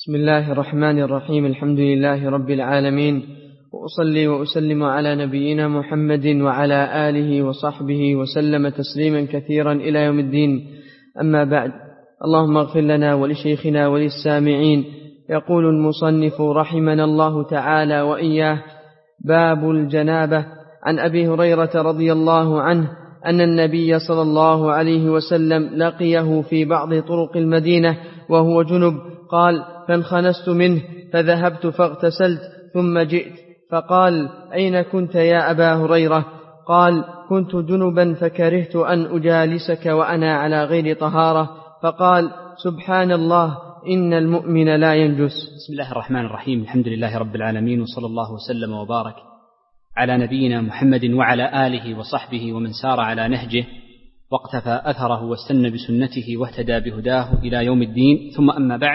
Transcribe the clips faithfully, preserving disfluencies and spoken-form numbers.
بسم الله الرحمن الرحيم. الحمد لله رب العالمين، وأصلي وأسلم على نبينا محمد وعلى آله وصحبه وسلم تسليما كثيرا إلى يوم الدين. أما بعد، اللهم اغفر لنا ولشيخنا وللسامعين. يقول المصنف رحمنا الله تعالى وإياه: باب الجنابة. عن أبي هريرة رضي الله عنه أن النبي صلى الله عليه وسلم لقيه في بعض طرق المدينة وهو جنب، قال: فانخنست منه فذهبت فاغتسلت ثم جئت، فقال: أين كنت يا أبا هريرة؟ قال: كنت جنبا فكرهت أن أجالسك وأنا على غير طهارة. فقال: سبحان الله، إن المؤمن لا ينجس. بسم الله الرحمن الرحيم. الحمد لله رب العالمين، وصلى الله وسلم وبارك على نبينا محمد وعلى آله وصحبه ومن سار على نهجه واقتفى أثره واستنى بسنته واهتدى بهداه إلى يوم الدين. ثم أما بعد،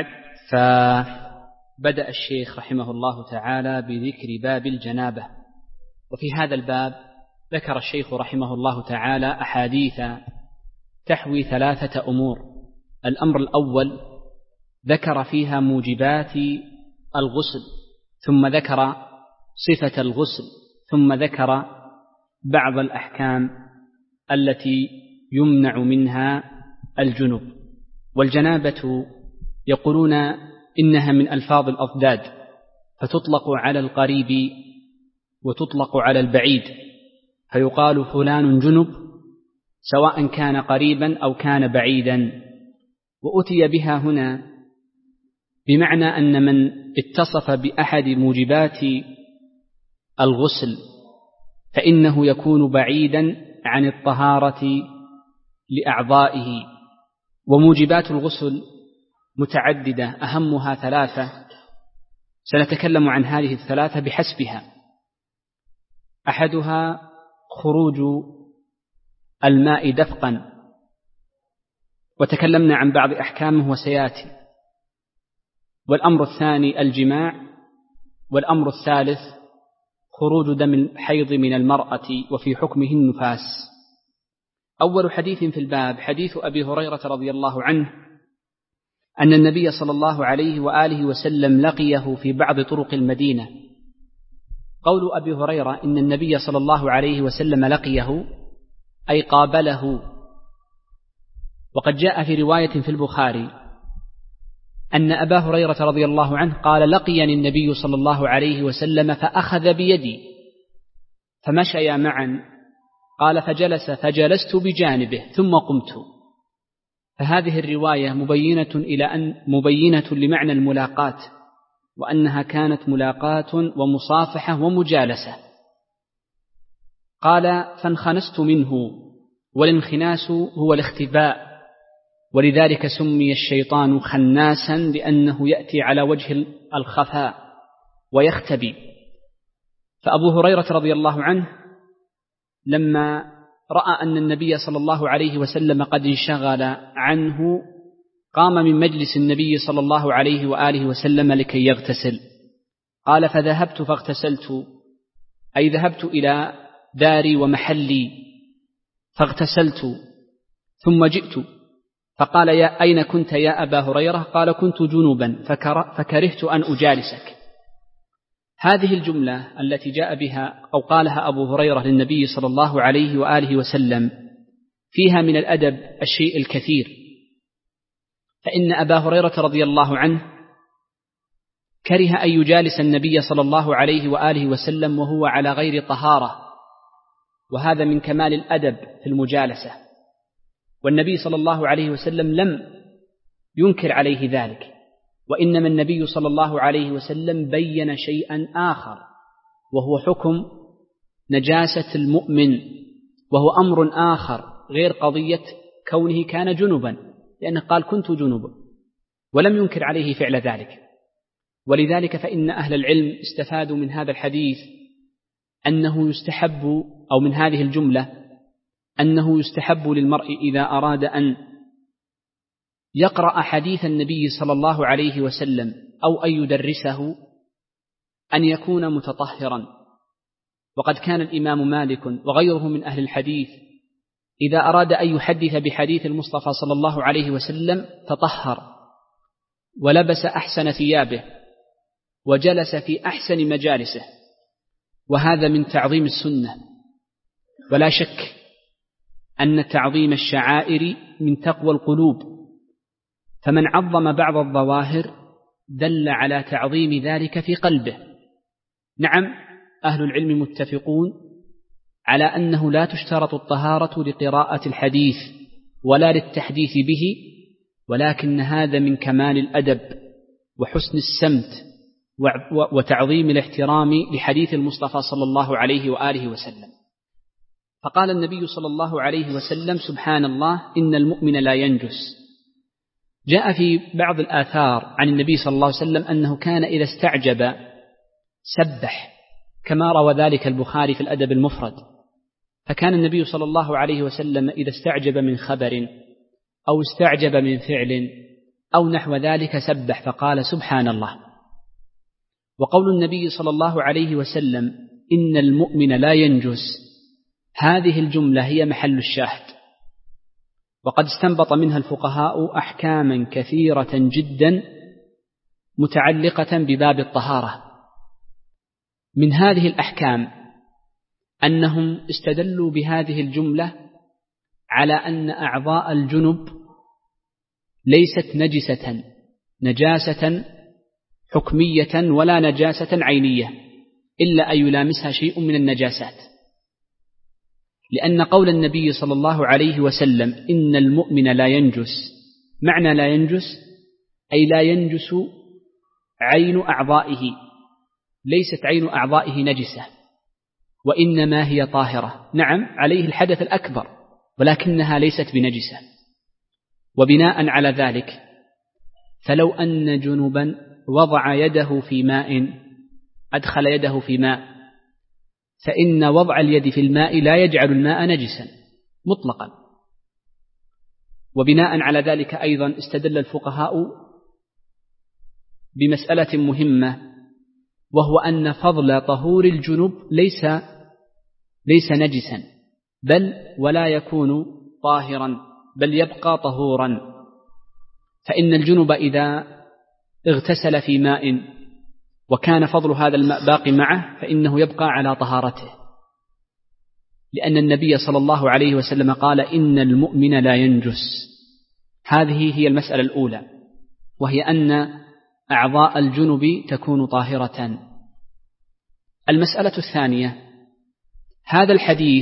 فبدأ الشيخ رحمه الله تعالى بذكر باب الجنابة. وفي هذا الباب ذكر الشيخ رحمه الله تعالى أحاديث تحوي ثلاثة أمور. الأمر الأول ذكر فيها موجبات الغسل، ثم ذكر صفة الغسل، ثم ذكر بعض الأحكام التي يمنع منها الجنب. والجنابة يقولون إنها من ألفاظ الأضداد، فتطلق على القريب وتطلق على البعيد، فيقال فلان جنب سواء كان قريبا أو كان بعيدا. وأتي بها هنا بمعنى أن من اتصف بأحد موجبات الغسل فإنه يكون بعيدا عن الطهارة لأعضائه. وموجبات الغسل متعددة، أهمها ثلاثة، سنتكلم عن هذه الثلاثة بحسبها. أحدها خروج الماء دفقا، وتكلمنا عن بعض أحكامه وسياتي. والأمر الثاني الجماع. والأمر الثالث خروج دم الحيض من المرأة وفي حكمه النفاس. أول حديث في الباب حديث أبي هريرة رضي الله عنه أن النبي صلى الله عليه وآله وسلم لقيه في بعض طرق المدينة. قول أبي هريرة إن النبي صلى الله عليه وسلم لقيه أي قابله. وقد جاء في رواية في البخاري أن أبا هريرة رضي الله عنه قال: لقيني النبي صلى الله عليه وسلم فأخذ بيدي فمشيا معا، قال: فجلس فجلست بجانبه ثم قمت. فهذه الرواية مبينة إلى أن مبينة لمعنى الملاقاة، وأنها كانت ملاقاة ومصافحة ومجالسة. قال: فانخنست منه، والانخناس هو الاختباء، ولذلك سمي الشيطان خناسا لأنه يأتي على وجه الخفاء ويختبي. فأبو هريرة رضي الله عنه لما رأى أن النبي صلى الله عليه وسلم قد انشغل عنه قام من مجلس النبي صلى الله عليه وآله وسلم لكي يغتسل. قال: فذهبت فاغتسلت، أي ذهبت إلى داري ومحلي فاغتسلت ثم جئت. فقال: يا أين كنت يا أبا هريرة؟ قال: كنت جنوبا فكرهت أن أجالسك. هذه الجملة التي جاء بها أو قالها أبو هريرة للنبي صلى الله عليه وآله وسلم فيها من الأدب الشيء الكثير. فإن أبا هريرة رضي الله عنه كره أن يجالس النبي صلى الله عليه وآله وسلم وهو على غير طهارة، وهذا من كمال الأدب في المجالسة. والنبي صلى الله عليه وسلم لم ينكر عليه ذلك، وإنما النبي صلى الله عليه وسلم بين شيئا آخر، وهو حكم نجاسة المؤمن، وهو أمر آخر غير قضية كونه كان جنبا، لأنه قال: كنت جنبا، ولم ينكر عليه فعل ذلك. ولذلك فإن أهل العلم استفادوا من هذا الحديث أنه يستحب، أو من هذه الجملة أنه يستحب للمرء إذا أراد أن يقرأ حديث النبي صلى الله عليه وسلم أو أن يدرسه أن يكون متطهرا. وقد كان الإمام مالك وغيره من أهل الحديث إذا أراد أن يحدث بحديث المصطفى صلى الله عليه وسلم تطهر، ولبس أحسن ثيابه وجلس في أحسن مجالسه، وهذا من تعظيم السنة. ولا شك أن تعظيم الشعائر من تقوى القلوب، فمن عظم بعض الظواهر دل على تعظيم ذلك في قلبه. نعم، أهل العلم متفقون على أنه لا تشترط الطهارة لقراءة الحديث ولا للتحديث به، ولكن هذا من كمال الأدب وحسن السمت وتعظيم الاحترام لحديث المصطفى صلى الله عليه وآله وسلم. فقال النبي صلى الله عليه وسلم: سبحان الله إن المؤمن لا ينجس. جاء في بعض الآثار عن النبي صلى الله عليه وسلم أنه كان إذا استعجب سبح، كما روى ذلك البخاري في الأدب المفرد. فكان النبي صلى الله عليه وسلم إذا استعجب من خبر أو استعجب من فعل أو نحو ذلك سبح فقال: سبحان الله. وقول النبي صلى الله عليه وسلم: إن المؤمن لا ينجس، هذه الجملة هي محل الشاهد، وقد استنبط منها الفقهاء أحكاما كثيرة جدا متعلقة بباب الطهارة. من هذه الأحكام أنهم استدلوا بهذه الجملة على أن أعضاء الجنب ليست نجسة نجاسة حكمية ولا نجاسة عينية، إلا أن يلامسها شيء من النجاسات، لأن قول النبي صلى الله عليه وسلم: إن المؤمن لا ينجس، معنى لا ينجس أي لا ينجس عين أعضائه، ليست عين أعضائه نجسة، وإنما هي طاهرة. نعم، عليه الحدث الأكبر ولكنها ليست بنجسة. وبناء على ذلك فلو أن جنبا وضع يده في ماء، أدخل يده في ماء، فإن وضع اليد في الماء لا يجعل الماء نجسا مطلقا. وبناء على ذلك أيضا استدل الفقهاء بمسألة مهمة، وهو أن فضل طهور الجنب ليس ليس نجسا، بل ولا يكون طاهرا، بل يبقى طهورا. فإن الجنب إذا اغتسل في ماء وكان فضل هذا الماء باقي معه فإنه يبقى على طهارته، لأن النبي صلى الله عليه وسلم قال: إن المؤمن لا ينجس. هذه هي المسألة الأولى، وهي أن أعضاء الجنب تكون طاهرة. المسألة الثانية: هذا الحديث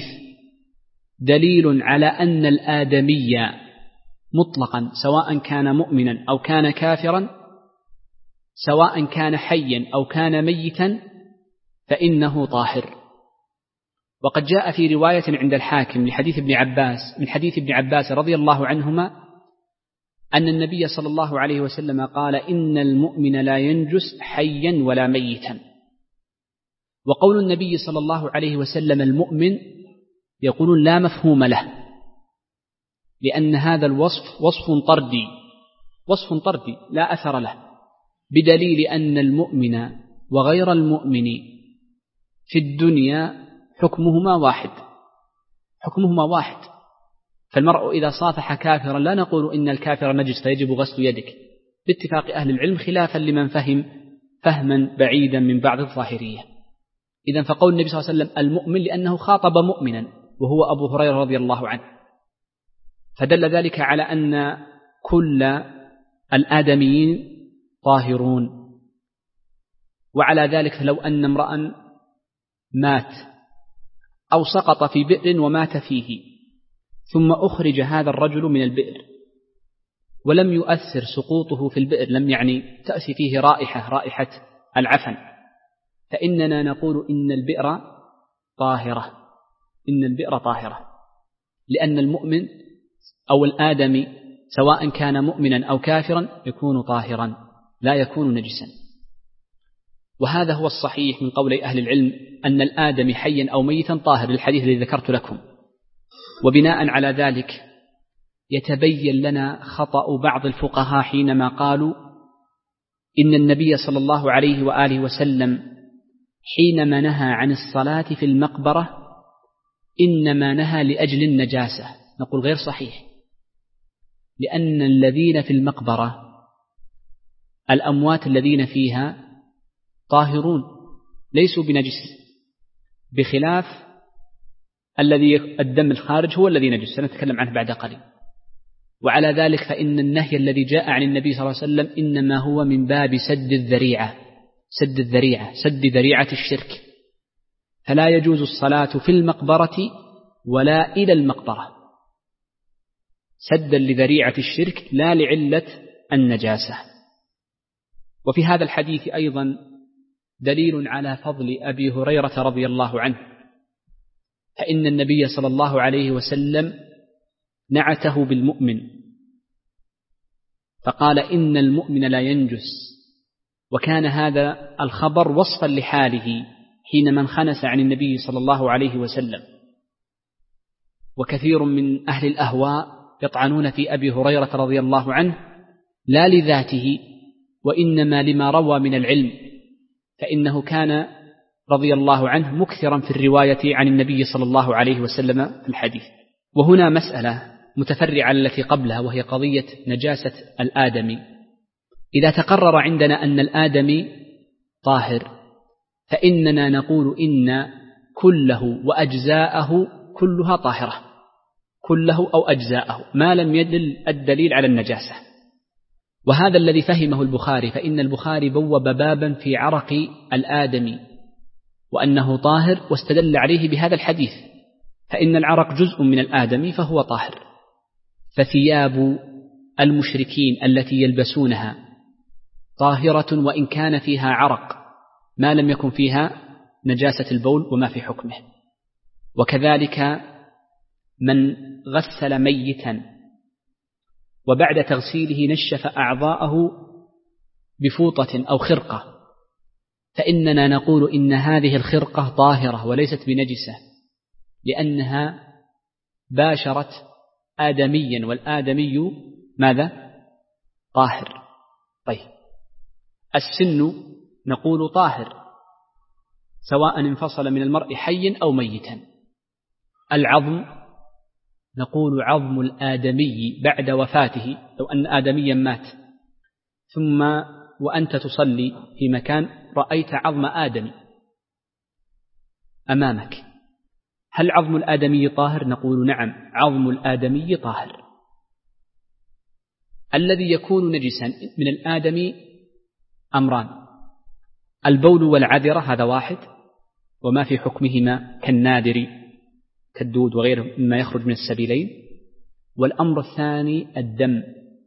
دليل على أن الآدمي مطلقا، سواء كان مؤمنا أو كان كافرا، سواء كان حيا أو كان ميتا، فإنه طاهر. وقد جاء في رواية عند الحاكم لحديث ابن عباس من حديث ابن عباس رضي الله عنهما أن النبي صلى الله عليه وسلم قال: إن المؤمن لا ينجس حيا ولا ميتا. وقول النبي صلى الله عليه وسلم المؤمن يقول لا مفهوم له، لأن هذا الوصف وصف طردي، وصف طردي لا أثر له، بدليل أن المؤمن وغير المؤمن في الدنيا حكمهما واحد، حكمهما واحد. فالمرء إذا صافح كافرا لا نقول إن الكافر نجس فيجب غسل يدك باتفاق أهل العلم، خلافا لمن فهم فهما بعيدا من بعض الظاهرية. إذن فقول النبي صلى الله عليه وسلم المؤمن لأنه خاطب مؤمنا وهو أبو هريرة رضي الله عنه، فدل ذلك على أن كل الآدميين طاهرون. وعلى ذلك فلو أن امرأ مات أو سقط في بئر ومات فيه، ثم أخرج هذا الرجل من البئر ولم يؤثر سقوطه في البئر، لم يعني تأتي فيه رائحة رائحة العفن، فإننا نقول إن البئر طاهرة، إن البئر طاهرة، لأن المؤمن أو الآدمي سواء كان مؤمنا أو كافرا يكون طاهرا لا يكون نجسا. وهذا هو الصحيح من قول أهل العلم أن الآدمي حيا أو ميتا طاهر، للحديث الذي ذكرت لكم. وبناء على ذلك يتبين لنا خطأ بعض الفقهاء حينما قالوا إن النبي صلى الله عليه وآله وسلم حينما نهى عن الصلاة في المقبرة إنما نهى لأجل النجاسة. نقول غير صحيح، لأن الذين في المقبرة الأموات الذين فيها طاهرون ليسوا بنجس، بخلاف الذي الدم الخارج هو الذي نجس، سنتكلم عنه بعد قليل. وعلى ذلك فإن النهي الذي جاء عن النبي صلى الله عليه وسلم إنما هو من باب سد الذريعة، سد الذريعة سد ذريعة الشرك، فلا يجوز الصلاة في المقبرة ولا إلى المقبرة، سدا لذريعة الشرك لا لعلة النجاسة. وفي هذا الحديث أيضا دليل على فضل أبي هريرة رضي الله عنه، فإن النبي صلى الله عليه وسلم نعته بالمؤمن فقال إن المؤمن لا ينجس، وكان هذا الخبر وصفا لحاله حينما انخنس عن النبي صلى الله عليه وسلم. وكثير من أهل الأهواء يطعنون في أبي هريرة رضي الله عنه لا لذاته وإنما لما روى من العلم، فإنه كان رضي الله عنه مكثرا في الرواية عن النبي صلى الله عليه وسلم في الحديث. وهنا مسألة متفرعة التي قبلها، وهي قضية نجاسة الآدمي. إذا تقرر عندنا أن الآدمي طاهر فإننا نقول إن كله وأجزاءه كلها طاهرة، كله أو أجزاءه، ما لم يدل الدليل على النجاسة. وهذا الذي فهمه البخاري، فإن البخاري بوب بابا في عرق الآدمي وأنه طاهر، واستدل عليه بهذا الحديث، فإن العرق جزء من الآدمي فهو طاهر. فثياب المشركين التي يلبسونها طاهرة وإن كان فيها عرق ما لم يكن فيها نجاسة البول وما في حكمه. وكذلك من غسل ميتا وبعد تغسيله نشف أعضاءه بفوطة أو خرقة، فإننا نقول إن هذه الخرقة طاهرة وليست بنجسة، لأنها باشرت آدميا، والآدمي ماذا؟ طاهر. طيب، السن نقول طاهر سواء انفصل من المرء حيا أو ميتا. العظم نقول عظم الآدمي بعد وفاته، لو أن آدميا مات ثم وأنت تصلي في مكان رأيت عظم آدمي أمامك، هل عظم الآدمي طاهر؟ نقول نعم، عظم الآدمي طاهر. الذي يكون نجسا من الآدمي أمران: البول والعذرة، هذا واحد وما في حكمهما كالنادر كالدود وغيره مما يخرج من السبيلين. والأمر الثاني الدم.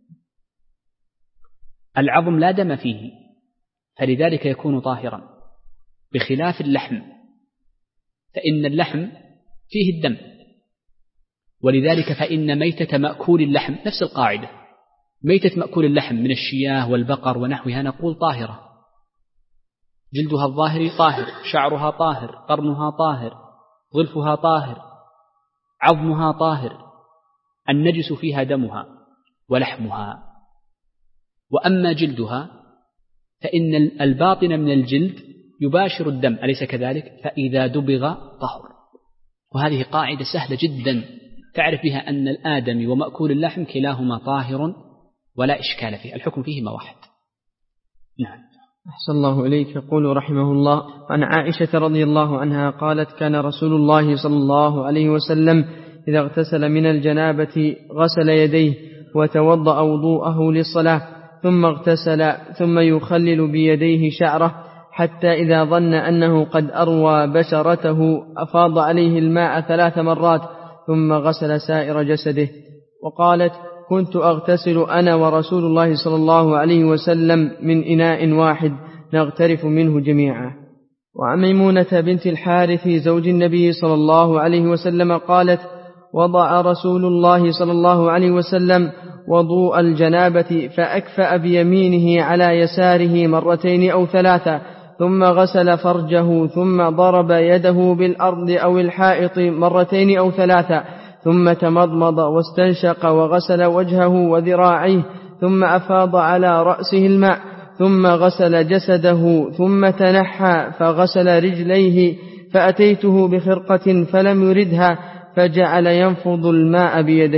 العظم لا دم فيه فلذلك يكون طاهرا، بخلاف اللحم فإن اللحم فيه الدم، ولذلك فإن ميتة مأكول اللحم نفس القاعدة، ميتة مأكول اللحم من الشياه والبقر ونحوها نقول طاهرة، جلدها الظاهري طاهر، شعرها طاهر، قرنها طاهر، ظلفها طاهر، عظمها طاهر، النجس فيها دمها ولحمها. وأما جلدها فإن الباطن من الجلد يباشر الدم، أليس كذلك؟ فإذا دبغ طهر. وهذه قاعدة سهلة جدا تعرف بها أن الآدمي ومأكول اللحم كلاهما طاهر ولا إشكال فيه، الحكم فيهما واحد. نعم. أحسن الله إليك. يقول رحمه الله: عن عائشة رضي الله عنها قالت: كان رسول الله صلى الله عليه وسلم إذا اغتسل من الجنابة غسل يديه وتوضأ وضوءه للصلاة، ثم اغتسل ثم يخلل بيديه شعره، حتى إذا ظن أنه قد أروى بشرته أفاض عليه الماء ثلاث مرات ثم غسل سائر جسده. وقالت: كنت أغتسل أنا ورسول الله صلى الله عليه وسلم من إناء واحد نغترف منه جميعا. وعن ميمونة بنت الحارث زوج النبي صلى الله عليه وسلم قالت: وضع رسول الله صلى الله عليه وسلم وضوء الجنابة فأكفأ بيمينه على يساره مرتين أو ثلاثة، ثم غسل فرجه، ثم ضرب يده بالأرض أو الحائط مرتين أو ثلاثة، ثم تمضمض واستنشق وغسل وجهه وذراعيه، ثم أفاض على رأسه الماء، ثم غسل جسده، ثم تنحى فغسل رجليه، فأتيته بخرقة فلم يردها فجعل ينفض الماء بيده.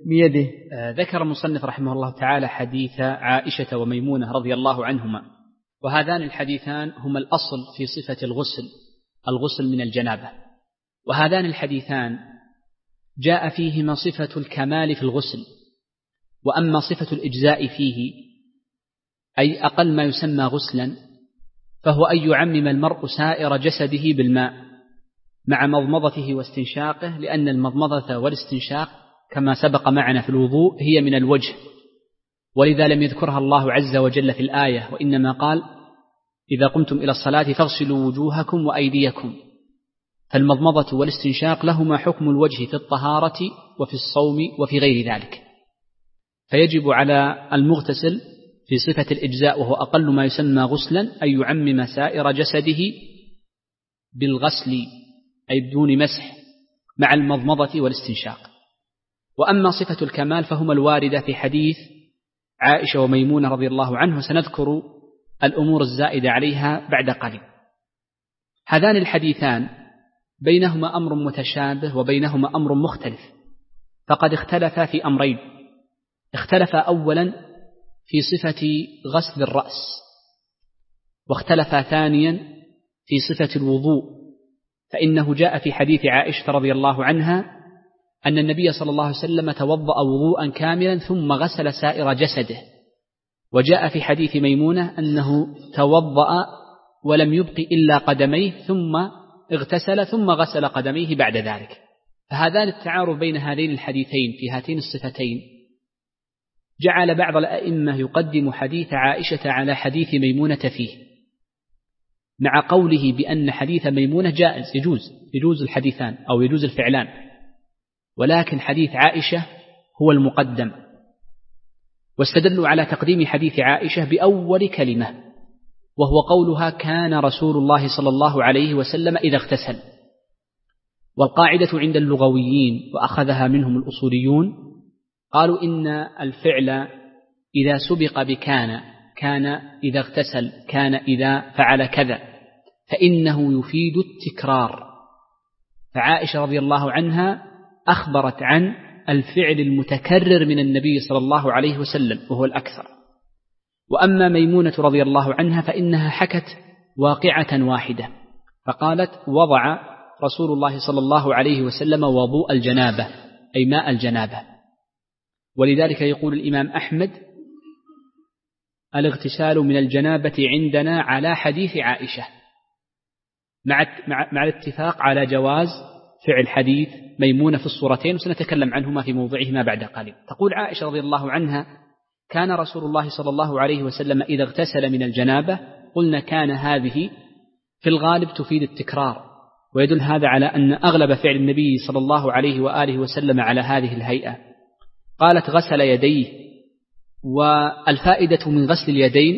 بيده. ذكر المصنف رحمه الله تعالى حديث عائشة وميمونة رضي الله عنهما، وهذان الحديثان هما الأصل في صفة الغسل، الغسل من الجنابة. وهذان الحديثان جاء فيهما صفة الكمال في الغسل، وأما صفة الإجزاء فيه أي أقل ما يسمى غسلا فهو أن يعمم المرء سائر جسده بالماء مع مضمضته واستنشاقه، لأن المضمضة والاستنشاق كما سبق معنا في الوضوء هي من الوجه، ولذا لم يذكرها الله عز وجل في الآية، وإنما قال إذا قمتم إلى الصلاة فاغسلوا وجوهكم وأيديكم. فالمضمضة والاستنشاق لهما حكم الوجه في الطهارة وفي الصوم وفي غير ذلك، فيجب على المغتسل في صفة الإجزاء وهو أقل ما يسمى غسلا أن يعمم سائر جسده بالغسل أي بدون مسح مع المضمضة والاستنشاق. وأما صفة الكمال فهما الواردة في حديث عائشة وميمونة رضي الله عنه، سنذكر الأمور الزائدة عليها بعد قليل. هذان الحديثان بينهما أمر متشابه وبينهما أمر مختلف، فقد اختلف في أمرين. اختلف أولا في صفة غسل الرأس، واختلف ثانيا في صفة الوضوء، فإنه جاء في حديث عائشة رضي الله عنها أن النبي صلى الله عليه وسلم توضأ وضوءا كاملا ثم غسل سائر جسده، وجاء في حديث ميمونة أنه توضأ ولم يبق إلا قدميه ثم اغتسل ثم غسل قدميه بعد ذلك. فهذان التعارض بين هذين الحديثين في هاتين الصفتين جعل بعض الأئمة يقدم حديث عائشة على حديث ميمونة فيه، مع قوله بأن حديث ميمونة جائز، يجوز يجوز الحديثان أو يجوز الفعلان، ولكن حديث عائشة هو المقدم. واستدلوا على تقديم حديث عائشة بأول كلمة، وهو قولها كان رسول الله صلى الله عليه وسلم إذا اغتسل. والقاعدة عند اللغويين وأخذها منهم الأصوليون قالوا إن الفعل إذا سبق بكان، كان إذا اغتسل، كان إذا فعل كذا، فإنه يفيد التكرار. فعائشة رضي الله عنها أخبرت عن الفعل المتكرر من النبي صلى الله عليه وسلم وهو الأكثر. وأما ميمونة رضي الله عنها فإنها حكت واقعة واحدة، فقالت وضع رسول الله صلى الله عليه وسلم وضوء الجنابة أي ماء الجنابة. ولذلك يقول الإمام أحمد الاغتسال من الجنابة عندنا على حديث عائشة، مع مع الاتفاق على جواز فعل حديث ميمونة في الصورتين، وسنتكلم عنهما في موضعهما بعد قليل. تقول عائشة رضي الله عنها كان رسول الله صلى الله عليه وسلم إذا اغتسل من الجنابة، قلنا كان هذه في الغالب تفيد التكرار، ويدل هذا على أن أغلب فعل النبي صلى الله عليه وآله وسلم على هذه الهيئة. قالت غسل يديه، والفائدة من غسل اليدين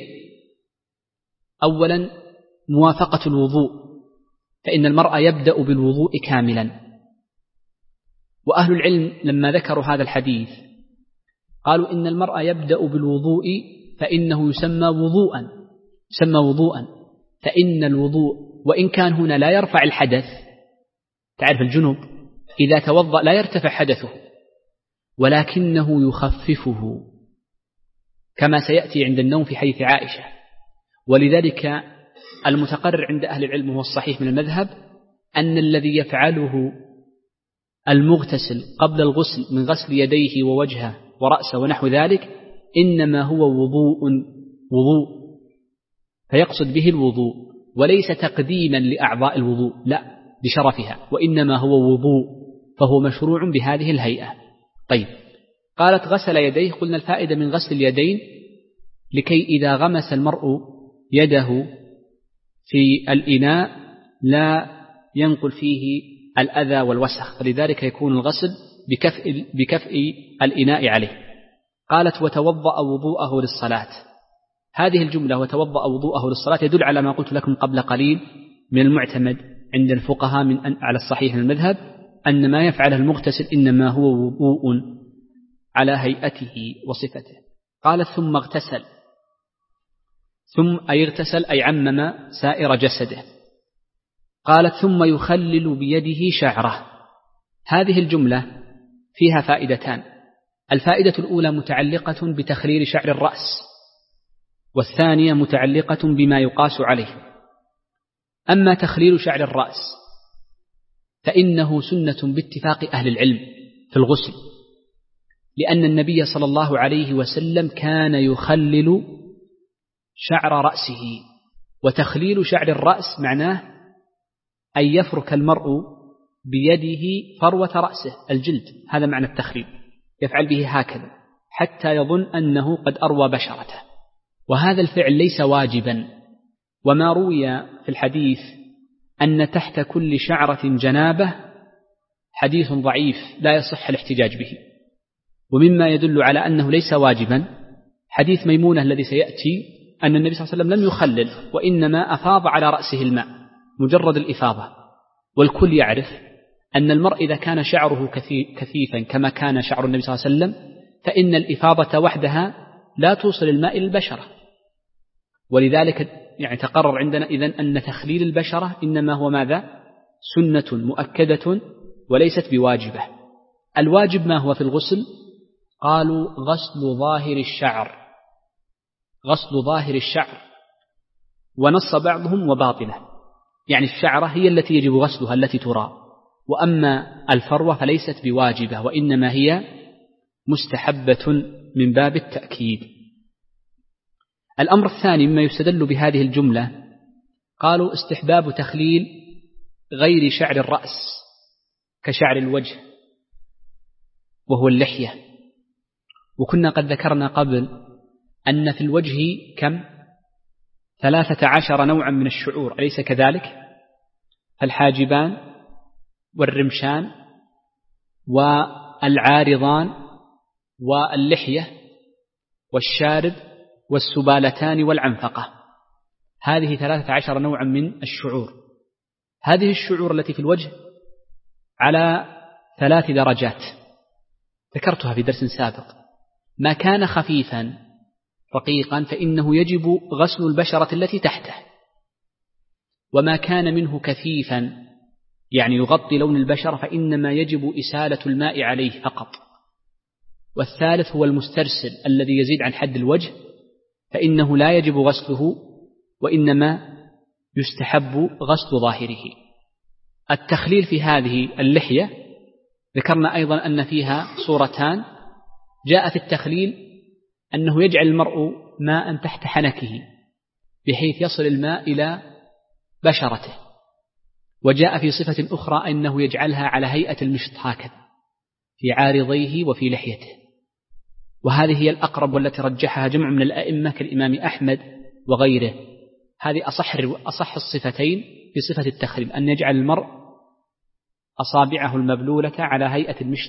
أولا موافقة الوضوء، فإن المرء يبدأ بالوضوء كاملا. وأهل العلم لما ذكروا هذا الحديث قالوا إن المرء يبدأ بالوضوء فإنه يسمى وضوءا، يسمى وضوءا فإن الوضوء وإن كان هنا لا يرفع الحدث، تعرف الجنوب إذا توضأ لا يرتفع حدثه، ولكنه يخففه كما سيأتي عند النوم في حديث عائشة. ولذلك المتقرر عند أهل العلم هو الصحيح من المذهب أن الذي يفعله المغتسل قبل الغسل من غسل يديه ووجهه ورأسه ونحو ذلك إنما هو وضوء وضوء فيقصد به الوضوء، وليس تقديما لأعضاء الوضوء لا بشرفها، وإنما هو وضوء، فهو مشروع بهذه الهيئة. طيب، قالت غسل يديه، قلنا الفائدة من غسل اليدين لكي إذا غمس المرء يده في الإناء لا ينقل فيه الأذى والوسخ، فلذلك يكون الغسل بكفء, بكفء الإناء عليه. قالت وتوضأ وضوءه للصلاة. هذه الجملة وتوضأ وضوءه للصلاة يدل على ما قلت لكم قبل قليل من المعتمد عند الفقهاء من أن على الصحيح من المذهب أن ما يفعله المغتسل إنما هو وضوء على هيئته وصفته. قالت ثم اغتسل، ثم أي اغتسل أي عمم سائر جسده. قالت ثم يخلل بيده شعره. هذه الجملة فيها فائدتان. الفائدة الأولى متعلقة بتخليل شعر الرأس، والثانية متعلقة بما يقاس عليه. أما تخليل شعر الرأس فإنه سنة باتفاق أهل العلم في الغسل، لأن النبي صلى الله عليه وسلم كان يخلل شعر رأسه. وتخليل شعر الرأس معناه أن يفرك المرء بيده فروة رأسه الجلد، هذا معنى التخليل، يفعل به هكذا حتى يظن أنه قد أروى بشرته، وهذا الفعل ليس واجبا. وما روي في الحديث أن تحت كل شعرة جنابة حديث ضعيف لا يصح الاحتجاج به. ومما يدل على أنه ليس واجبا حديث ميمونة الذي سيأتي، أن النبي صلى الله عليه وسلم لم يخلل، وإنما أفاض على رأسه الماء مجرد الإفاضة. والكل يعرف أن المرء إذا كان شعره كثيفا كما كان شعر النبي صلى الله عليه وسلم فإن الإفاضة وحدها لا توصل الماء إلى البشرة، ولذلك يعني تقرر عندنا إذن أن تخليل البشرة إنما هو ماذا؟ سنة مؤكدة وليست بواجبة. الواجب ما هو في الغسل؟ قالوا غسل ظاهر الشعر، غسل ظاهر الشعر، ونص بعضهم وباطنه، يعني الشعرة هي التي يجب غسلها التي ترى، وأما الفروة فليست بواجبة وإنما هي مستحبة من باب التأكيد. الأمر الثاني مما يستدل بهذه الجملة قالوا استحباب تخليل غير شعر الرأس كشعر الوجه وهو اللحية. وكنا قد ذكرنا قبل أن في الوجه كم؟ ثلاثة عشر نوعا من الشعور، أليس كذلك؟ الحاجبان والرمشان والعارضان واللحية والشارب والسبالتان والعنفقة، هذه ثلاثة عشر نوعا من الشعور. هذه الشعور التي في الوجه على ثلاث درجات ذكرتها في درس سابق. ما كان خفيفا رقيقا فإنه يجب غسل البشرة التي تحته، وما كان منه كثيفا يعني يغطي لون البشرة فإنما يجب إسالة الماء عليه فقط. والثالث هو المسترسل الذي يزيد عن حد الوجه فإنه لا يجب غسله وإنما يستحب غسل ظاهره. التخليل في هذه اللحية ذكرنا أيضا أن فيها صورتان. جاء في التخليل أنه يجعل المرء ماء تحت حنكه بحيث يصل الماء إلى بشرته، وجاء في صفة أخرى أنه يجعلها على هيئة المشط هكذا في عارضيه وفي لحيته، وهذه هي الأقرب والتي رجحها جمع من الأئمة كالإمام أحمد وغيره. هذه أصح, أصح الصفتين في صفة التخليل، أن يجعل المرء أصابعه المبلولة على هيئة المشط،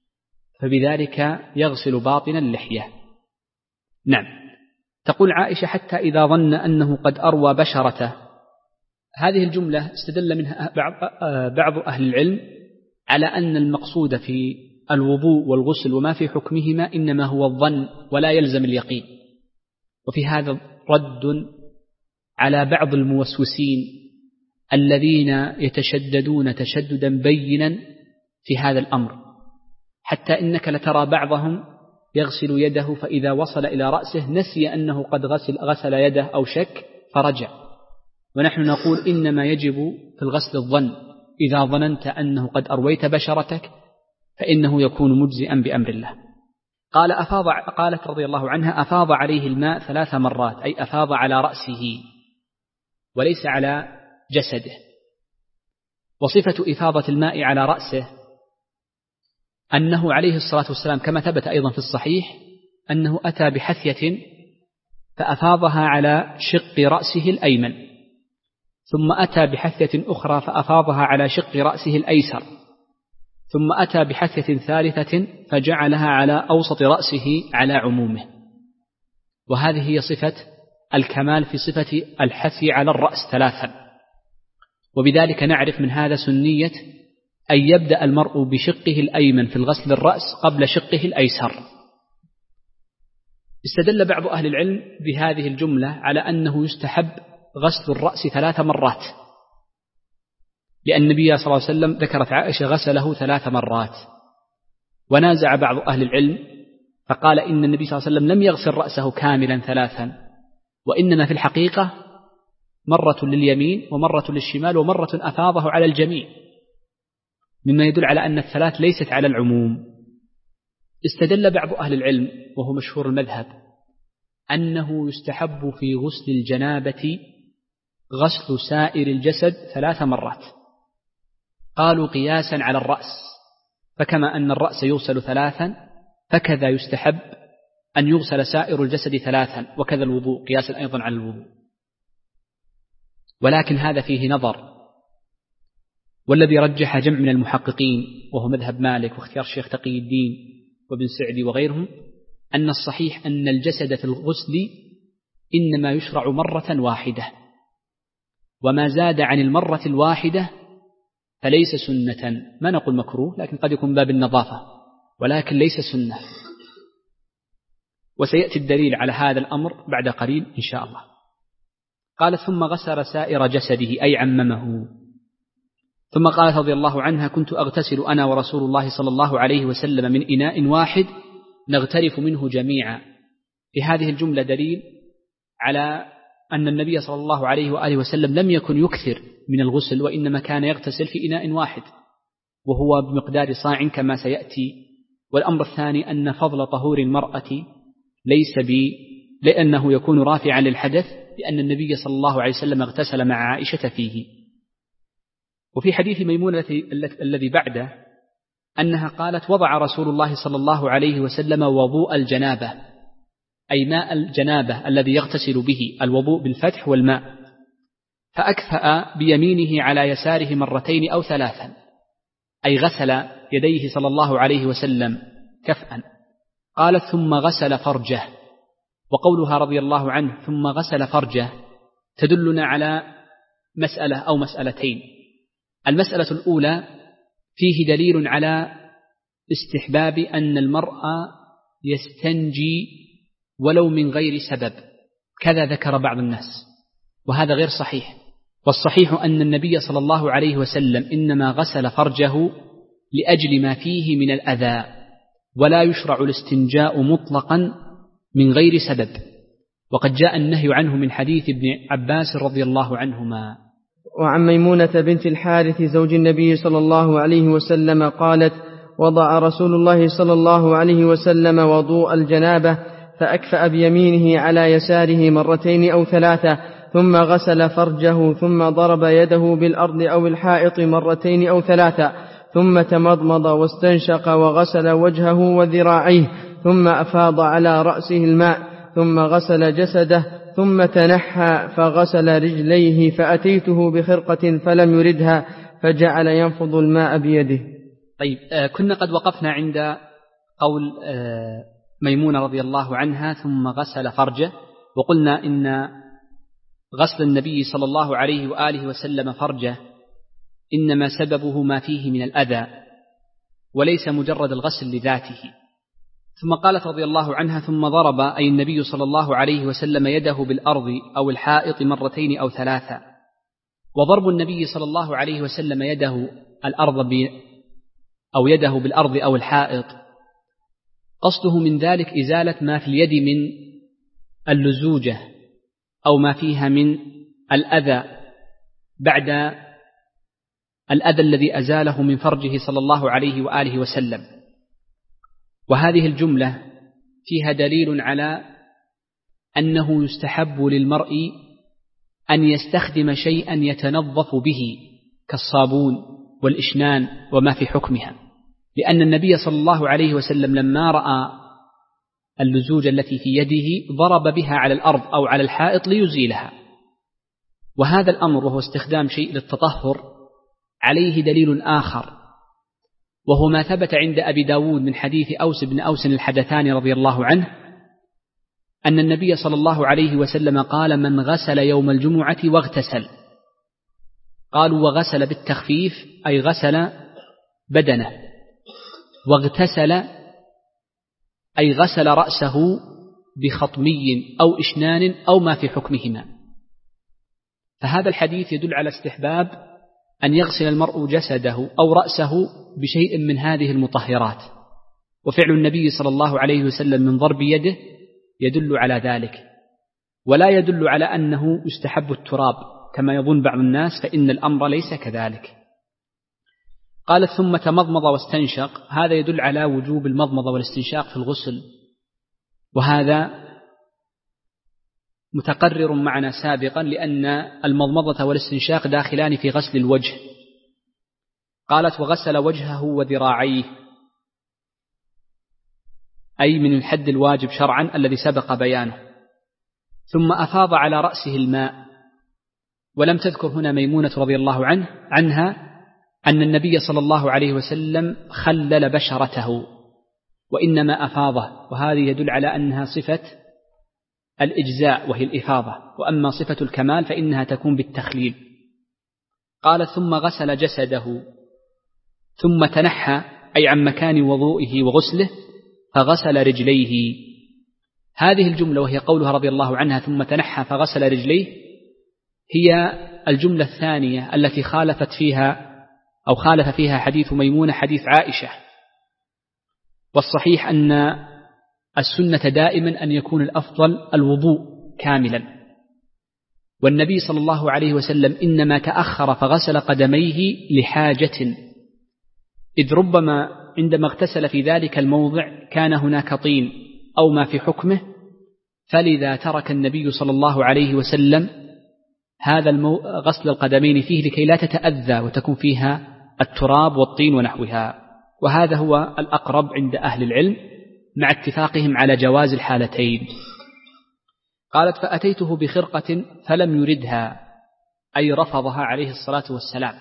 فبذلك يغسل باطن اللحية. نعم. تقول عائشة حتى إذا ظن أنه قد أروى بشرته. هذه الجملة استدل منها بعض أهل العلم على أن المقصود في الوضوء والغسل وما في حكمهما إنما هو الظن ولا يلزم اليقين. وفي هذا رد على بعض الموسوسين الذين يتشددون تشددا بينا في هذا الأمر، حتى إنك لترى بعضهم يغسل يده فإذا وصل إلى رأسه نسي أنه قد غسل, غسل يده أو شك فرجع. ونحن نقول إنما يجب في الغسل الظن، إذا ظننت أنه قد أرويت بشرتك فإنه يكون مجزئا بأمر الله. قال أفاض قالت رضي الله عنها أفاض عليه الماء ثلاث مرات، أي أفاض على رأسه وليس على جسده. وصفة إفاضة الماء على رأسه أنه عليه الصلاة والسلام كما ثبت أيضا في الصحيح أنه أتى بحثية فأفاضها على شق رأسه الأيمن، ثم أتى بحثية أخرى فأفاضها على شق رأسه الأيسر، ثم أتى بحثية ثالثة فجعلها على أوسط رأسه على عمومه. وهذه هي صفة الكمال في صفة الحثي على الرأس ثلاثا. وبذلك نعرف من هذا سنية أن يبدأ المرء بشقه الأيمن في الغسل الرأس قبل شقه الأيسر. استدل بعض أهل العلم بهذه الجملة على أنه يستحب غسل الرأس ثلاث مرات، لأن النبي صلى الله عليه وسلم ذكرت عائشة غسله ثلاث مرات. ونازع بعض أهل العلم فقال إن النبي صلى الله عليه وسلم لم يغسل رأسه كاملا ثلاثا، وإنما في الحقيقة مرة لليمين ومرة للشمال ومرة أفاضه على الجميع، مما يدل على أن الثلاث ليست على العموم. استدل بعض أهل العلم وهو مشهور المذهب أنه يستحب في غسل الجنابة غسل سائر الجسد ثلاث مرات، قالوا قياسا على الرأس، فكما أن الرأس يغسل ثلاثا فكذا يستحب أن يغسل سائر الجسد ثلاثا، وكذا الوضوء قياسا أيضا على الوضوء. ولكن هذا فيه نظر، والذي رجح جمع من المحققين وهو مذهب مالك واختيار الشيخ تقي الدين وابن سعدي وغيرهم أن الصحيح أن الجسد في الغسل إنما يشرع مرة واحدة، وما زاد عن المرة الواحدة فليس سنة. ما نقول مكروه، لكن قد يكون باب النظافة، ولكن ليس سنة. وسيأتي الدليل على هذا الأمر بعد قليل إن شاء الله. قال ثم غسل سائر جسده أي عممه. ثم قالت رضي الله عنها كنت أغتسل أنا ورسول الله صلى الله عليه وسلم من إناء واحد نغترف منه جميعا. في هذه الجملة دليل على أن النبي صلى الله عليه وآله وسلم لم يكن يكثر من الغسل، وإنما كان يغتسل في إناء واحد وهو بمقدار صاع كما سيأتي. والأمر الثاني أن فضل طهور المرأة ليس ب لأنه يكون رافعا للحدث، لأن النبي صلى الله عليه وسلم اغتسل مع عائشة فيه. وفي حديث ميمونة الذي بعده أنها قالت وضع رسول الله صلى الله عليه وسلم وضوء الجنابة، أي ماء الجنابة الذي يغتسل به، الوضوء بالفتح والماء، فأكفأ بيمينه على يساره مرتين أو ثلاثا، أي غسل يديه صلى الله عليه وسلم كفءا. قالت ثم غسل فرجه. وقولها رضي الله عنه ثم غسل فرجه تدلنا على مسألة أو مسألتين. المسألة الأولى فيه دليل على استحباب أن المرأة يستنجي ولو من غير سبب، كذا ذكر بعض الناس، وهذا غير صحيح. والصحيح أن النبي صلى الله عليه وسلم إنما غسل فرجه لأجل ما فيه من الأذى، ولا يشرع الاستنجاء مطلقا من غير سبب، وقد جاء النهي عنه من حديث ابن عباس رضي الله عنهما. وعن ميمونة بنت الحارث زوج النبي صلى الله عليه وسلم قالت وضع رسول الله صلى الله عليه وسلم وضوء الجنابة فأكفأ بيمينه على يساره مرتين أو ثلاثة، ثم غسل فرجه، ثم ضرب يده بالأرض أو الحائط مرتين أو ثلاثة، ثم تمضمض واستنشق وغسل وجهه وذراعيه، ثم أفاض على رأسه الماء، ثم غسل جسده، ثم تنحى فغسل رجليه، فأتيته بخرقة فلم يردها فجعل ينفض الماء بيده. طيب، آه كنا قد وقفنا عند قول آه ميمونة رضي الله عنها ثم غسل فرجه، وقلنا إن غسل النبي صلى الله عليه وآله وسلم فرجه إنما سببه ما فيه من الأذى، وليس مجرد الغسل لذاته. ثم قالت رضي الله عنها ثم ضرب أي النبي صلى الله عليه وسلم يده بالأرض أو الحائط مرتين أو ثلاثة. وضرب النبي صلى الله عليه وسلم يده الأرض أو يده بالأرض أو الحائط قصده من ذلك إزالة ما في اليد من اللزوجة أو ما فيها من الأذى بعد الأذى الذي أزاله من فرجه صلى الله عليه وآله وسلم. وهذه الجملة فيها دليل على أنه يستحب للمرء أن يستخدم شيئا يتنظف به كالصابون والإشنان وما في حكمها، لأن النبي صلى الله عليه وسلم لما رأى اللزوجة التي في يده ضرب بها على الأرض أو على الحائط ليزيلها. وهذا الأمر وهو استخدام شيء للتطهر عليه دليل آخر، وهو ما ثبت عند أبي داود من حديث أوس بن أوس الحدثاني رضي الله عنه أن النبي صلى الله عليه وسلم قال من غسل يوم الجمعة واغتسل، قالوا وغسل بالتخفيف أي غسل بدنه، واغتسل أي غسل رأسه بخطمي أو إشنان أو ما في حكمهما. فهذا الحديث يدل على استحباب أن يغسل المرء جسده أو رأسه بشيء من هذه المطهرات، وفعل النبي صلى الله عليه وسلم من ضرب يده يدل على ذلك، ولا يدل على أنه يستحب التراب كما يظن بعض الناس، فإن الأمر ليس كذلك. قالت ثم تمضمض واستنشق، هذا يدل على وجوب المضمضة والاستنشاق في الغسل، وهذا متقرر معنا سابقا، لأن المضمضة والاستنشاق داخلان في غسل الوجه. قالت وغسل وجهه وذراعيه، أي من الحد الواجب شرعا الذي سبق بيانه، ثم أفاض على رأسه الماء. ولم تذكر هنا ميمونة رضي الله عنه عنها أن النبي صلى الله عليه وسلم خلل بشرته، وإنما أفاضه، وهذه يدل على أنها صفة الإجزاء وهي الإفاضة، وأما صفة الكمال فإنها تكون بالتخليل. قال ثم غسل جسده، ثم تنحى أي عن مكان وضوئه وغسله فغسل رجليه. هذه الجملة وهي قولها رضي الله عنها ثم تنحى فغسل رجليه هي الجملة الثانية التي خالفت فيها أو خالف فيها حديث ميمونة حديث عائشة. والصحيح أن السنة دائما أن يكون الأفضل الوضوء كاملا، والنبي صلى الله عليه وسلم إنما تأخر فغسل قدميه لحاجة، إذ ربما عندما اغتسل في ذلك الموضع كان هناك طين أو ما في حكمه، فلذا ترك النبي صلى الله عليه وسلم هذا المو... غسل القدمين فيه لكي لا تتأذى وتكون فيها التراب والطين ونحوها، وهذا هو الأقرب عند أهل العلم مع اتفاقهم على جواز الحالتين. قالت فأتيته بخرقة فلم يردها، أي رفضها عليه الصلاة والسلام.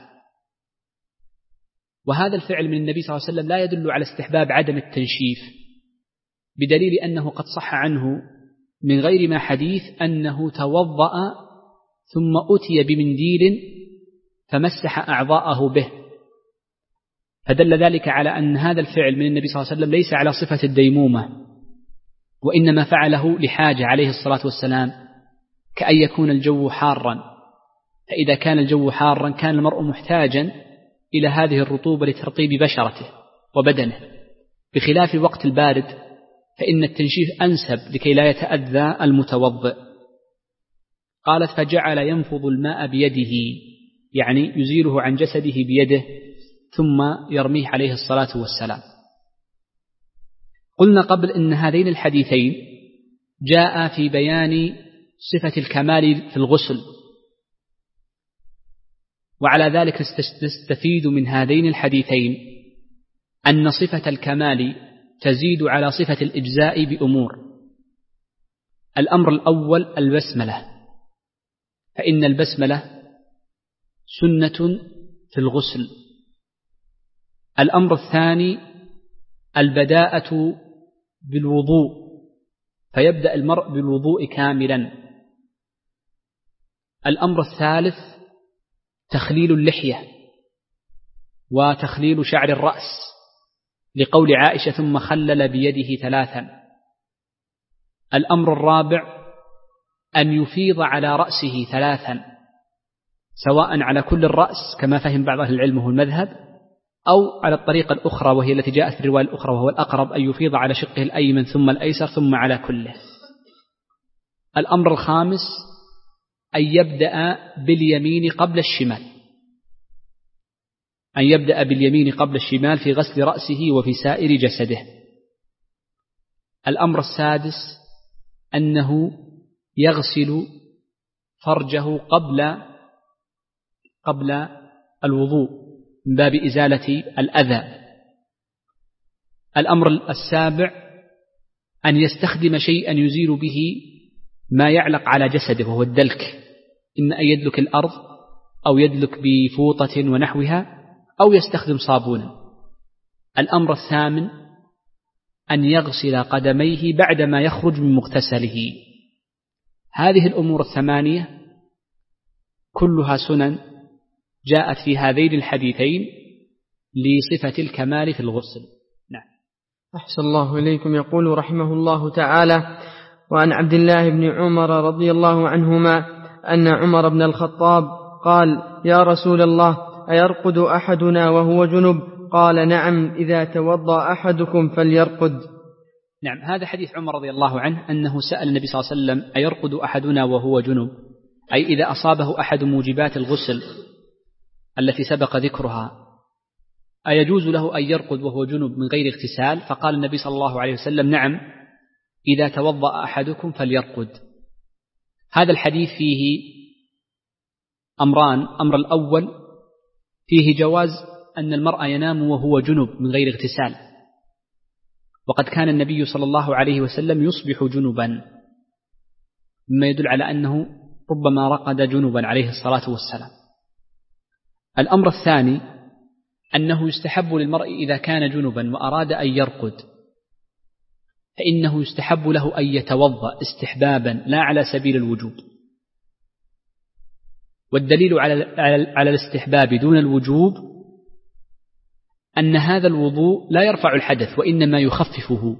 وهذا الفعل من النبي صلى الله عليه وسلم لا يدل على استحباب عدم التنشيف، بدليل أنه قد صح عنه من غير ما حديث أنه توضأ ثم أتي بمنديل فمسح أعضاءه به، فدل ذلك على أن هذا الفعل من النبي صلى الله عليه وسلم ليس على صفة الديمومة، وإنما فعله لحاجة عليه الصلاة والسلام، كأن يكون الجو حارا، فإذا كان الجو حارا كان المرء محتاجا إلى هذه الرطوبة لترطيب بشرته وبدنه، بخلاف الوقت البارد فإن التنشيف أنسب لكي لا يتأذى المتوضئ. قالت فجعل ينفض الماء بيده، يعني يزيله عن جسده بيده ثم يرميه عليه الصلاة والسلام. قلنا قبل إن هذين الحديثين جاء في بيان صفة الكمال في الغسل، وعلى ذلك نستفيد من هذين الحديثين أن صفة الكمال تزيد على صفة الإجزاء بأمور. الأمر الأول البسملة، فإن البسملة سنة في الغسل. الأمر الثاني البداءة بالوضوء، فيبدأ المرء بالوضوء كاملا. الأمر الثالث تخليل اللحية وتخليل شعر الرأس، لقول عائشة ثم خلل بيده ثلاثا. الأمر الرابع أن يفيض على رأسه ثلاثا، سواء على كل الرأس كما فهم بعض أهل العلم وهو المذهب، أو على الطريقة الأخرى وهي التي جاءت في الرواية الأخرى وهو الأقرب، أن يفيض على شقه الأيمن ثم الأيسر ثم على كله. الأمر الخامس أن يبدأ باليمين قبل الشمال، أن يبدأ باليمين قبل الشمال في غسل رأسه وفي سائر جسده. الأمر السادس أنه يغسل فرجه قبل قبل الوضوء من باب إزالة الأذى. الأمر السابع أن يستخدم شيئا يزيل به ما يعلق على جسده وهو الدلك، إن أن يدلك الأرض أو يدلك بفوطة ونحوها أو يستخدم صابونا. الأمر الثامن أن يغسل قدميه بعدما يخرج من مغتسله. هذه الأمور الثمانية كلها سنن جاءت في هذين الحديثين لصفة الكمال في الغسل. نعم. أحسن الله إليكم. يقول رحمه الله تعالى: وعن عبد الله بن عمر رضي الله عنهما أن عمر بن الخطاب قال: يا رسول الله، أيرقد أحدنا وهو جنب؟ قال نعم إذا توضأ أحدكم فليرقد. نعم، هذا حديث عمر رضي الله عنه أنه سأل النبي صلى الله عليه وسلم أيرقد أحدنا وهو جنب، أي إذا أصابه أحد موجبات الغسل التي سبق ذكرها أيجوز له أن يرقد وهو جنب من غير اغتسال؟ فقال النبي صلى الله عليه وسلم نعم إذا توضأ أحدكم فليرقد. هذا الحديث فيه أمران. أمر الأول فيه جواز أن المرء ينام وهو جنب من غير اغتسال، وقد كان النبي صلى الله عليه وسلم يصبح جنبا، مما يدل على أنه ربما رقد جنبا عليه الصلاة والسلام. الأمر الثاني أنه يستحب للمرء إذا كان جنبا وأراد أن يرقد فإنه يستحب له أن يتوضأ استحبابا لا على سبيل الوجوب. والدليل على على الاستحباب دون الوجوب أن هذا الوضوء لا يرفع الحدث وإنما يخففه،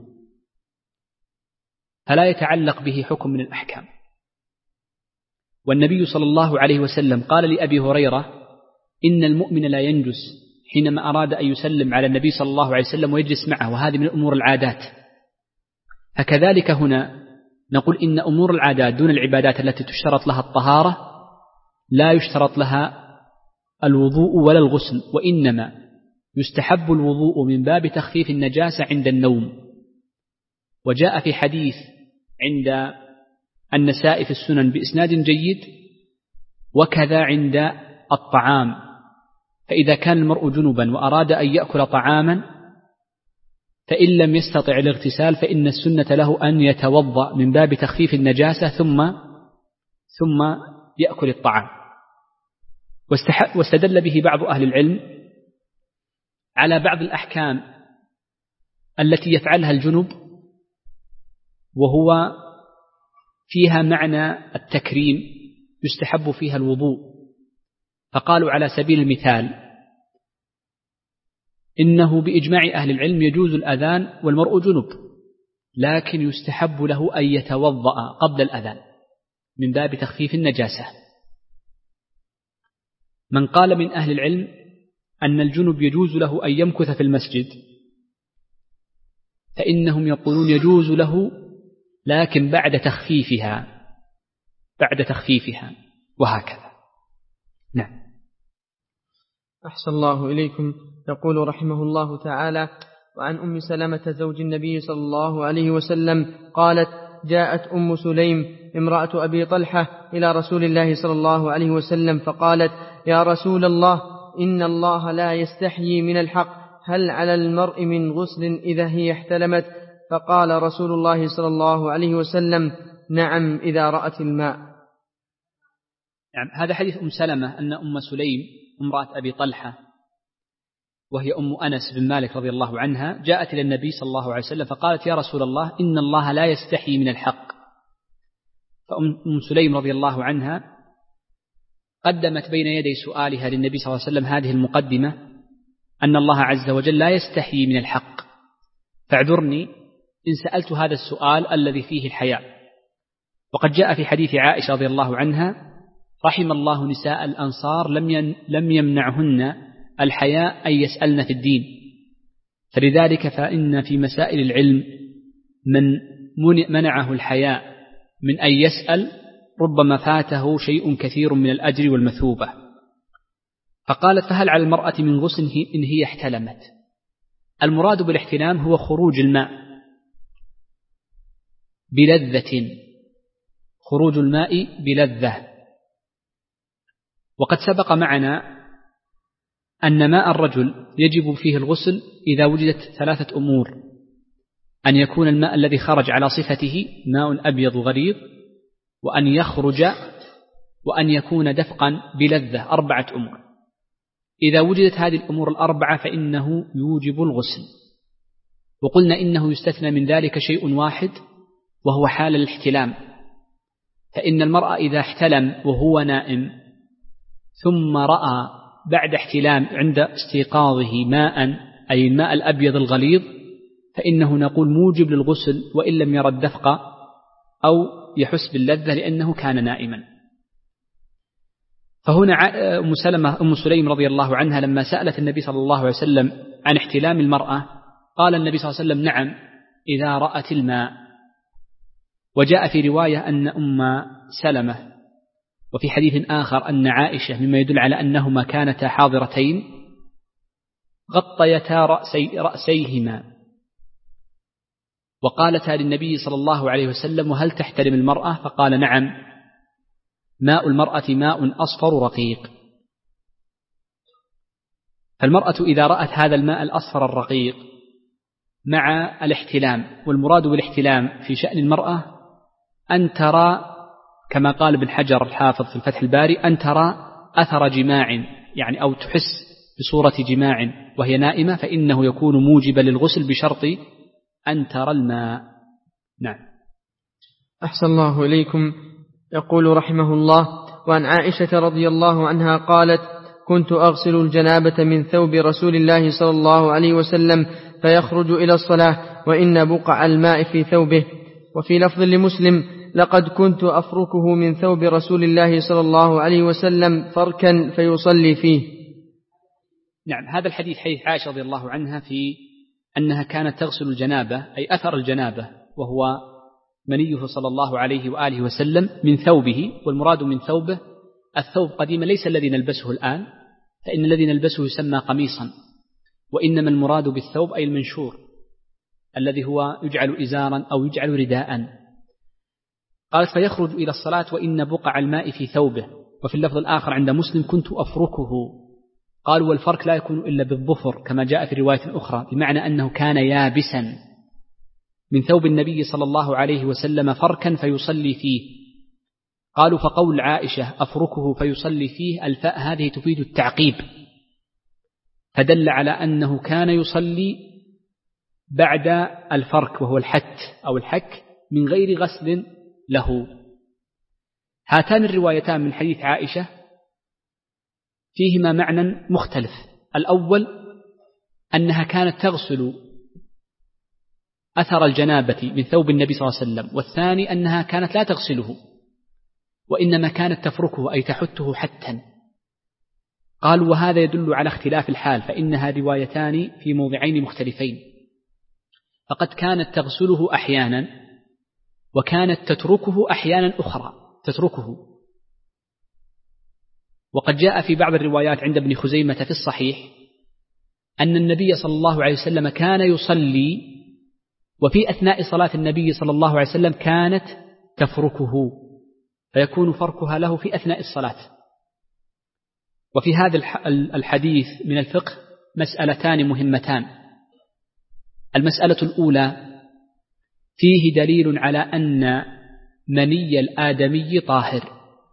فلا يتعلق به حكم من الأحكام. والنبي صلى الله عليه وسلم قال لأبي هريرة إن المؤمن لا ينجس حينما أراد أن يسلم على النبي صلى الله عليه وسلم ويجلس معه، وهذه من أمور العادات. فكذلك هنا نقول إن أمور العادات دون العبادات التي تشترط لها الطهارة لا يشترط لها الوضوء ولا الغسل، وإنما يستحب الوضوء من باب تخفيف النجاسة عند النوم. وجاء في حديث عند النسائي في السنن بإسناد جيد وكذا عند الطعام، فإذا كان المرء جنبا وأراد أن يأكل طعاما فإن لم يستطع الاغتسال فإن السنة له أن يتوضأ من باب تخفيف النجاسة ثم ثم يأكل الطعام. واستدل به بعض أهل العلم على بعض الأحكام التي يفعلها الجنب وهو فيها معنى التكريم يستحب فيها الوضوء، فقالوا على سبيل المثال إنه بإجماع أهل العلم يجوز الأذان والمرء جنب، لكن يستحب له أن يتوضأ قبل الأذان من باب تخفيف النجاسة. من قال من أهل العلم أن الجنب يجوز له أن يمكث في المسجد فإنهم يقولون يجوز له لكن بعد تخفيفها بعد تخفيفها وهكذا. نعم. أحسن الله إليكم. يقول رحمه الله تعالى: وعن أم سلمة زوج النبي صلى الله عليه وسلم قالت: جاءت أم سليم امرأة أبي طلحة إلى رسول الله صلى الله عليه وسلم فقالت: يا رسول الله، إن الله لا يستحيي من الحق، هل على المرء من غسل إذا هي احتلمت؟ فقال رسول الله صلى الله عليه وسلم: نعم إذا رأت الماء. نعم. هذا حديث أم سلمة أن أم سليم امرأة أبي طلحة وهي أم أنس بن مالك رضي الله عنها جاءت إلى النبي صلى الله عليه وسلم فقالت: يا رسول الله، إن الله لا يستحيي من الحق. فأم سليم رضي الله عنها قدمت بين يدي سؤالها للنبي صلى الله عليه وسلم هذه المقدمة أن الله عز وجل لا يستحيي من الحق، فاعذرني إن سألت هذا السؤال الذي فيه الحياء. وقد جاء في حديث عائشة رضي الله عنها: رحم الله نساء الأنصار لم يمنعهن الحياء أن يسألن في الدين. فلذلك فإن في مسائل العلم من منعه الحياء من أن يسأل ربما فاته شيء كثير من الأجر والمثوبة. فقالت: فهل على المرأة من غسل إن هي احتلمت؟ المراد بالاحتلام هو خروج الماء بلذة، خروج الماء بلذة. وقد سبق معنا أن ماء الرجل يجب فيه الغسل إذا وجدت ثلاثة أمور: أن يكون الماء الذي خرج على صفته ماء أبيض غليظ، وأن يخرج، وأن يكون دفقا بلذة، أربعة أمور. إذا وجدت هذه الأمور الأربعة فإنه يوجب الغسل. وقلنا إنه يستثنى من ذلك شيء واحد وهو حال الاحتلام، فإن المرأة إذا احتلم وهو نائم ثم رأى بعد احتلام عند استيقاظه ماء أي الماء الأبيض الغليظ فإنه نقول موجب للغسل وإن لم يرى الدفق أو يحس باللذة لأنه كان نائما. فهنا أم سلمة أم سليم رضي الله عنها لما سألت النبي صلى الله عليه وسلم عن احتلام المرأة قال النبي صلى الله عليه وسلم نعم إذا رأت الماء. وجاء في رواية أن أم سلمة وفي حديث آخر أن عائشة مما يدل على أنهما كانتا حاضرتين غطيتا رأسي رأسيهما وقالتا للنبي صلى الله عليه وسلم وهل تحترم المرأة؟ فقال نعم ماء المرأة ماء أصفر رقيق. فالمرأة إذا رأت هذا الماء الأصفر الرقيق مع الاحتلام، والمراد بالاحتلام في شأن المرأة أن ترى كما قال ابن حجر الحافظ في الفتح الباري أن ترى أثر جماع، يعني أو تحس بصورة جماع وهي نائمة، فإنه يكون موجبا للغسل بشرط أن ترى الماء. نعم. أحسن الله إليكم. يقول رحمه الله: وعن عائشة رضي الله عنها قالت: كنت أغسل الجنابة من ثوب رسول الله صلى الله عليه وسلم فيخرج إلى الصلاة وإن بقع الماء في ثوبه. وفي لفظ لمسلم: لقد كنت أفركه من ثوب رسول الله صلى الله عليه وسلم فركا فيصلي فيه. نعم. هذا الحديث حديث عائشة رضي الله عنها في أنها كانت تغسل الجنابة أي أثر الجنابة وهو منيه صلى الله عليه وآله وسلم من ثوبه، والمراد من ثوبه الثوب قديما ليس الذي نلبسه الآن، فإن الذي نلبسه يسمى قميصا، وإنما المراد بالثوب أي المنشور الذي هو يجعل إزارا أو يجعل رداء. قالت: فيخرج إلى الصلاة وإن بقع الماء في ثوبه. وفي اللفظ الآخر عند مسلم: كنت أفركه. قالوا: والفرك لا يكون إلا بالظفر كما جاء في رواية أخرى، بمعنى أنه كان يابسا من ثوب النبي صلى الله عليه وسلم فركا فيصلي فيه. قالوا: فقول عائشة أفركه فيصلي فيه الفاء هذه تفيد التعقيب، فدل على أنه كان يصلي بعد الفرك وهو الحت أو الحك من غير غسل له. هاتان الروايتان من حديث عائشة فيهما معنى مختلف. الأول أنها كانت تغسل أثر الجنابة من ثوب النبي صلى الله عليه وسلم، والثاني أنها كانت لا تغسله وإنما كانت تفركه أي تحته حتا. قالوا: وهذا يدل على اختلاف الحال، فإنها روايتان في موضعين مختلفين، فقد كانت تغسله أحيانا وكانت تتركه أحيانا أخرى تتركه. وقد جاء في بعض الروايات عند ابن خزيمة في الصحيح أن النبي صلى الله عليه وسلم كان يصلي وفي أثناء صلاة النبي صلى الله عليه وسلم كانت تفركه، فيكون فركها له في أثناء الصلاة. وفي هذا الحديث من الفقه مسألتان مهمتان. المسألة الأولى: فيه دليل على أن مني الآدمي طاهر،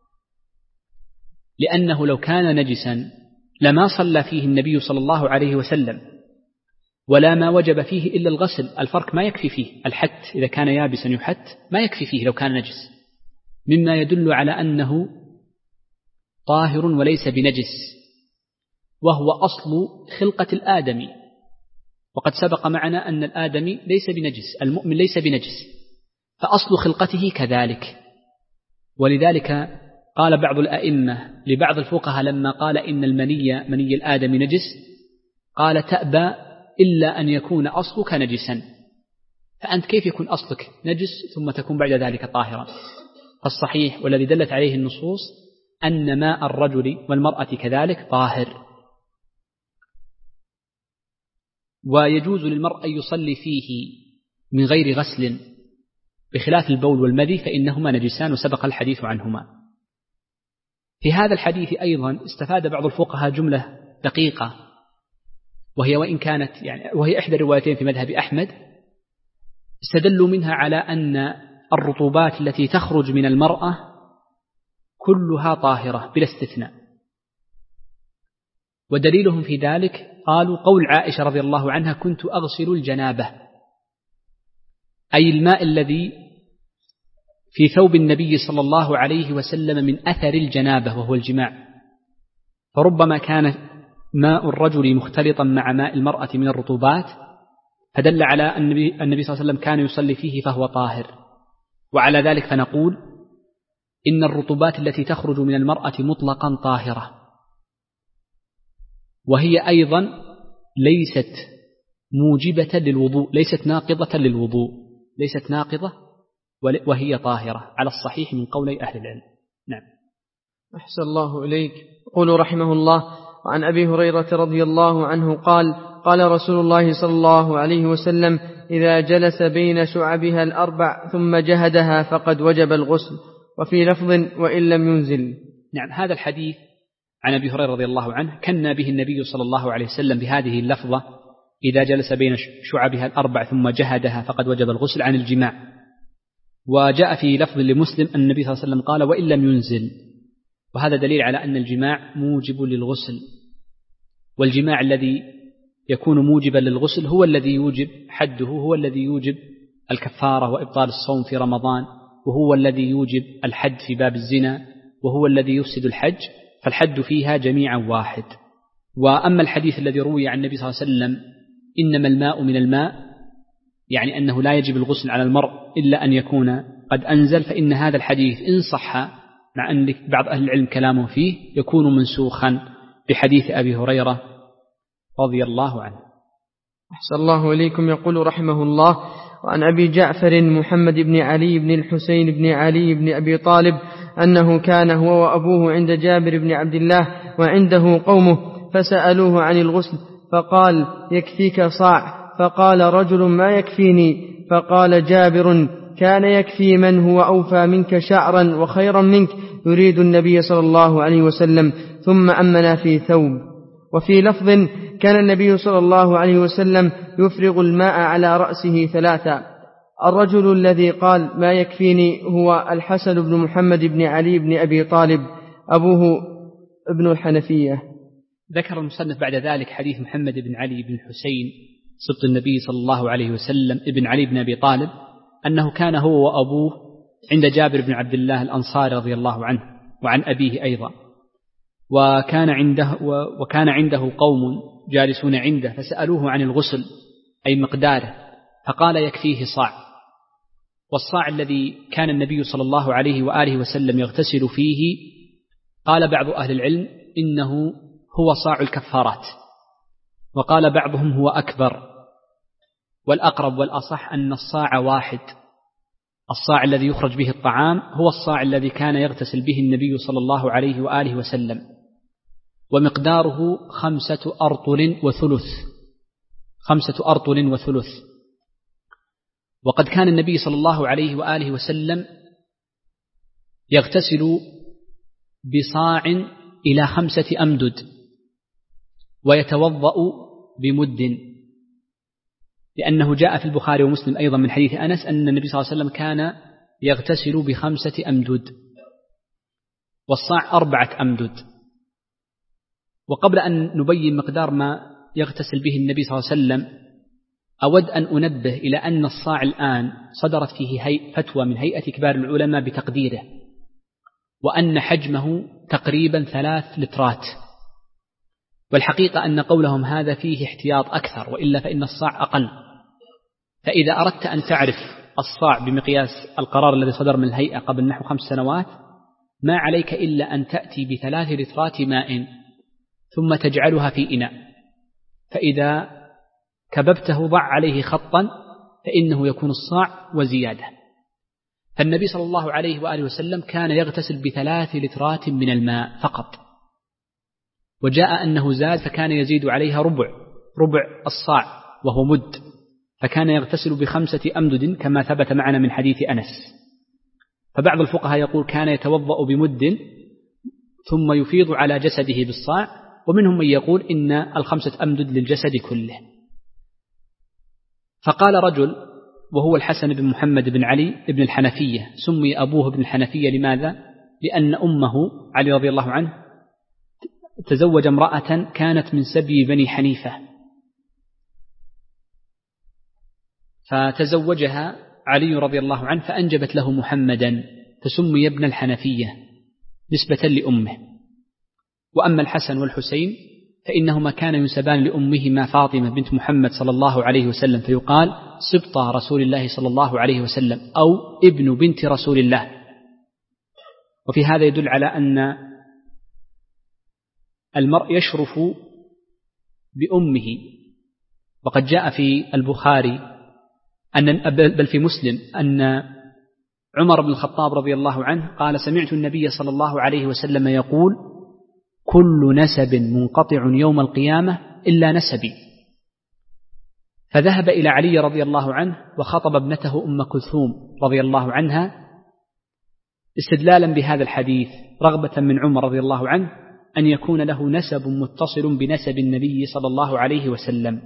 لأنه لو كان نجسا لما صلى فيه النبي صلى الله عليه وسلم ولا ما وجب فيه إلا الغسل. الفرق ما يكفي فيه، الحت إذا كان يابسا يحت ما يكفي فيه لو كان نجس، مما يدل على أنه طاهر وليس بنجس، وهو أصل خلقة الآدمي. وقد سبق معنا أن الآدمي ليس بنجس، المؤمن ليس بنجس، فأصل خلقته كذلك. ولذلك قال بعض الأئمة لبعض الفقهاء لما قال إن المني مني الآدمي نجس، قال: تأبى إلا أن يكون أصلك نجسا، فأنت كيف يكون أصلك نجس ثم تكون بعد ذلك طاهرا؟ فالصحيح والذي دلت عليه النصوص أن ماء الرجل والمرأة كذلك طاهر، ويجوز للمرء أن يصلي فيه من غير غسل، بخلاف البول والمذي فإنهما نجسان وسبق الحديث عنهما. في هذا الحديث أيضا استفاد بعض الفقهاء جملة دقيقة، وهي وإن كانت يعني وهي إحدى الروايتين في مذهب أحمد، استدلوا منها على أن الرطوبات التي تخرج من المرأة كلها طاهرة بلا استثناء. ودليلهم في ذلك قالوا قول عائشة رضي الله عنها: كنت أغسل الجنابة، أي الماء الذي في ثوب النبي صلى الله عليه وسلم من أثر الجنابة وهو الجماع، فربما كان ماء الرجل مختلطا مع ماء المرأة من الرطوبات، فدل على أن النبي صلى الله عليه وسلم كان يصلي فيه فهو طاهر. وعلى ذلك فنقول إن الرطوبات التي تخرج من المرأة مطلقا طاهرة، وهي أيضا ليست موجبة للوضوء، ليست ناقضة للوضوء، ليست ناقضة وهي طاهرة على الصحيح من قولي أهل العلم. نعم. أحسن الله إليك. يقول رحمه الله: وعن أبي هريرة رضي الله عنه قال: قال رسول الله صلى الله عليه وسلم: إذا جلس بين شعبها الأربع ثم جهدها فقد وجب الغسل. وفي لفظ: وإن لم ينزل. نعم، هذا الحديث عن أبي هريرة رضي الله عنه كنى به النبي صلى الله عليه وسلم بهذه اللفظة: إذا جلس بين شعبها الأربع ثم جهدها فقد وجب الغسل، عن الجماع. وجاء في لفظ لمسلم أن النبي صلى الله عليه وسلم قال: وإن لم ينزل. وهذا دليل على أن الجماع موجب للغسل، والجماع الذي يكون موجبا للغسل هو الذي يوجب حده، هو الذي يوجب الكفارة وإبطال الصوم في رمضان، وهو الذي يوجب الحد في باب الزنا، وهو الذي يفسد الحج، فالحد فيها جميعا واحد. وأما الحديث الذي روي عن النبي صلى الله عليه وسلم: إنما الماء من الماء، يعني أنه لا يجب الغسل على المرء إلا أن يكون قد أنزل، فإن هذا الحديث إن صح، مع أن بعض أهل العلم كلامه فيه، يكون منسوخا بحديث أبي هريرة رضي الله عنه. أحسن الله إليكم. يقول رحمه الله: وعن أبي جعفر محمد بن علي بن الحسين بن علي بن أبي طالب أنه كان هو وأبوه عند جابر بن عبد الله وعنده قومه، فسألوه عن الغسل فقال: يكفيك صاع. فقال رجل: ما يكفيني؟ فقال جابر: كان يكفي من هو أوفى منك شعرا وخيرا منك، يريد النبي صلى الله عليه وسلم، ثم أمنا في ثوب. وفي لفظ: كان النبي صلى الله عليه وسلم يفرغ الماء على رأسه ثلاثا. الرجل الذي قال ما يكفيني هو الحسن بن محمد بن علي بن أبي طالب، أبوه ابن الحنفية. ذكر المصنف بعد ذلك حديث محمد بن علي بن الحسين سبط النبي صلى الله عليه وسلم ابن علي بن أبي طالب، أنه كان هو وأبوه عند جابر بن عبد الله الأنصاري رضي الله عنه، وعن أبيه أيضا، وكان عنده, وكان عنده قوم جالسون عنده، فسألوه عن الغسل أي مقداره، فقال: يكفيه صاع. والصاع الذي كان النبي صلى الله عليه وآله وسلم يغتسل فيه، قال بعض أهل العلم إنه هو صاع الكفارات، وقال بعضهم هو أكبر، والأقرب والأصح أن الصاع واحد. الصاع الذي يخرج به الطعام هو الصاع الذي كان يغتسل به النبي صلى الله عليه وآله وسلم، ومقداره خمسة أرطل وثلث خمسة أرطل وثلث. وقد كان النبي صلى الله عليه وآله وسلم يغتسل بصاع إلى خمسة أمدد، ويتوضأ بمد، لأنه جاء في البخاري ومسلم أيضا من حديث أنس أن النبي صلى الله عليه وسلم كان يغتسل بخمسة أمدد، والصاع أربعة أمدد. وقبل أن نبين مقدار ما يغتسل به النبي صلى الله عليه وسلم، أود أن أنبه إلى أن الصاع الآن صدرت فيه هي فتوى من هيئة كبار العلماء بتقديره، وأن حجمه تقريبا ثلاث لترات. والحقيقة أن قولهم هذا فيه احتياط أكثر، وإلا فإن الصاع أقل. فإذا أردت أن تعرف الصاع بمقياس القرار الذي صدر من الهيئة قبل نحو خمس سنوات، ما عليك إلا أن تأتي بثلاث لترات ماء ثم تجعلها في إناء، فإذا كببته ضع عليه خطا فإنه يكون الصاع وزيادة. فالنبي صلى الله عليه وآله وسلم كان يغتسل بثلاث لترات من الماء فقط، وجاء أنه زاد فكان يزيد عليها ربع ربع الصاع وهو مد، فكان يغتسل بخمسة أمدد كما ثبت معنا من حديث أنس. فبعض الفقهاء يقول كان يتوضأ بمد ثم يفيض على جسده بالصاع، ومنهم من يقول إن الخمسة أمدد للجسد كله. فقال رجل وهو الحسن بن محمد بن علي بن الحنفية، سمي أبوه ابن الحنفية لماذا؟ لأن أمه علي رضي الله عنه تزوج امرأة كانت من سبي بني حنيفة، فتزوجها علي رضي الله عنه فأنجبت له محمدا، فسمي ابن الحنفية نسبة لأمه. وأما الحسن والحسين فإنهما كان ينسبان لأمهما فاطمة بنت محمد صلى الله عليه وسلم، فيقال سبطة رسول الله صلى الله عليه وسلم أو ابن بنت رسول الله. وفي هذا يدل على أن المرء يشرف بأمه وقد جاء في البخاري أن بل في مسلم أن عمر بن الخطاب رضي الله عنه قال سمعت النبي صلى الله عليه وسلم يقول كل نسب منقطع يوم القيامة إلا نسبي، فذهب إلى علي رضي الله عنه وخطب ابنته أم كلثوم رضي الله عنها استدلالا بهذا الحديث، رغبة من عمر رضي الله عنه أن يكون له نسب متصل بنسب النبي صلى الله عليه وسلم.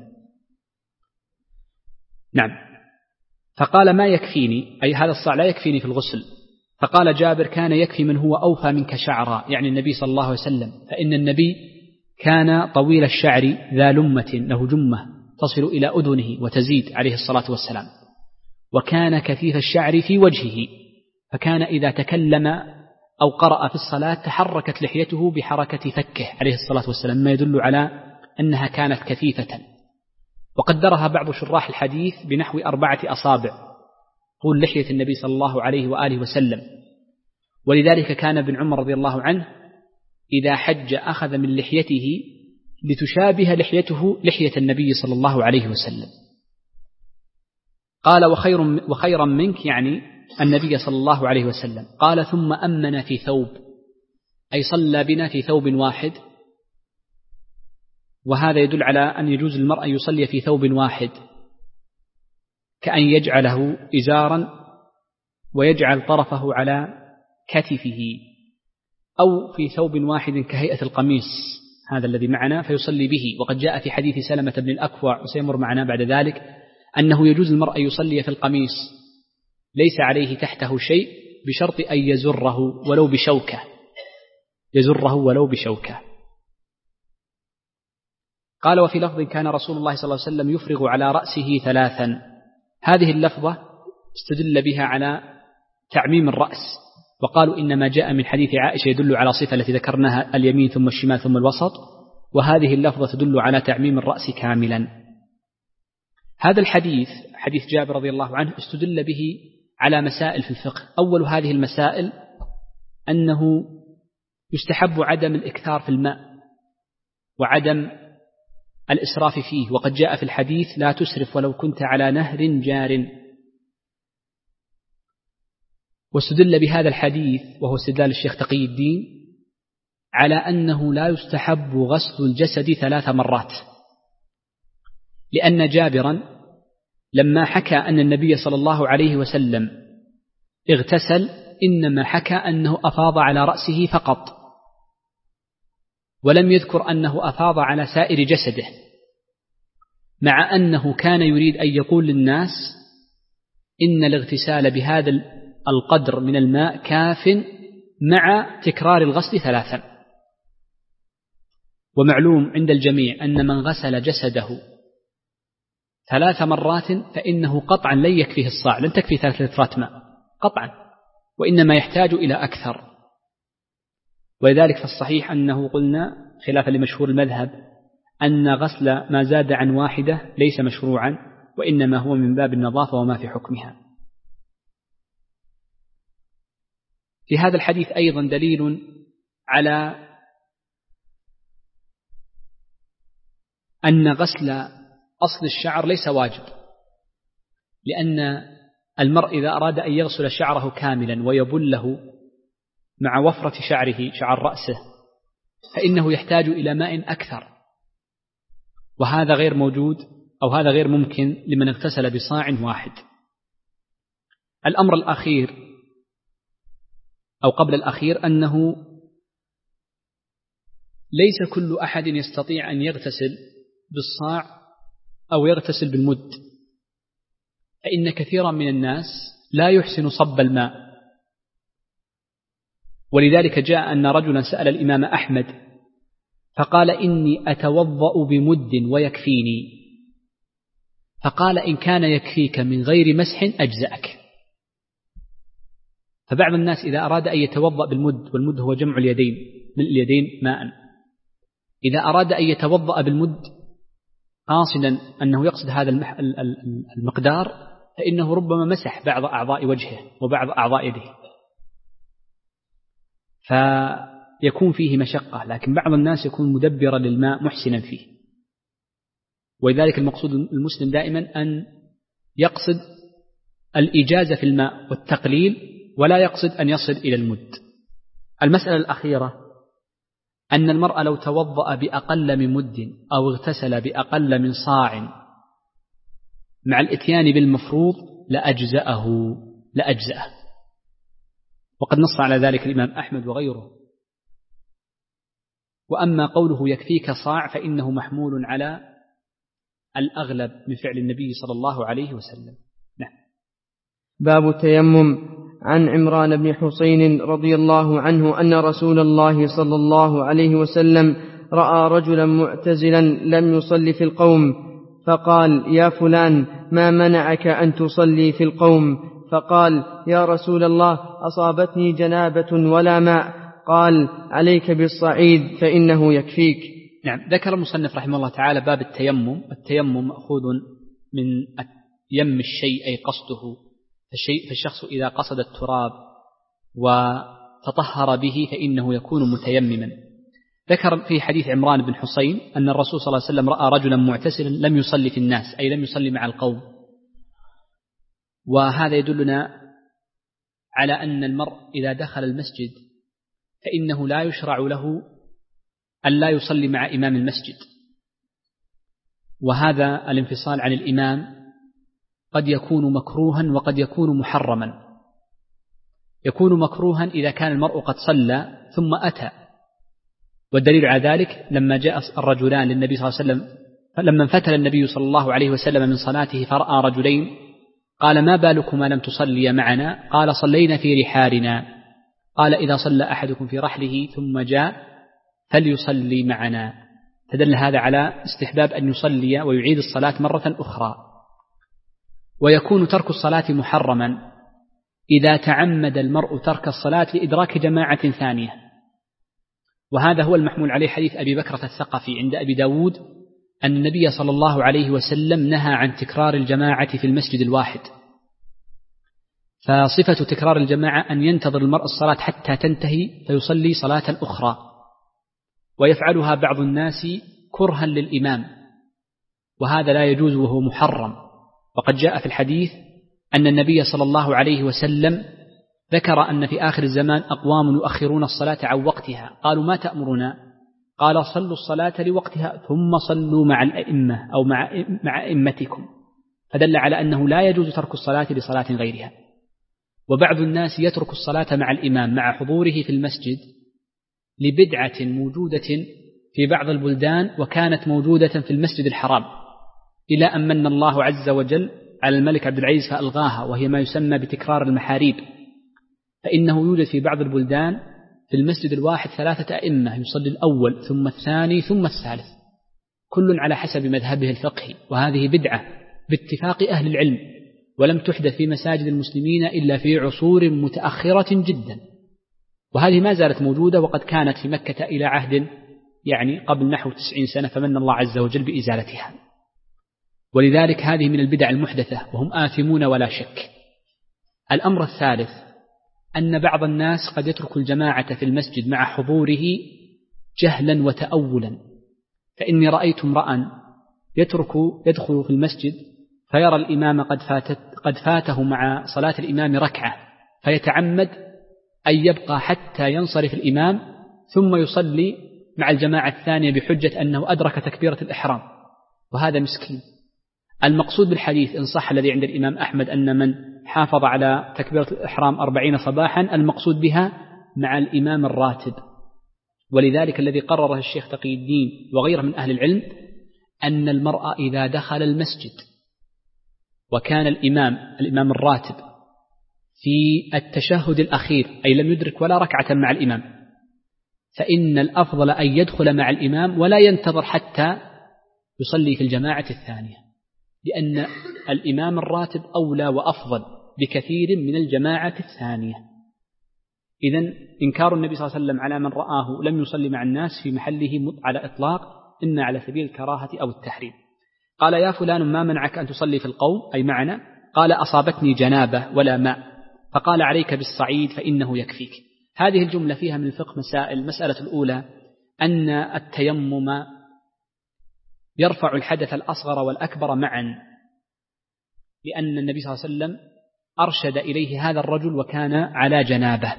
نعم. فقال ما يكفيني، أي هذا الصاع لا يكفيني في الغسل. فقال جابر كان يكفي من هو أوفى منك شعرا، يعني النبي صلى الله عليه وسلم، فإن النبي كان طويل الشعر ذا لمة له جمة تصل إلى أذنه وتزيد عليه الصلاة والسلام، وكان كثيف الشعر في وجهه، فكان إذا تكلم أو قرأ في الصلاة تحركت لحيته بحركة فكه عليه الصلاة والسلام، ما يدل على أنها كانت كثيفة. وقدرها بعض شراح الحديث بنحو أربعة أصابع طول لحية النبي صلى الله عليه وآله وسلم. ولذلك كان ابن عمر رضي الله عنه إذا حج أخذ من لحيته لتشابه لحيته لحية النبي صلى الله عليه وسلم. قال وخير وخيرا منك، يعني النبي صلى الله عليه وسلم. قال ثم أمن في ثوب، أي صلى بنا في ثوب واحد، وهذا يدل على أن يجوز للمرء أن يصلي في ثوب واحد، كأن يجعله إزارا ويجعل طرفه على كتفه، أو في ثوب واحد كهيئة القميص هذا الذي معنا فيصلي به. وقد جاء في حديث سلمة بن الأكوع وسيمر معنا بعد ذلك أنه يجوز للمرء أن يصلي في القميص ليس عليه تحته شيء بشرط أن يزره ولو بشوكة، يزره ولو بشوكة. قال وفي لفظ كان رسول الله صلى الله عليه وسلم يفرغ على رأسه ثلاثا. هذه اللفظة استدل بها على تعميم الرأس، وقالوا إنما جاء من حديث عائشة يدل على صفة التي ذكرناها اليمين ثم الشمال ثم الوسط، وهذه اللفظة تدل على تعميم الرأس كاملا. هذا الحديث حديث جابر رضي الله عنه استدل به على مسائل في الفقه. أول هذه المسائل أنه يستحب عدم الإكثار في الماء وعدم الإسراف فيه، وقد جاء في الحديث لا تسرف ولو كنت على نهر جار. واستدل بهذا الحديث وهو استدلال الشيخ تقي الدين على أنه لا يستحب غسل الجسد ثلاث مرات، لأن جابرا لما حكى أن النبي صلى الله عليه وسلم اغتسل إنما حكى أنه أفاض على رأسه فقط، ولم يذكر أنه أفاض على سائر جسده، مع أنه كان يريد أن يقول للناس إن الاغتسال بهذا القدر من الماء كاف مع تكرار الغسل ثلاثا. ومعلوم عند الجميع أن من غسل جسده ثلاث مرات فإنه قطعا لن يكفيه الصاع، لن تكفي ثلاث لترات ماء قطعا، وإنما يحتاج إلى أكثر. ولذلك فالصحيح أنه قلنا خلافا لمشهور المذهب أن غسل ما زاد عن واحدة ليس مشروعا، وإنما هو من باب النظافة وما في حكمها. في هذا الحديث أيضا دليل على أن غسل أصل الشعر ليس واجب، لأن المرء إذا أراد أن يغسل شعره كاملا ويبله مع وفرة شعره شعر رأسه فإنه يحتاج إلى ماء أكثر، وهذا غير موجود أو هذا غير ممكن لمن اغتسل بصاع واحد. الأمر الأخير أو قبل الأخير أنه ليس كل أحد يستطيع أن يغتسل بالصاع أو يغتسل بالمد، فإن كثيرا من الناس لا يحسن صب الماء. ولذلك جاء أن رجلا سأل الإمام أحمد فقال إني أتوضأ بمد ويكفيني، فقال إن كان يكفيك من غير مسح أجزأك. فبعض الناس إذا أراد أن يتوضأ بالمد، والمد هو جمع اليدين من اليدين ماء، إذا أراد أن يتوضأ بالمد قاصدا أنه يقصد هذا المقدار فإنه ربما مسح بعض أعضاء وجهه وبعض أعضاء يده، فيكون فيه مشقة. لكن بعض الناس يكون مدبرا للماء محسنا فيه. ولذلك المقصود المسلم دائما أن يقصد الإجازة في الماء والتقليل ولا يقصد أن يصل إلى المد. المسألة الأخيرة أن المرء لو توضأ بأقل من مد أو اغتسل بأقل من صاع مع الإتيان بالمفروض لأجزأه لأجزأه وقد نص على ذلك الإمام أحمد وغيره. وأما قوله يكفيك صاع فإنه محمول على الأغلب من فعل النبي صلى الله عليه وسلم. نعم. باب التيمم. عن عمران بن حسين رضي الله عنه أن رسول الله صلى الله عليه وسلم رأى رجلا معتزلا لم يصلي في القوم فقال يا فلان ما منعك أن تصلي في القوم؟ فقال يا رسول الله أصابتني جنابة ولا ماء. قال عليك بالصعيد فإنه يكفيك. نعم. ذكر المصنف رحمه الله تعالى باب التيمم. التيمم مأخوذ من يم الشيء أي قصده، فالشيء فالشخص إذا قصد التراب وتطهر به فإنه يكون متيمما. ذكر في حديث عمران بن حسين أن الرسول صلى الله عليه وسلم رأى رجلا معتزلا لم يصلي في الناس أي لم يصلي مع القوم، وهذا يدلنا على أن المرء إذا دخل المسجد فإنه لا يشرع له أن لا يصلي مع إمام المسجد، وهذا الانفصال عن الإمام قد يكون مكروها وقد يكون محرما. يكون مكروها إذا كان المرء قد صلى ثم أتى، والدليل على ذلك لما جاء الرجلان للنبي صلى الله عليه وسلم لما انفتل النبي صلى الله عليه وسلم من صلاته فرأى رجلين قال ما بالكما لم تصلي معنا؟ قال صلينا في رحالنا. قال إذا صلى أحدكم في رحله ثم جاء فليصلي معنا. فدل هذا على استحباب أن يصلي ويعيد الصلاة مرة أخرى. ويكون ترك الصلاة محرما إذا تعمد المرء ترك الصلاة لإدراك جماعة ثانية، وهذا هو المحمول عليه حديث أبي بكرة الثقفي عند أبي داود أن النبي صلى الله عليه وسلم نهى عن تكرار الجماعة في المسجد الواحد. فصفة تكرار الجماعة أن ينتظر المرء الصلاة حتى تنتهي فيصلي صلاة أخرى، ويفعلها بعض الناس كرها للإمام، وهذا لا يجوز وهو محرم. وقد جاء في الحديث أن النبي صلى الله عليه وسلم ذكر أن في آخر الزمان أقوام يؤخرون الصلاة عن وقتها. قالوا ما تأمرنا؟ قال صلوا الصلاة لوقتها ثم صلوا مع الأئمة أو مع مع أئمتكم. فدل على أنه لا يجوز ترك الصلاة لصلاة غيرها. وبعض الناس يترك الصلاة مع الإمام مع حضوره في المسجد لبدعة موجودة في بعض البلدان وكانت موجودة في المسجد الحرام، إلى أن من الله عز وجل على الملك عبد العزيز فألغاها، وهي ما يسمى بتكرار المحاريب. فإنه يوجد في بعض البلدان في المسجد الواحد ثلاثة أئمة، يصلي الأول ثم الثاني ثم الثالث، كل على حسب مذهبه الفقهي، وهذه بدعة باتفاق أهل العلم، ولم تحدث في مساجد المسلمين إلا في عصور متأخرة جدا، وهذه ما زالت موجودة، وقد كانت في مكة إلى عهد يعني قبل نحو تسعين سنة، فمن الله عز وجل بإزالتها. ولذلك هذه من البدع المحدثة وهم آثمون ولا شك. الأمر الثالث أن بعض الناس قد يترك الجماعة في المسجد مع حضوره جهلا وتأولا. فإني رأيت امرأ يترك يدخل في المسجد فيرى الإمام قد, فاتت قد فاته مع صلاة الإمام ركعة، فيتعمد أن يبقى حتى ينصرف الإمام ثم يصلي مع الجماعة الثانية بحجة أنه أدرك تكبيرة الإحرام، وهذا مسكين. المقصود بالحديث إن صح الذي عند الإمام أحمد أن من حافظ على تكبيرة الإحرام أربعين صباحا المقصود بها مع الإمام الراتب. ولذلك الذي قرره الشيخ تقي الدين وغيره من أهل العلم أن المرأة إذا دخل المسجد وكان الإمام الإمام الراتب في التشهد الأخير أي لم يدرك ولا ركعة مع الإمام، فإن الأفضل أن يدخل مع الإمام ولا ينتظر حتى يصلي في الجماعة الثانية، لأن الإمام الراتب أولى وأفضل بكثير من الجماعة الثانية. إذن إنكار النبي صلى الله عليه وسلم على من رآه لم يصلي مع الناس في محله على إطلاق إما على سبيل الكراهة أو التحريم. قال يا فلان ما منعك أن تصلي في القوم أي معنا؟ قال أصابتني جنابة ولا ماء. فقال عليك بالصعيد فإنه يكفيك. هذه الجملة فيها من الفقه مسائل. المسألة الأولى أن التيمم يرفع الحدث الأصغر والأكبر معا، لأن النبي صلى الله عليه وسلم أرشد إليه هذا الرجل وكان على جنابه.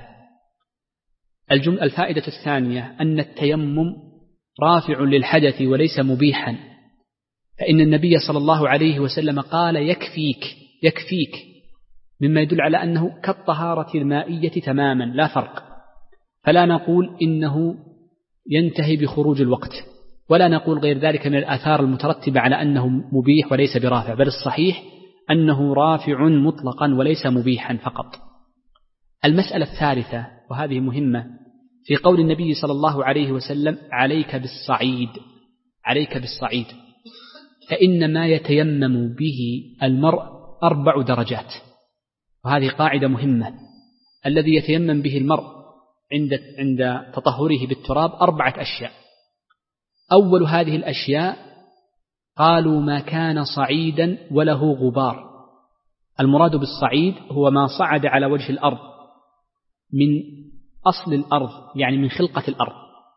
الجملة الفائدة الثانية أن التيمم رافع للحدث وليس مبيحا، فإن النبي صلى الله عليه وسلم قال يكفيك يكفيك، مما يدل على أنه كالطهارة المائية تماما لا فرق. فلا نقول إنه ينتهي بخروج الوقت، ولا نقول غير ذلك من الآثار المترتبة على أنه مبيح وليس برافع، بل الصحيح أنه رافع مطلقا وليس مبيحا فقط. المسألة الثالثة وهذه مهمة، في قول النبي صلى الله عليه وسلم عليك بالصعيد، عليك بالصعيد، فإن ما يتيمم به المرء أربع درجات، وهذه قاعدة مهمة. الذي يتيمم به المرء عند عند تطهره بالتراب أربعة أشياء. أول هذه الأشياء قالوا ما كان صعيدا وله غبار. المراد بالصعيد هو ما صعد على وجه الأرض من أصل الأرض، يعني من خلقة الأرض.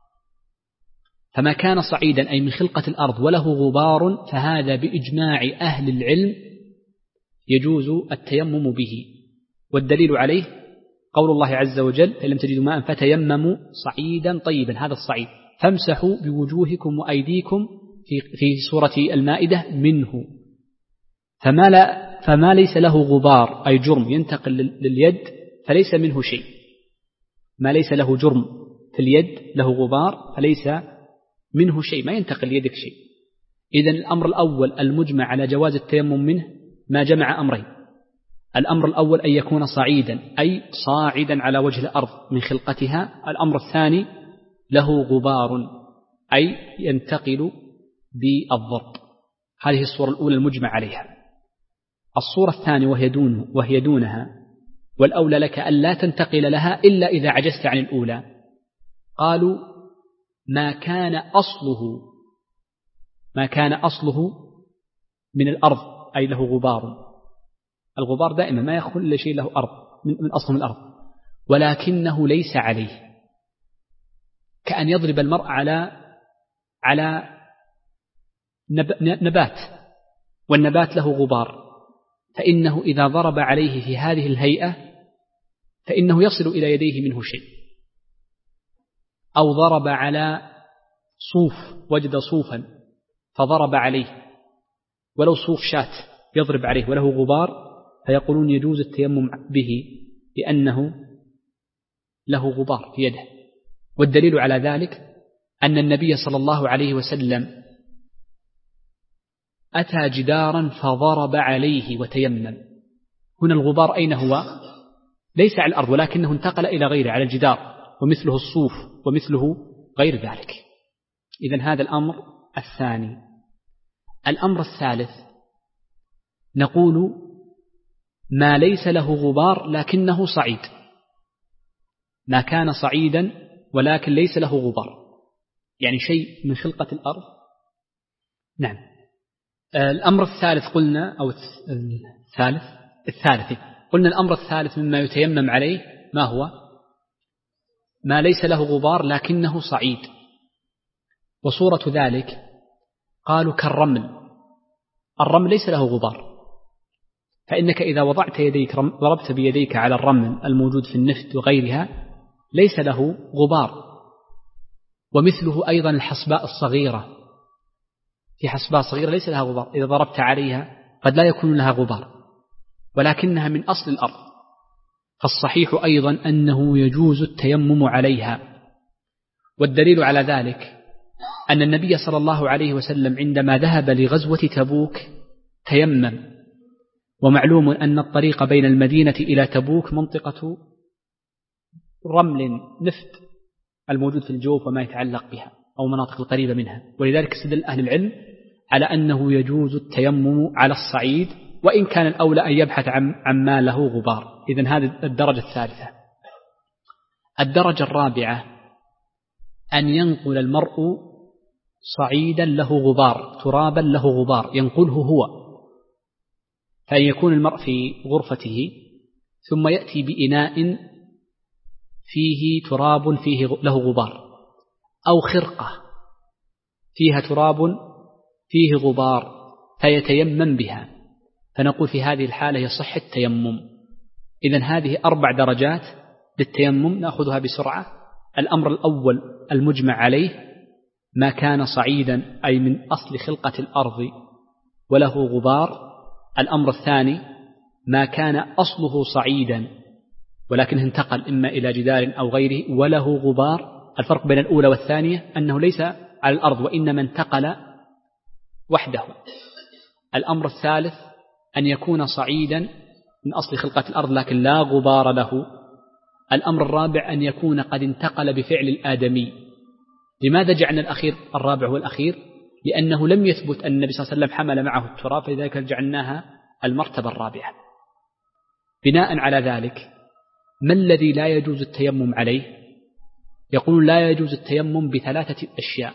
فما كان صعيدا أي من خلقة الأرض وله غبار، فهذا بإجماع أهل العلم يجوز التيمم به. والدليل عليه قول الله عز وجل فإن لم تجدوا ماء فتيمموا صعيدا طيبا، هذا الصعيد، فامسحوا بوجوهكم وأيديكم في في سورة المائدة منه. فما, لا فما ليس له غبار أي جرم ينتقل لليد فليس منه شيء. ما ليس له جرم في اليد له غبار فليس منه شيء، ما ينتقل ليدك شيء. إذن الأمر الأول المجمع على جواز التيمم منه ما جمع أمرين. الأمر الأول أن يكون صعيدا أي صاعدا على وجه الأرض من خلقتها. الأمر الثاني له غبار أي ينتقل بالضرب. هذه الصورة الأولى المجمع عليها. الصورة الثانية وهي دونه وهي دونها، والأولى لك أن لا تنتقل لها إلا إذا عجزت عن الأولى. قالوا ما كان أصله ما كان أصله من الأرض أي له غبار. الغبار دائما ما يخل إلا شيء له أرض من أصل من الأرض، ولكنه ليس عليه، كأن يضرب المرء على على نبات، والنبات له غبار، فإنه إذا ضرب عليه في هذه الهيئة فإنه يصل إلى يديه منه شيء. أو ضرب على صوف، وجد صوفا فضرب عليه، ولو صوف شات يضرب عليه وله غبار، فيقولون يجوز التيمم به لأنه له غبار في يده. والدليل على ذلك أن النبي صلى الله عليه وسلم أتى جدارا فضرب عليه وتيمم. هنا الغبار أين هو؟ ليس على الأرض، ولكنه انتقل إلى غيره على الجدار، ومثله الصوف ومثله غير ذلك. إذن هذا الأمر الثاني. الأمر الثالث نقول ما ليس له غبار لكنه صعيد، ما كان صعيدا ولكن ليس له غبار، يعني شيء من خلقة الأرض. نعم. الأمر الثالث قلنا أو الثالث الثالث قلنا الأمر الثالث مما يتيمم عليه ما هو؟ ما ليس له غبار لكنه صعيد. وصورة ذلك قالوا كالرمل. الرمل ليس له غبار، فإنك إذا وضعت يديك ضربت بيديك على الرمل الموجود في النفط وغيرها ليس له غبار. ومثله أيضا الحصباء الصغيرة، في حصباء صغيرة ليس لها غبار، إذا ضربت عليها قد لا يكون لها غبار ولكنها من أصل الأرض. فالصحيح أيضا أنه يجوز التيمم عليها. والدليل على ذلك أن النبي صلى الله عليه وسلم عندما ذهب لغزوة تبوك تيمم، ومعلوم أن الطريق بين المدينة إلى تبوك منطقة رمل نفط الموجود في الجوف وما يتعلق بها أو مناطق القريبة منها، ولذلك استدل أهل العلم على أنه يجوز التيمم على الصعيد، وإن كان الأولى أن يبحث عن عما له غبار. إذن هذه الدرجة الثالثة. الدرجة الرابعة أن ينقل المرء صعيدا له غبار، ترابا له غبار ينقله هو، فأن يكون المرء في غرفته ثم يأتي بإناء فيه تراب فيه له غبار، أو خرقة فيها تراب فيه غبار فيتيمم بها، فنقول في هذه الحالة يصح التيمم. إذن هذه أربع درجات للتيمم نأخذها بسرعة. الأمر الأول المجمع عليه ما كان صعيدا أي من أصل خلقة الأرض وله غبار. الأمر الثاني ما كان أصله صعيدا ولكن انتقل إما إلى جدار أو غيره وله غبار. الفرق بين الأولى والثانية أنه ليس على الأرض وإنما انتقل وحده. الأمر الثالث أن يكون صعيدا من أصل خلقة الأرض لكن لا غبار له. الأمر الرابع أن يكون قد انتقل بفعل الآدمي. لماذا جعلنا الأخير الرابع والأخير؟ لأنه لم يثبت أن النبي صلى الله عليه وسلم حمل معه التراب، فلذلك جعلناها المرتبة الرابعة. بناء على ذلك ما الذي لا يجوز التيمم عليه؟ يقول لا يجوز التيمم بثلاثة أشياء.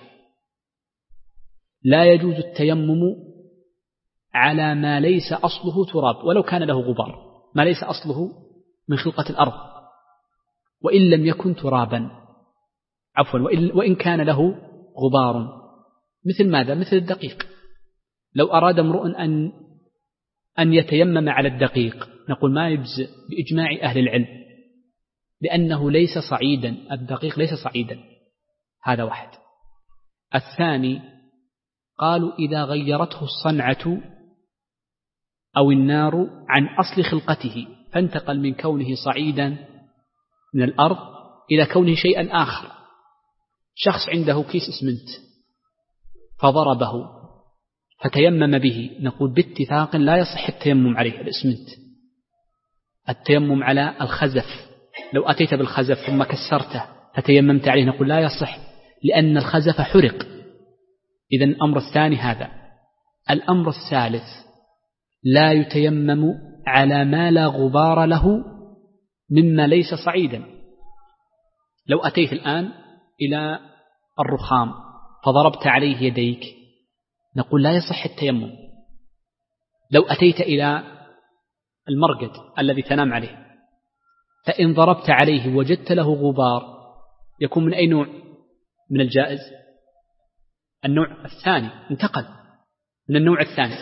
لا يجوز التيمم على ما ليس أصله تراب ولو كان له غبار، ما ليس أصله من خلقة الأرض وإن لم يكن ترابا، عفوا وإن كان له غبار. مثل ماذا؟ مثل الدقيق. لو أراد امرؤ أن أن يتيمم على الدقيق نقول ما يجزئ بإجماع أهل العلم لأنه ليس صعيدا، الدقيق ليس صعيدا. هذا واحد. الثاني قالوا إذا غيرته الصنعة أو النار عن أصل خلقته فانتقل من كونه صعيدا من الأرض إلى كونه شيئا آخر. شخص عنده كيس اسمنت فضربه فتيمم به، نقول باتفاق لا يصح التيمم عليه الاسمنت. التيمم على الخزف، لو أتيت بالخزف ثم كسرته فتيممت عليه نقول لا يصح لأن الخزف حرق. إذن الأمر الثاني هذا. الأمر الثالث لا يتيمم على ما لا غبار له مما ليس صعيدا. لو أتيت الآن إلى الرخام فضربت عليه يديك نقول لا يصح التيمم. لو أتيت إلى المرقد الذي تنام عليه فإن ضربت عليه وجدت له غبار يكون من أي نوع؟ من الجائز. النوع الثاني انتقل من النوع الثاني،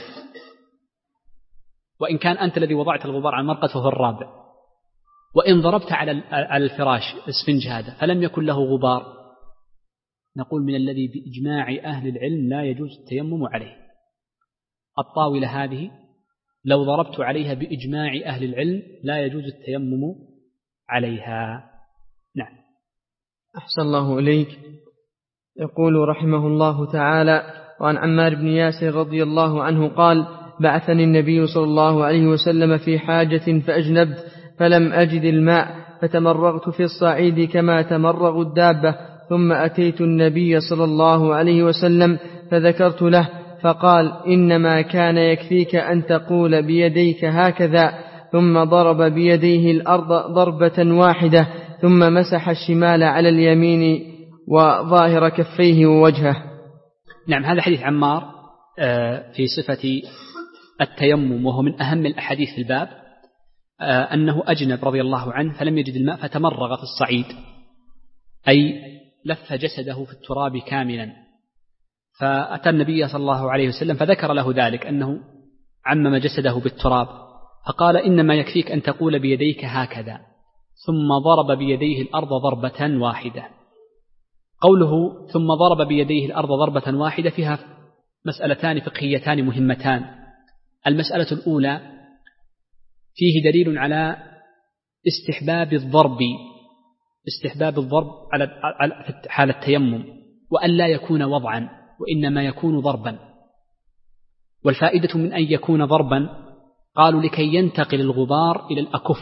وإن كان أنت الذي وضعت الغبار على المرقد فهو الرابع. وإن ضربت على الفراش السفنج هذا فلم يكن له غبار نقول من الذي بإجماع أهل العلم لا يجوز التيمم عليه. الطاولة هذه لو ضربت عليها بإجماع أهل العلم لا يجوز التيمم عليها. نعم. أحسن الله إليك. يقول رحمه الله تعالى: وعن عمار بن ياسر رضي الله عنه قال: بعثني النبي صلى الله عليه وسلم في حاجة فأجنبت فلم أجد الماء فتمرغت في الصعيد كما تمرغ الدابة، ثم أتيت النبي صلى الله عليه وسلم فذكرت له فقال: إنما كان يكفيك أن تقول بيديك هكذا، ثم ضرب بيديه الأرض ضربة واحدة ثم مسح الشمال على اليمين وظاهر كفيه ووجهه. نعم، هذا حديث عمار في صفة التيمم، وهو من أهم الأحاديث في الباب، أنه أجنب رضي الله عنه فلم يجد الماء فتمرغ في الصعيد، أي لف جسده في التراب كاملا. فأتى النبي صلى الله عليه وسلم فذكر له ذلك أنه عمم جسده بالتراب، فقال: إنما يكفيك أن تقول بيديك هكذا، ثم ضرب بيديه الأرض ضربة واحدة. قوله ثم ضرب بيديه الأرض ضربة واحدة فيها مسألتان فقهيتان مهمتان. المسألة الأولى فيه دليل على استحباب الضرب استحباب الضرب على حال التيمم، وأن لا يكون وضعا وإنما يكون ضربا. والفائدة من أن يكون ضربا قالوا لكي ينتقل الغبار إلى الأكف،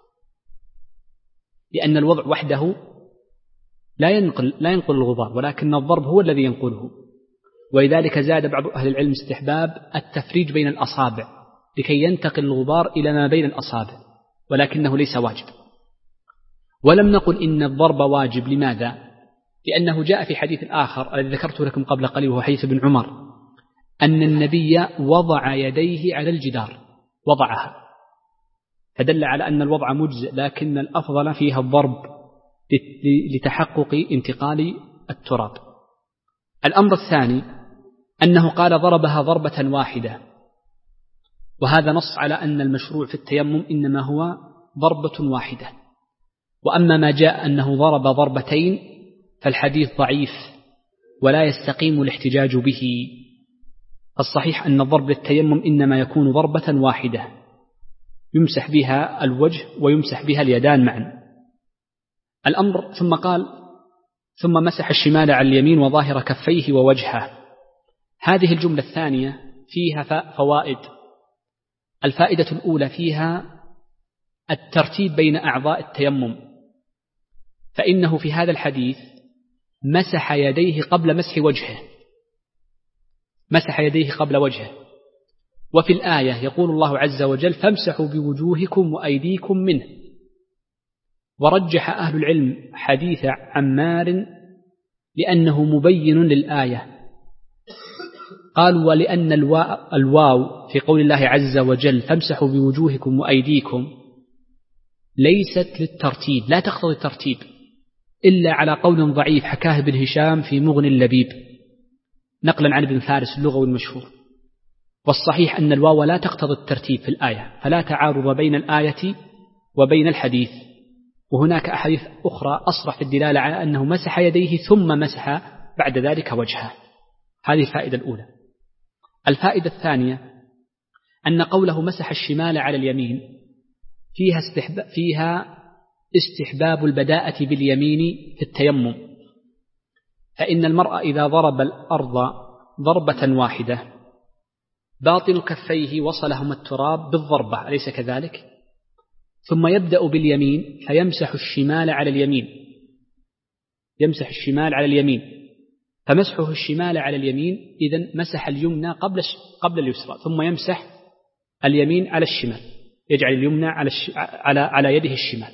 لأن الوضع وحده لا ينقل لا ينقل الغبار، ولكن الضرب هو الذي ينقله. ولذلك زاد بعض أهل العلم استحباب التفريج بين الأصابع لكي ينتقل الغبار إلى ما بين الأصابع، ولكنه ليس واجب. ولم نقل إن الضرب واجب. لماذا؟ لأنه جاء في حديث آخر الذي ذكرته لكم قبل قليل وهو حديث ابن عمر أن النبي وضع يديه على الجدار، وضعها، فدل على أن الوضع مجزئ، لكن الأفضل فيها الضرب لتحقق انتقال التراب. الأمر الثاني أنه قال ضربها ضربة واحدة، وهذا نص على أن المشروع في التيمم إنما هو ضربة واحدة. وأما ما جاء أنه ضرب ضربتين فالحديث ضعيف ولا يستقيم الاحتجاج به. الصحيح أن الضرب للتيمم إنما يكون ضربة واحدة يمسح بها الوجه ويمسح بها اليدان معا. الأمر ثم قال ثم مسح الشمال على اليمين وظاهر كفيه ووجهه. هذه الجملة الثانية فيها فوائد. الفائدة الأولى فيها الترتيب بين أعضاء التيمم، فإنه في هذا الحديث مسح يديه قبل مسح وجهه، مسح يديه قبل وجهه. وفي الآية يقول الله عز وجل فامسحوا بوجوهكم وأيديكم منه. ورجح أهل العلم حديث عمار لأنه مبين للآية، قالوا ولأن الواو في قول الله عز وجل فامسحوا بوجوهكم وأيديكم ليست للترتيب، لا تقتضي الترتيب إلا على قول ضعيف حكاه ابن هشام في مغني اللبيب نقلا عن ابن فارس اللغوي المشهور. والصحيح أن الواو لا تقتضي الترتيب في الآية، فلا تعارض بين الآية وبين الحديث. وهناك أحاديث أخرى أصرح في الدلالة على أنه مسح يديه ثم مسح بعد ذلك وجهه. هذه الفائدة الأولى. الفائدة الثانية أن قوله مسح الشمال على اليمين فيها استحباب, فيها استحباب البداءة باليمين في التيمم، فإن المرء إذا ضرب الأرض ضربة واحدة باطن كفيه وصلهما التراب بالضربة، أليس كذلك؟ ثم يبدأ باليمين فيمسح الشمال على اليمين، يمسح الشمال على اليمين، فمسحه الشمال على اليمين إذن مسح اليمنى قبل قبل اليسرى، ثم يمسح اليمين على الشمال، يجعل اليمنى على الش... على على يده الشمال.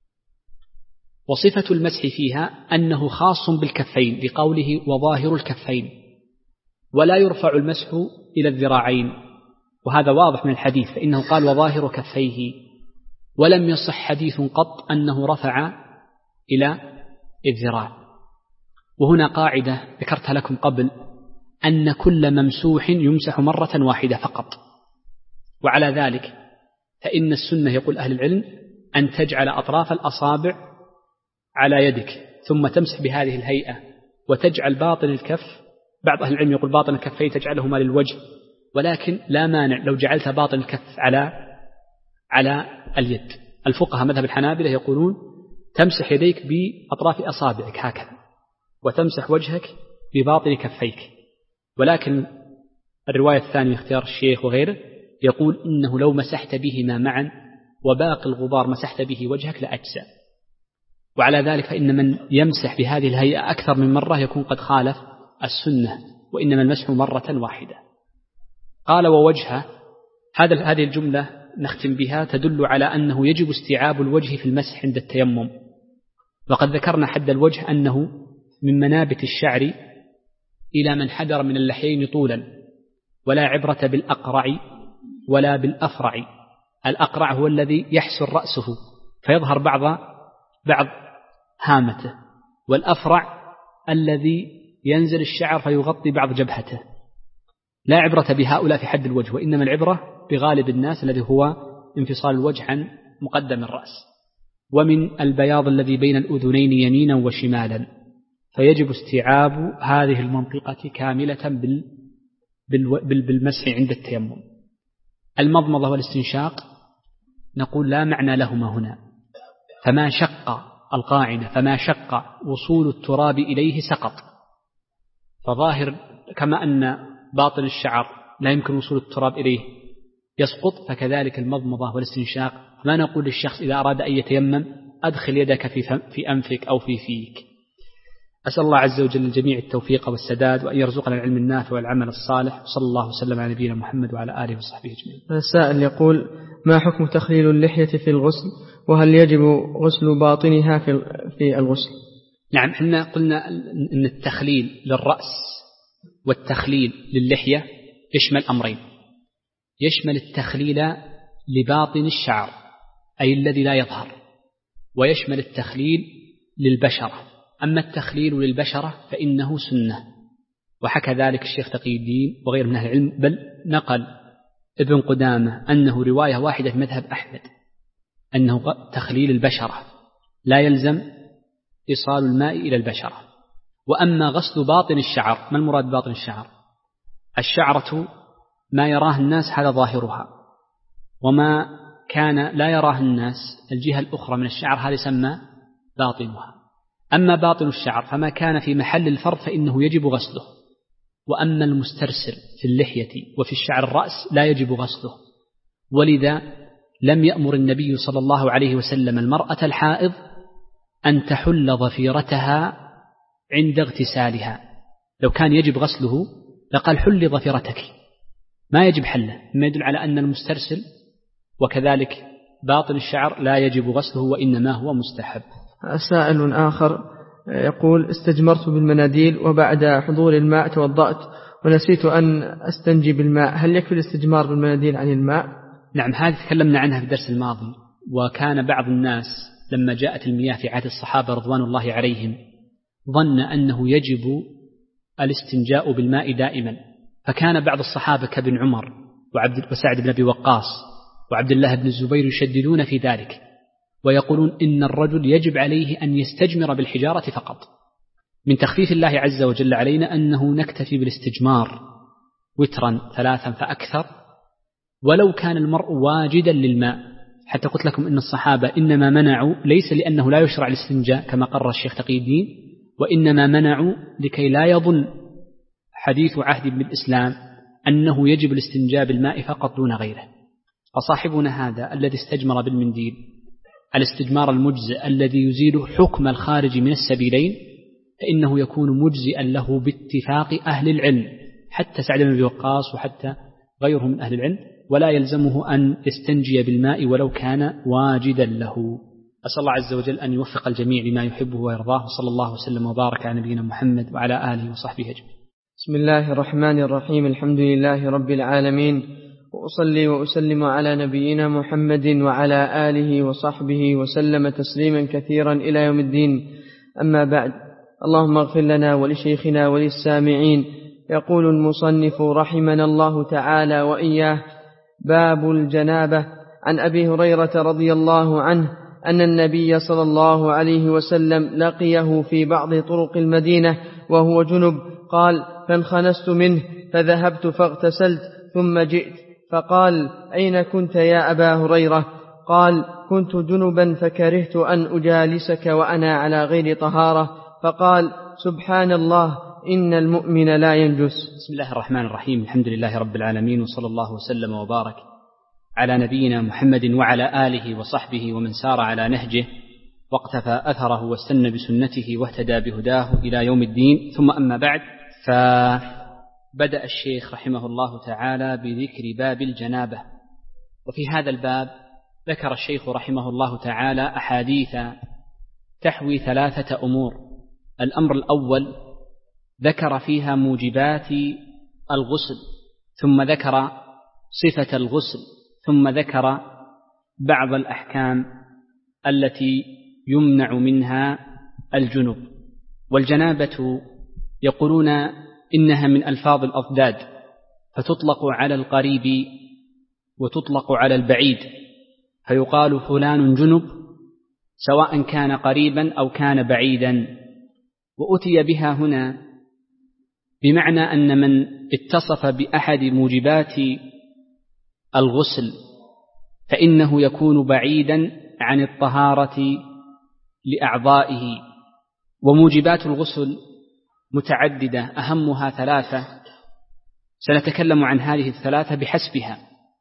وصفة المسح فيها أنه خاص بالكفين لقوله وظاهر الكفين، ولا يرفع المسح إلى الذراعين، وهذا واضح من الحديث فإنه قال وظاهر كفيه، ولم يصح حديث قط أنه رفع إلى الذراع. وهنا قاعدة ذكرتها لكم قبل أن كل ممسوح يمسح مرة واحدة فقط، وعلى ذلك فإن السنة يقول أهل العلم أن تجعل أطراف الأصابع على يدك ثم تمسح بهذه الهيئة، وتجعل باطن الكف، بعض أهل العلم يقول باطن الكفين تجعلهما للوجه، ولكن لا مانع لو جعلت باطن الكف على على اليد. الفقهاء مذهب الحنابلة يقولون تمسح يديك بأطراف أصابعك هكذا، وتمسح وجهك بباطن كفيك. ولكن الرواية الثانية اختيار الشيخ وغيره يقول إنه لو مسحت بهما معا وباقي الغبار مسحت به وجهك لأجزأ. وعلى ذلك فإن من يمسح بهذه الهيئة أكثر من مرة يكون قد خالف السنة، وإنما المسح مرة واحدة. قال ووجهه، هذا هذه الجملة نختم بها تدل على أنه يجب استيعاب الوجه في المسح عند التيمم. وقد ذكرنا حد الوجه أنه من منابت الشعر إلى من حدر من اللحيين طولا، ولا عبرة بالأقرع ولا بالأفرع. الأقرع هو الذي يحسر رأسه فيظهر بعض بعض هامته، والأفرع الذي ينزل الشعر فيغطي بعض جبهته. لا عبرة بهؤلاء في حد الوجه، وإنما العبرة بغالب الناس الذي هو انفصال الوجه عن مقدم الرأس، ومن البياض الذي بين الأذنين يمينا وشمالا. فيجب استيعاب هذه المنطقة كاملة بالمسح عند التيمم. المضمضة والاستنشاق نقول لا معنى لهما هنا، فما شق القاعدة فما شق وصول التراب إليه سقط. فظاهر كما أن باطن الشعر لا يمكن وصول التراب إليه يسقط، فكذلك المضمضة والاستنشاق. ما نقول للشخص إذا أراد أن يتيمم أدخل يدك في, في أنفك أو في فيك. أسأل الله عز وجل الجميع التوفيق والسداد، وأن يرزقنا العلم النافع والعمل الصالح. صلى الله وسلم على نبينا محمد وعلى آله وصحبه أجمعين. السائل يقول: ما حكم تخليل اللحية في الغسل، وهل يجب غسل باطنها في في الغسل؟ نعم، احنا قلنا أن التخليل للرأس والتخليل للحية يشمل أمرين. يشمل التخليل لباطن الشعر أي الذي لا يظهر، ويشمل التخليل للبشرة. أما التخليل للبشرة فإنه سنة، وحكى ذلك الشيخ تقي الدين وغير من أهل العلم، بل نقل ابن قدامة أنه رواية واحدة في مذهب أحمد أنه تخليل البشرة لا يلزم إيصال الماء إلى البشرة. وأما غسل باطن الشعر، ما المراد باطن الشعر؟ الشعرة ما يراه الناس هذا ظاهرها، وما كان لا يراه الناس الجهة الأخرى من الشعر هذا يسمى باطنها. أما باطن الشعر فما كان في محل الفرض فإنه يجب غسله، وأما المسترسل في اللحية وفي الشعر الرأس لا يجب غسله. ولذا لم يأمر النبي صلى الله عليه وسلم المرأة الحائض أن تحل ظفيرتها عند اغتسالها. لو كان يجب غسله لقال حل ظفيرتك، ما يجب حله، ما يدل على أن المسترسل وكذلك باطن الشعر لا يجب غسله وإنما هو مستحب. سائل آخر يقول: استجمرت بالمناديل وبعد حضور الماء توضأت ونسيت أن أستنجي بالماء، هل يكفي الاستجمار بالمناديل عن الماء؟ نعم، هذه تكلمنا عنها في الدرس الماضي. وكان بعض الناس لما جاءت المياه في عهد الصحابة رضوان الله عليهم ظن أنه يجب الاستنجاء بالماء دائما، فكان بعض الصحابة كابن عمر وعبد وسعد بن أبي وقاص وعبد الله بن الزبير يشددون في ذلك ويقولون إن الرجل يجب عليه أن يستجمر بالحجارة فقط. من تخفيف الله عز وجل علينا أنه نكتفي بالاستجمار وترا ثلاثا فأكثر، ولو كان المرء واجدا للماء. حتى قلت لكم إن الصحابة إنما منعوا ليس لأنه لا يشرع الاستنجاء كما قرر الشيخ تقي الدين، وإنما منعوا لكي لا يظن حديث عهد بالإسلام أنه يجب الاستنجاء بالماء فقط دون غيره. فصاحبنا هذا الذي استجمر بالمنديل الاستجمار المجزئ الذي يزيل حكم الخارج من السبيلين فإنه يكون مجزئا له باتفاق أهل العلم، حتى سعد بن أبي وقاص وحتى غيره من أهل العلم، ولا يلزمه أن يستنجي بالماء ولو كان واجدا له. أسأل الله عز وجل أن يوفق الجميع لما يحبه ويرضاه، صلى الله وسلم وبارك على نبينا محمد وعلى آله وصحبه أجمعين. بسم الله الرحمن الرحيم، الحمد لله رب العالمين، وأصلي وأسلم على نبينا محمد وعلى آله وصحبه وسلم تسليما كثيرا إلى يوم الدين. أما بعد، اللهم اغفر لنا ولشيخنا وللسامعين. يقول المصنف رحمنا الله تعالى وإياه: باب الجنابة. عن أبي هريرة رضي الله عنه أن النبي صلى الله عليه وسلم لقيه في بعض طرق المدينة وهو جنب، قال: فانخنست منه فذهبت فاغتسلت ثم جئت، فقال: أين كنت يا أبا هريرة؟ قال: كنت جنبا فكرهت أن أجالسك وأنا على غير طهارة. فقال: سبحان الله، إن المؤمن لا ينجس. بسم الله الرحمن الرحيم، الحمد لله رب العالمين، وصلى الله وسلم وبارك على نبينا محمد وعلى آله وصحبه ومن سار على نهجه واقتفى أثره واستنى بسنته واهتدى بهداه إلى يوم الدين. ثم أما بعد، فبدأ الشيخ رحمه الله تعالى بذكر باب الجنابة. وفي هذا الباب ذكر الشيخ رحمه الله تعالى أحاديث تحوي ثلاثة أمور. الأمر الأول ذكر فيها موجبات الغسل، ثم ذكر صفة الغسل، ثم ذكر بعض الأحكام التي يمنع منها الجنب. والجنابة يقولون إنها من ألفاظ الأضداد، فتطلق على القريب وتطلق على البعيد، فيقال فلان جنب سواء كان قريبا أو كان بعيدا. وأتي بها هنا بمعنى أن من اتصف بأحد موجبات الغسل فإنه يكون بعيدا عن الطهارة لأعضائه. وموجبات الغسل متعددة، أهمها ثلاثة، سنتكلم عن هذه الثلاثة بحسبها.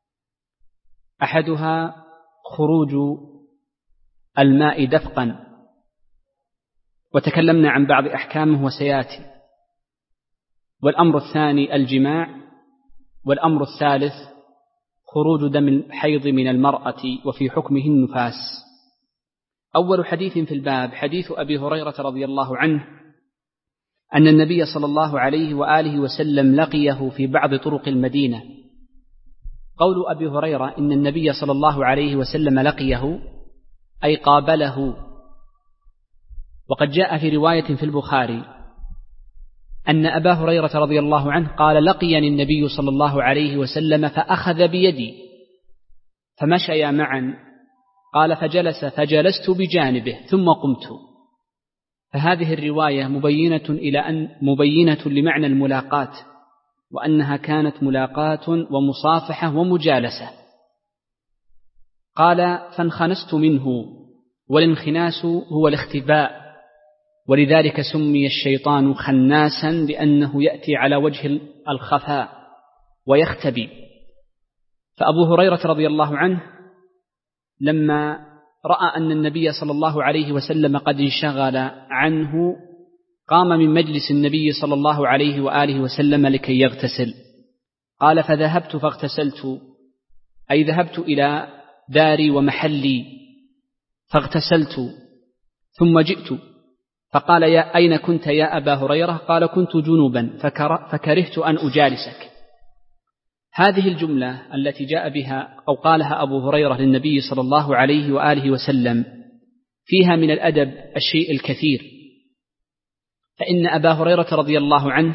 أحدها خروج الماء دفقا، وتكلمنا عن بعض أحكامه وسياتي. والأمر الثاني الجماع. والأمر الثالث خروج دم الحيض من المرأة وفي حكمه النفاس. أول حديث في الباب حديث أبي هريرة رضي الله عنه أن النبي صلى الله عليه وآله وسلم لقيه في بعض طرق المدينة. قول أبي هريرة إن النبي صلى الله عليه وسلم لقيه أي قابله. وقد جاء في رواية في البخاري أن أبا هريرة رضي الله عنه قال لقيني النبي صلى الله عليه وسلم فأخذ بيدي فمشيا معا، قال فجلس فجلست بجانبه ثم قمت. فهذه الرواية مبينة إلى أن مبينة لمعنى الملاقاة، وأنها كانت ملاقاة ومصافحة ومجالسة. قال فانخنست منه، والانخناس هو الاختباء، ولذلك سمي الشيطان خناسا لأنه يأتي على وجه الخفاء ويختبي. فأبو هريرة رضي الله عنه لما رأى أن النبي صلى الله عليه وسلم قد انشغل عنه قام من مجلس النبي صلى الله عليه وآله وسلم لكي يغتسل. قال فذهبت فاغتسلت، أي ذهبت إلى داري ومحلي فاغتسلت ثم جئت. فقال يا أين كنت يا أبا هريرة؟ قال كنت جنوبا فكرهت أن أجالسك. هذه الجملة التي جاء بها أو قالها أبو هريرة للنبي صلى الله عليه وآله وسلم فيها من الأدب الشيء الكثير. فإن أبا هريرة رضي الله عنه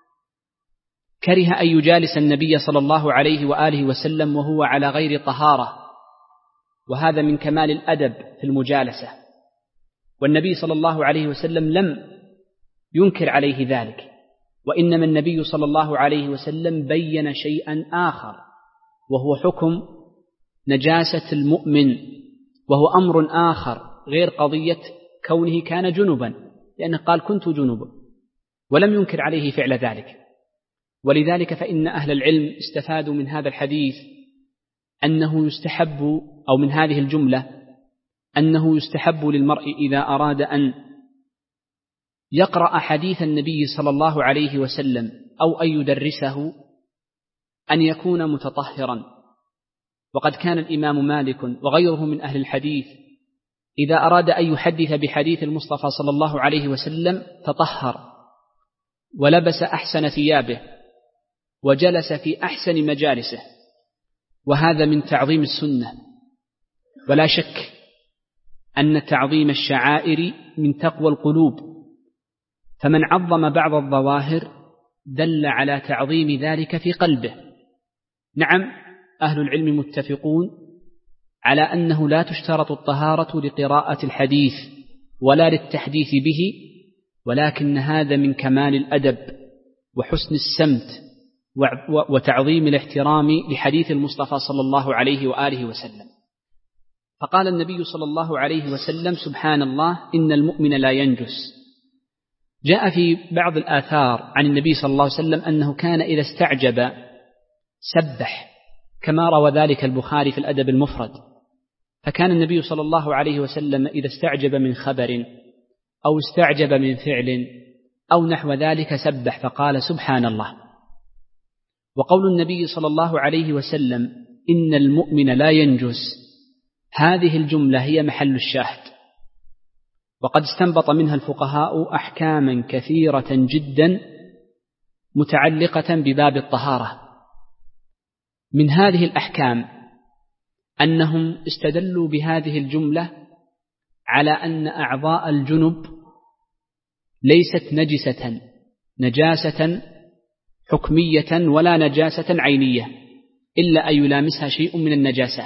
كره أن يجالس النبي صلى الله عليه وآله وسلم وهو على غير طهارة، وهذا من كمال الأدب في المجالسة، والنبي صلى الله عليه وسلم لم ينكر عليه ذلك، وإنما النبي صلى الله عليه وسلم بين شيئا آخر وهو حكم نجاسة المؤمن، وهو أمر آخر غير قضية كونه كان جنبا، لأنه قال كنت جنبا ولم ينكر عليه فعل ذلك. ولذلك فإن أهل العلم استفادوا من هذا الحديث أنه يستحب، أو من هذه الجملة أنه يستحب للمرء إذا أراد أن يقرأ حديث النبي صلى الله عليه وسلم أو أن يدرسه أن يكون متطهرا. وقد كان الإمام مالك وغيره من أهل الحديث إذا أراد أن يحدث بحديث المصطفى صلى الله عليه وسلم تطهر ولبس أحسن ثيابه وجلس في أحسن مجالسه، وهذا من تعظيم السنة. ولا شك أن تعظيم الشعائر من تقوى القلوب، فمن عظم بعض الظواهر دل على تعظيم ذلك في قلبه. نعم، أهل العلم متفقون على أنه لا تشترط الطهارة لقراءة الحديث ولا للتحديث به، ولكن هذا من كمال الأدب وحسن السمت وتعظيم الاحترام لحديث المصطفى صلى الله عليه وآله وسلم. فقال النبي صلى الله عليه وسلم سبحان الله إن المؤمن لا ينجس. جاء في بعض الآثار عن النبي صلى الله عليه وسلم أنه كان إذا استعجب سبح، كما روى ذلك البخاري في الأدب المفرد. فكان النبي صلى الله عليه وسلم إذا استعجب من خبر أو استعجب من فعل أو نحو ذلك سبح فقال سبحان الله. وقول النبي صلى الله عليه وسلم إن المؤمن لا ينجس، هذه الجملة هي محل الشاهد، وقد استنبط منها الفقهاء أحكاما كثيرة جدا متعلقة بباب الطهارة. من هذه الأحكام أنهم استدلوا بهذه الجملة على أن أعضاء الجنب ليست نجسة نجاسة حكمية ولا نجاسة عينية، إلا أن يلامسها شيء من النجاسات،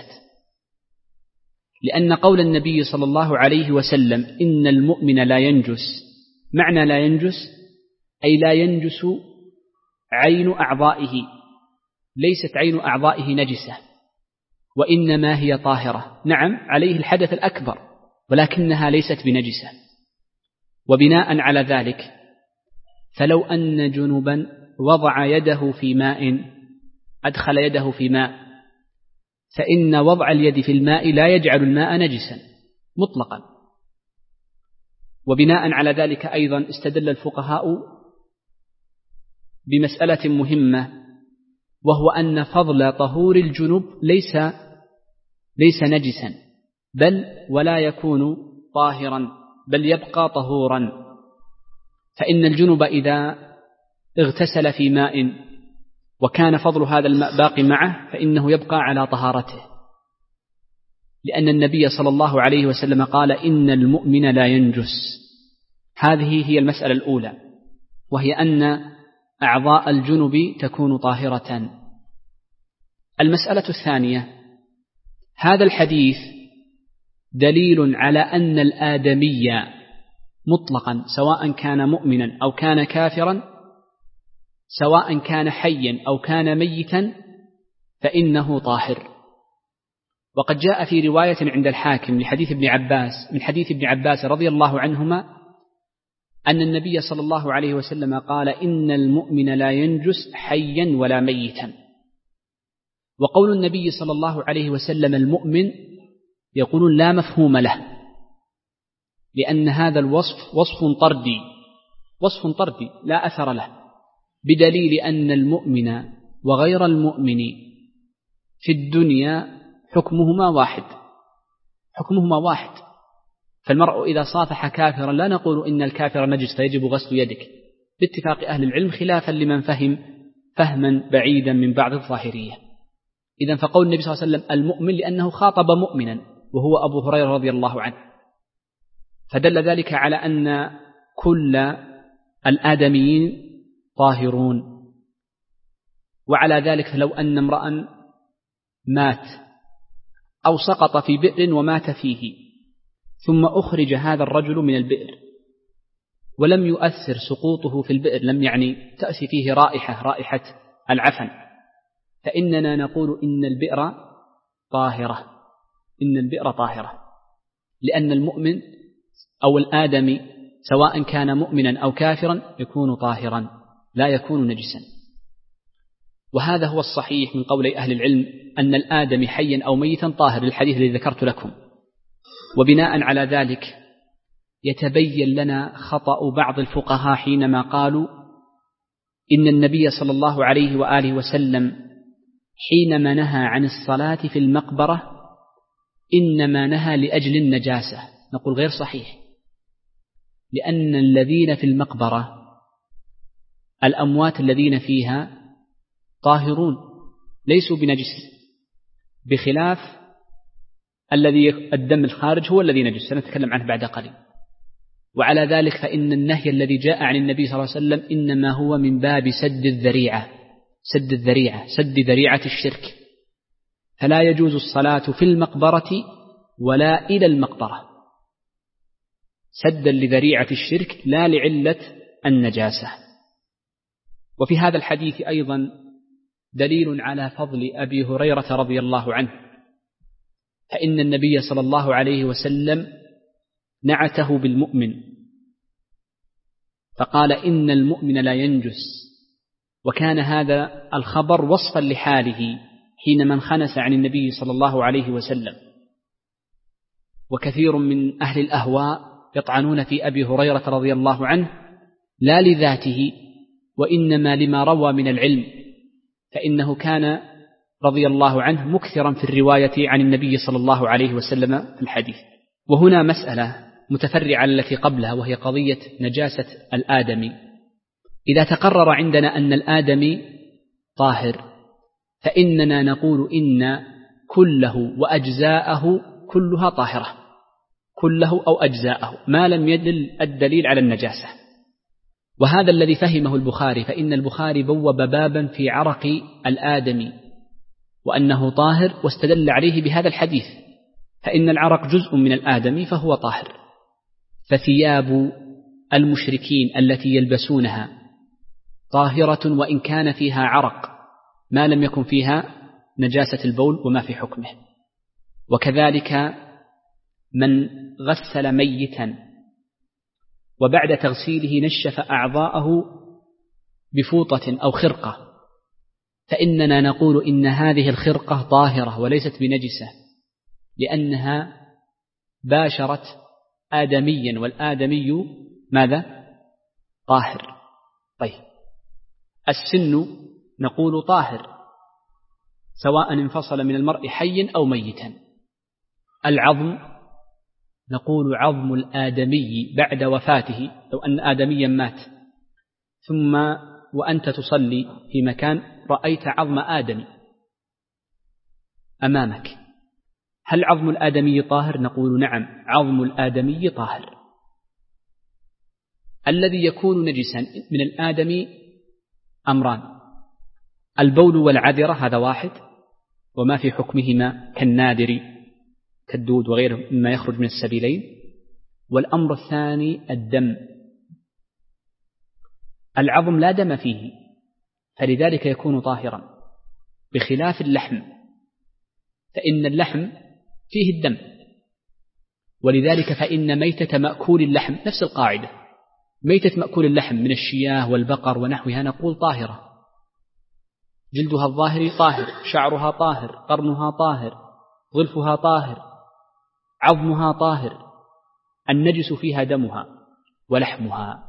لأن قول النبي صلى الله عليه وسلم إن المؤمن لا ينجس، معنى لا ينجس أي لا ينجس عين أعضائه، ليست عين أعضائه نجسة وإنما هي طاهرة. نعم، عليه الحدث الأكبر ولكنها ليست بنجسة. وبناء على ذلك فلو أن جنبا وضع يده في ماء، أدخل يده في ماء، فإن وضع اليد في الماء لا يجعل الماء نجسا مطلقا. وبناء على ذلك أيضا استدل الفقهاء بمسألة مهمة، وهو أن فضل طهور الجنب ليس ليس نجسا، بل ولا يكون طاهرا، بل يبقى طهورا. فإن الجنب إذا اغتسل في ماء وكان فضل هذا الماء باقي معه فإنه يبقى على طهارته، لأن النبي صلى الله عليه وسلم قال إن المؤمن لا ينجس. هذه هي المسألة الأولى. وهي أن أعضاء الجنب تكون طاهرة. المسألة الثانية: هذا الحديث دليل على أن الآدمي مطلقا سواء كان مؤمنا أو كان كافرا، سواء كان حيا أو كان ميتا، فإنه طاهر. وقد جاء في رواية عند الحاكم لحديث ابن عباس من حديث ابن عباس رضي الله عنهما أن النبي صلى الله عليه وسلم قال: إن المؤمن لا ينجس حيا ولا ميتا. وقول النبي صلى الله عليه وسلم المؤمن يقول لا مفهوم له، لأن هذا الوصف وصف طردي وصف طردي لا أثر له، بدليل أن المؤمن وغير المؤمن في الدنيا حكمهما واحد حكمهما واحد فالمرء إذا صافح كافرا لا نقول إن الكافر نجس فيجب غسل يدك باتفاق أهل العلم، خلافا لمن فهم فهما بعيدا من بعض الظاهرية. إذن فقول النبي صلى الله عليه وسلم المؤمن لأنه خاطب مؤمنا وهو أبو هريرة رضي الله عنه، فدل ذلك على أن كل الآدميين طاهرون. وعلى ذلك فلو أن امرأ مات أو سقط في بئر ومات فيه ثم أخرج هذا الرجل من البئر ولم يؤثر سقوطه في البئر، لم يعني تأتي فيه رائحة رائحة العفن، فإننا نقول إن البئر طاهرة إن البئر طاهرة لأن المؤمن أو الآدمي سواء كان مؤمنا أو كافرا يكون طاهرا لا يكون نجسا. وهذا هو الصحيح من قول أهل العلم أن الآدمي حيا أو ميتا طاهر، للحديث الذي ذكرت لكم. وبناء على ذلك يتبين لنا خطأ بعض الفقهاء حينما قالوا إن النبي صلى الله عليه وآله وسلم حينما نهى عن الصلاة في المقبرة إنما نهى لأجل النجاسة. نقول غير صحيح، لأن الذين في المقبرة الأموات الذين فيها طاهرون ليسوا بنجس، بخلاف الذي الدم الخارج هو الذي نجس، سنتكلم عنه بعد قليل. وعلى ذلك فإن النهي الذي جاء عن النبي صلى الله عليه وسلم إنما هو من باب سد الذريعة سد الذريعة سد ذريعة الشرك، فلا يجوز الصلاة في المقبرة ولا إلى المقبرة سدا لذريعة الشرك لا لعلة النجاسة. وفي هذا الحديث أيضا دليل على فضل أبي هريرة رضي الله عنه، فإن النبي صلى الله عليه وسلم نعته بالمؤمن فقال إن المؤمن لا ينجس، وكان هذا الخبر وصفا لحاله حينما انخنس عن النبي صلى الله عليه وسلم. وكثير من أهل الأهواء يطعنون في أبي هريرة رضي الله عنه لا لذاته وإنما لما روى من العلم، فإنه كان رضي الله عنه مكثرا في الرواية عن النبي صلى الله عليه وسلم في الحديث. وهنا مسألة متفرعة التي قبلها وهي قضية نجاسة الآدمي. إذا تقرر عندنا أن الآدمي طاهر فإننا نقول إن كله وأجزاءه كلها طاهرة، كله أو أجزاءه ما لم يدل الدليل على النجاسة. وهذا الذي فهمه البخاري، فإن البخاري بوب بابا في عرق الآدمي وأنه طاهر واستدل عليه بهذا الحديث، فإن العرق جزء من الآدمي فهو طاهر. فثياب المشركين التي يلبسونها طاهرة وإن كان فيها عرق ما لم يكن فيها نجاسة البول وما في حكمه. وكذلك من غسل ميتا وبعد تغسيله نشف أعضاءه بفوطة أو خرقة فإننا نقول إن هذه الخرقة طاهرة وليست بنجسة، لأنها باشرت آدميا والآدمي ماذا؟ طاهر. طيب السن نقول طاهر سواء انفصل من المرء حيا أو ميتا. العظم نقول عظم الآدمي بعد وفاته، لو أن آدميا مات ثم وأنت تصلي في مكان رأيت عظم آدمي أمامك، هل عظم الآدمي طاهر؟ نقول نعم عظم الآدمي طاهر. الذي يكون نجسا من الآدم أمران: البول والعذرة، هذا واحد، وما في حكمهما كالنادر كالدود وغيره مما يخرج من السبيلين. والأمر الثاني الدم. العظم لا دم فيه، فلذلك يكون طاهرا، بخلاف اللحم، فإن اللحم فيه الدم، ولذلك فإن ميتة مأكول اللحم نفس القاعدة، ميتة مأكول اللحم من الشياه والبقر ونحوها نقول طاهرة، جلدها الظاهري طاهر، شعرها طاهر، قرنها طاهر، ظلفها طاهر، عظمها طاهر، النجس فيها دمها ولحمها.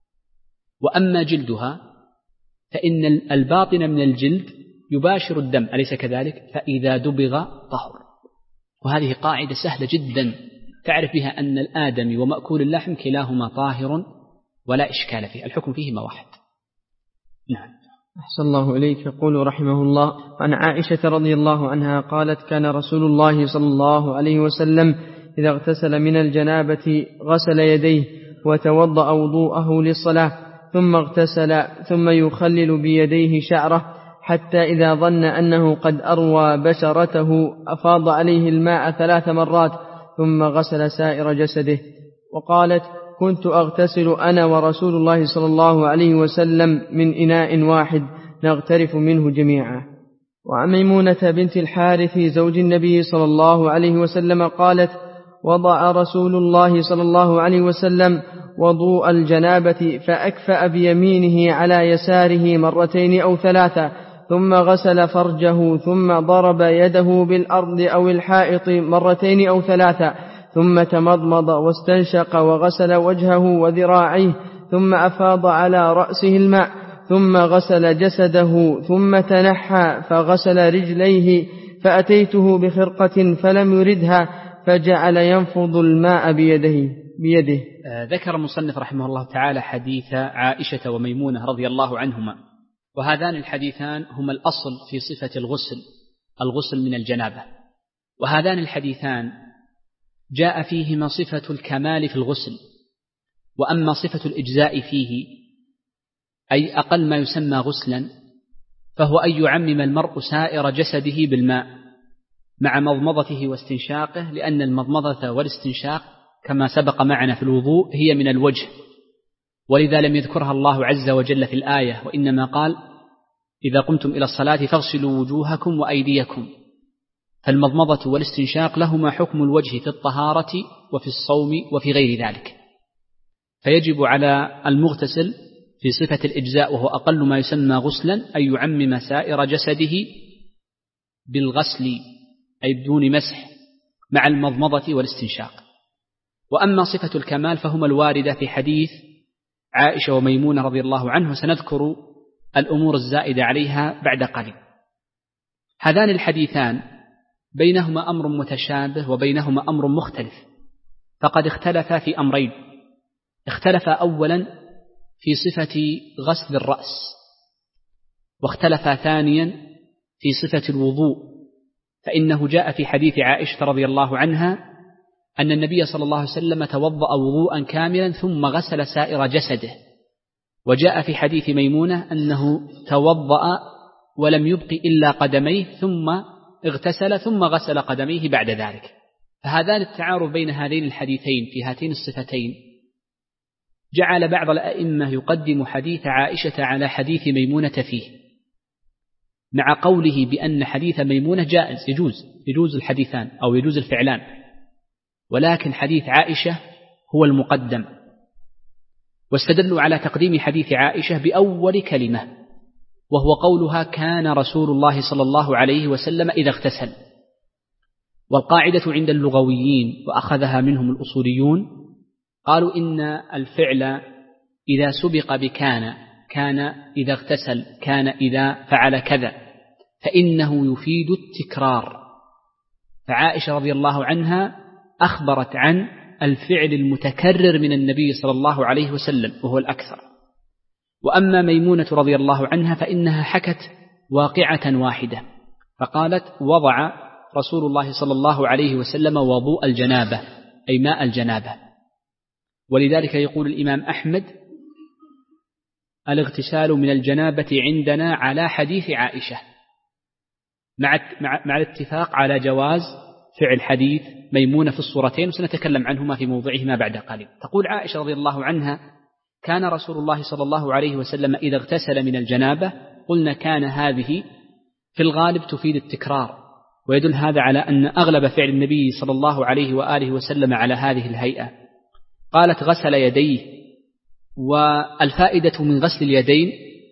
وأما جلدها فإن الباطن من الجلد يباشر الدم، أليس كذلك؟ فإذا دبغ طهر. وهذه قاعدة سهلة جدا تعرف بها أن الآدم ومأكول اللحم كلاهما طاهر ولا إشكال فيه، الحكم فيهما واحد. نعم. أحسن الله إليك. يقول رحمه الله: عن عائشة رضي الله عنها قالت: كان رسول الله صلى الله عليه وسلم إذا اغتسل من الجنابة غسل يديه وتوضأ وضوءه للصلاة، ثم اغتسل ثم يخلل بيديه شعره، حتى إذا ظن أنه قد أروى بشرته أفاض عليه الماء ثلاث مرات، ثم غسل سائر جسده. وقالت: كنت أغتسل أنا ورسول الله صلى الله عليه وسلم من إناء واحد نغترف منه جميعا. وعن ميمونة بنت الحارث زوج النبي صلى الله عليه وسلم قالت: وضع رسول الله صلى الله عليه وسلم وضوء الجنابة فأكفأ بيمينه على يساره مرتين أو ثلاثة، ثم غسل فرجه، ثم ضرب يده بالأرض أو الحائط مرتين أو ثلاثة، ثم تمضمض واستنشق وغسل وجهه وذراعيه، ثم أفاض على رأسه الماء، ثم غسل جسده، ثم تنحى فغسل رجليه، فأتيته بخرقة فلم يردها فجعل ينفض الماء بيده, بيده. ذكر المصنف رحمه الله تعالى حديث عائشة وميمونة رضي الله عنهما، وهذان الحديثان هما الأصل في صفة الغسل، الغسل من الجنابة. وهذان الحديثان جاء فيهما صفة الكمال في الغسل، وأما صفة الإجزاء فيه أي أقل ما يسمى غسلا فهو أن يعمم المرء سائر جسده بالماء مع مضمضته واستنشاقه، لأن المضمضة والاستنشاق كما سبق معنا في الوضوء هي من الوجه، ولذا لم يذكرها الله عز وجل في الآية، وإنما قال: إذا قمتم إلى الصلاة فاغسلوا وجوهكم وأيديكم. فالمضمضة والاستنشاق لهما حكم الوجه في الطهارة وفي الصوم وفي غير ذلك، فيجب على المغتسل في صفة الإجزاء وهو أقل ما يسمى غسلا أن يعمم سائر جسده بالغسل أي بدون مسح مع المضمضة والاستنشاق. وأما صفة الكمال فهما الواردة في حديث عائشة وميمونة رضي الله عنه، سنذكر الأمور الزائدة عليها بعد قليل. هذان الحديثان بينهما أمر متشابه وبينهما أمر مختلف، فقد اختلفا في أمرين. اختلفا أولا في صفة غسل الرأس، واختلفا ثانيا في صفة الوضوء، فإنه جاء في حديث عائشة رضي الله عنها أن النبي صلى الله عليه وسلم توضأ وضوءا كاملا ثم غسل سائر جسده، وجاء في حديث ميمونة أنه توضأ ولم يبق إلا قدميه ثم اغتسل ثم غسل قدميه بعد ذلك. فهذان التعارض بين هذين الحديثين في هاتين الصفتين جعل بعض الأئمة يقدم حديث عائشة على حديث ميمونة فيه، مع قوله بأن حديث ميمونة جائز، يجوز يجوز الحديثان أو يجوز الفعلان، ولكن حديث عائشة هو المقدم. واستدلوا على تقديم حديث عائشة بأول كلمة، وهو قولها: كان رسول الله صلى الله عليه وسلم إذا اغتسل. والقاعدة عند اللغويين وأخذها منهم الأصوليون قالوا إن الفعل إذا سبق بكان، كان إذا اغتسل، كان إذا فعل كذا، فإنه يفيد التكرار. فعائشة رضي الله عنها أخبرت عن الفعل المتكرر من النبي صلى الله عليه وسلم وهو الأكثر. وأما ميمونة رضي الله عنها فإنها حكت واقعة واحدة، فقالت: وضع رسول الله صلى الله عليه وسلم وضوء الجنابة أي ماء الجنابة. ولذلك يقول الإمام أحمد الاغتسال من الجنابة عندنا على حديث عائشة، مع مع الاتفاق على جواز فعل حديث ميمونة في الصورتين، وسنتكلم عنهما في موضعهما بعد قليل. تقول عائشة رضي الله عنها: كان رسول الله صلى الله عليه وسلم إذا اغتسل من الجنابة، قلنا كان هذه في الغالب تفيد التكرار، ويدل هذا على أن أغلب فعل النبي صلى الله عليه وآله وسلم على هذه الهيئة. قالت: غسل يديه. والفائدة من غسل اليدين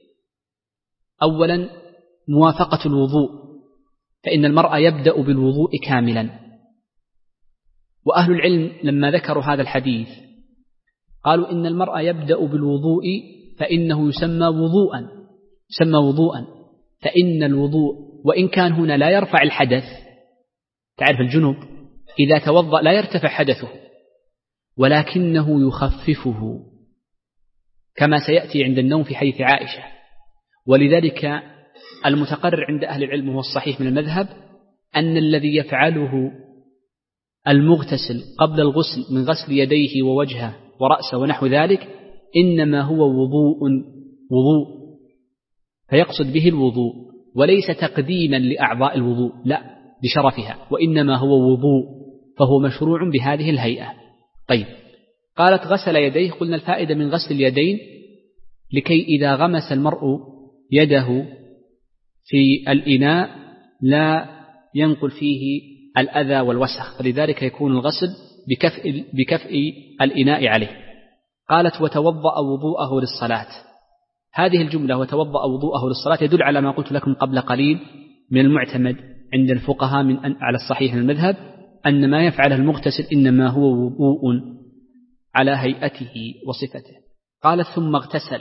أولا موافقة الوضوء، فإن المرء يبدأ بالوضوء كاملا. وأهل العلم لما ذكروا هذا الحديث قالوا إن المرء يبدأ بالوضوء فإنه يسمى وضوءا يسمى وضوءا فإن الوضوء وإن كان هنا لا يرفع الحدث، تعرف الجنوب إذا توضأ لا يرتفع حدثه، ولكنه يخففه كما سيأتي عند النوم في حديث عائشة. ولذلك المتقرر عند أهل العلم هو الصحيح من المذهب أن الذي يفعله المغتسل قبل الغسل من غسل يديه ووجهه ورأسه ونحو ذلك إنما هو وضوء وضوء فيقصد به الوضوء، وليس تقديما لأعضاء الوضوء، لا بشرفها، وإنما هو وضوء، فهو مشروع بهذه الهيئة. طيب، قالت: غسل يديه. قلنا الفائدة من غسل اليدين لكي إذا غمس المرء يده في الإناء لا ينقل فيه الأذى والوسخ، فلذلك يكون الغسل بكفء, بكفء الإناء عليه. قالت: وتوضأ وضوءه للصلاة. هذه الجملة وتوضأ وضوءه للصلاة يدل على ما قلت لكم قبل قليل من المعتمد عند الفقهاء من أن على الصحيح من المذهب أن ما يفعله المغتسل إنما هو وضوء على هيئته وصفته. قالت: ثم اغتسل.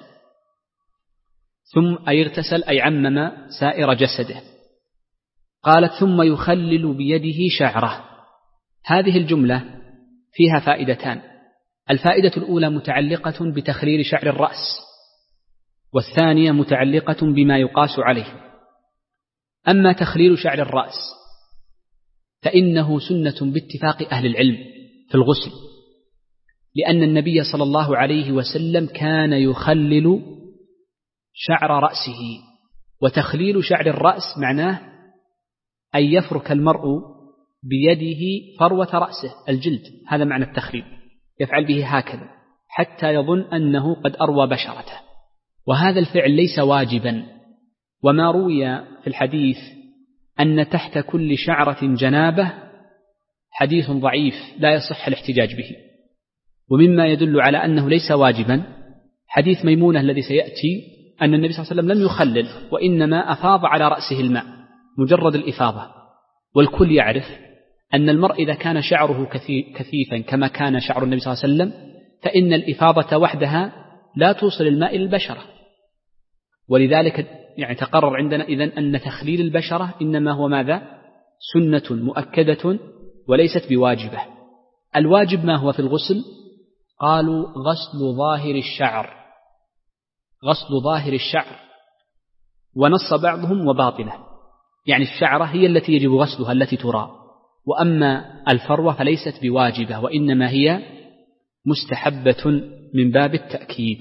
ثم أي اغتسل أي عمم سائر جسده. قالت: ثم يخلل بيده شعره. هذه الجملة فيها فائدتان. الفائدة الأولى متعلقة بتخليل شعر الرأس، والثانية متعلقة بما يقاس عليه. أما تخليل شعر الرأس فإنه سنة باتفاق أهل العلم في الغسل، لأن النبي صلى الله عليه وسلم كان يخلل شعر رأسه. وتخليل شعر الرأس معناه أن يفرك المرء بيده فروة رأسه الجلد، هذا معنى التخليل، يفعل به هكذا حتى يظن أنه قد أروى بشرته، وهذا الفعل ليس واجبا. وما روي في الحديث أن تحت كل شعرة جنابة حديث ضعيف لا يصح الاحتجاج به. ومما يدل على أنه ليس واجبا حديث ميمونة الذي سيأتي أن النبي صلى الله عليه وسلم لم يخلل، وإنما أفاض على رأسه الماء مجرد الإفاضة. والكل يعرف أن المرء إذا كان شعره كثيفا كما كان شعر النبي صلى الله عليه وسلم فإن الإفاضة وحدها لا توصل الماء للبشرة، ولذلك يعني تقرر عندنا إذن أن تخليل البشرة إنما هو ماذا؟ سنة مؤكدة وليست بواجبة. الواجب ما هو في الغسل؟ قالوا غسل ظاهر الشعر، غسل ظاهر الشعر، ونص بعضهم وباطنه، يعني الشعرة هي التي يجب غسلها التي ترى، وأما الفروة فليست بواجبة وإنما هي مستحبة من باب التأكيد.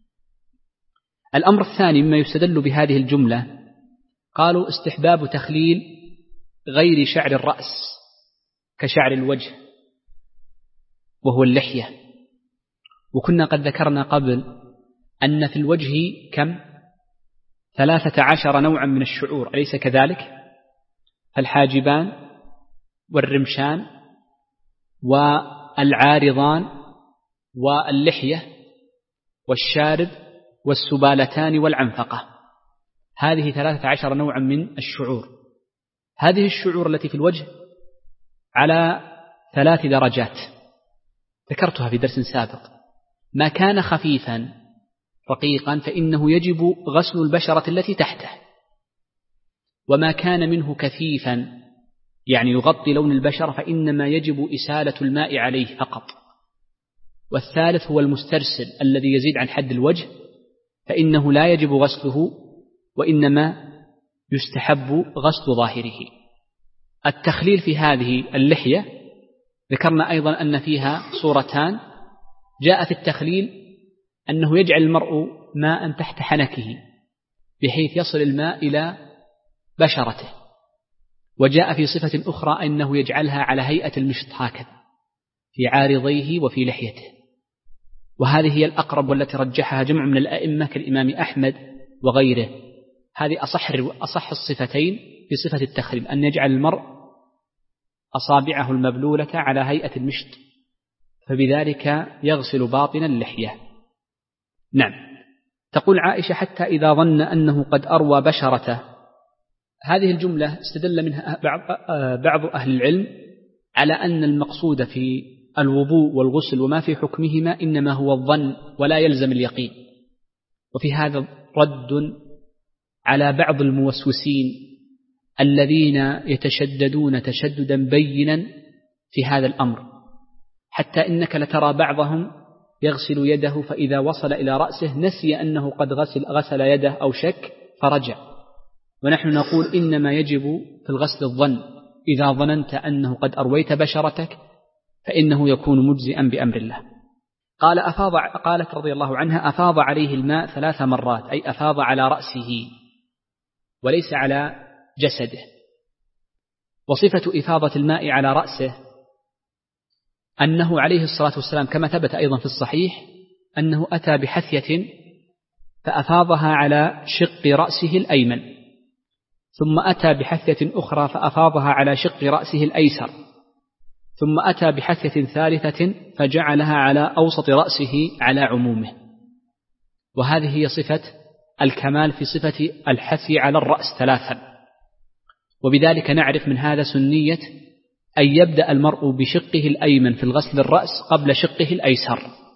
الأمر الثاني مما يستدل بهذه الجملة قالوا استحباب تخليل غير شعر الرأس كشعر الوجه وهو اللحية. وكنا قد ذكرنا قبل أن في الوجه كم؟ ثلاثة عشر نوعا من الشعور، أليس كذلك؟ الحاجبان والرمشان والعارضان واللحية والشارب والسبالتان والعنفقة، هذه ثلاثة عشر نوعا من الشعور. هذه الشعور التي في الوجه على ثلاث درجات ذكرتها في درس سابق. ما كان خفيفا رقيقا فإنه يجب غسل البشرة التي تحته، وما كان منه كثيفا يعني يغطي لون البشرة فإنما يجب إسالة الماء عليه فقط. والثالث هو المسترسل الذي يزيد عن حد الوجه فإنه لا يجب غسله وإنما يستحب غسل ظاهره. التخليل في هذه اللحية ذكرنا أيضا أن فيها صورتان. جاء في التخليل أنه يجعل المرء ماء تحت حنكه بحيث يصل الماء إلى بشرته. وجاء في صفة أخرى أنه يجعلها على هيئة المشط هكذا في عارضيه وفي لحيته، وهذه هي الأقرب والتي رجحها جمع من الأئمة كالإمام أحمد وغيره. هذه أصح, أصح الصفتين في صفة التخريم، أن يجعل المرء أصابعه المبلولة على هيئة المشط، فبذلك يغسل باطن اللحية. نعم. تقول عائشة: حتى إذا ظن أنه قد أروى بشرته. هذه الجملة استدل منها بعض أهل العلم على أن المقصود في الوضوء والغسل وما في حكمهما إنما هو الظن ولا يلزم اليقين، وفي هذا رد على بعض الموسوسين الذين يتشددون تشددا بينا في هذا الأمر، حتى إنك لترى بعضهم يغسل يده فإذا وصل إلى رأسه نسي أنه قد غسل, غسل يده أو شك فرجع. ونحن نقول إنما يجب في الغسل الظن، إذا ظننت أنه قد أرويت بشرتك فإنه يكون مجزئا بأمر الله. قال أفاض قالت رضي الله عنها: أفاض عليه الماء ثلاث مرات، أي أفاض على رأسه وليس على جسده. وصفة إفاضة الماء على رأسه أنه عليه الصلاة والسلام كما ثبت أيضا في الصحيح أنه أتى بحثية فأفاضها على شق رأسه الأيمن، ثم أتى بحثية أخرى فأفاضها على شق رأسه الأيسر، ثم أتى بحثية ثالثة فجعلها على أوسط رأسه على عمومه. وهذه هي صفة الكمال في صفة الحثي على الرأس ثلاثا. وبذلك نعرف من هذا سنية أن يبدأ المرء بشقه الأيمن في الغسل الرأس قبل شقه الأيسر.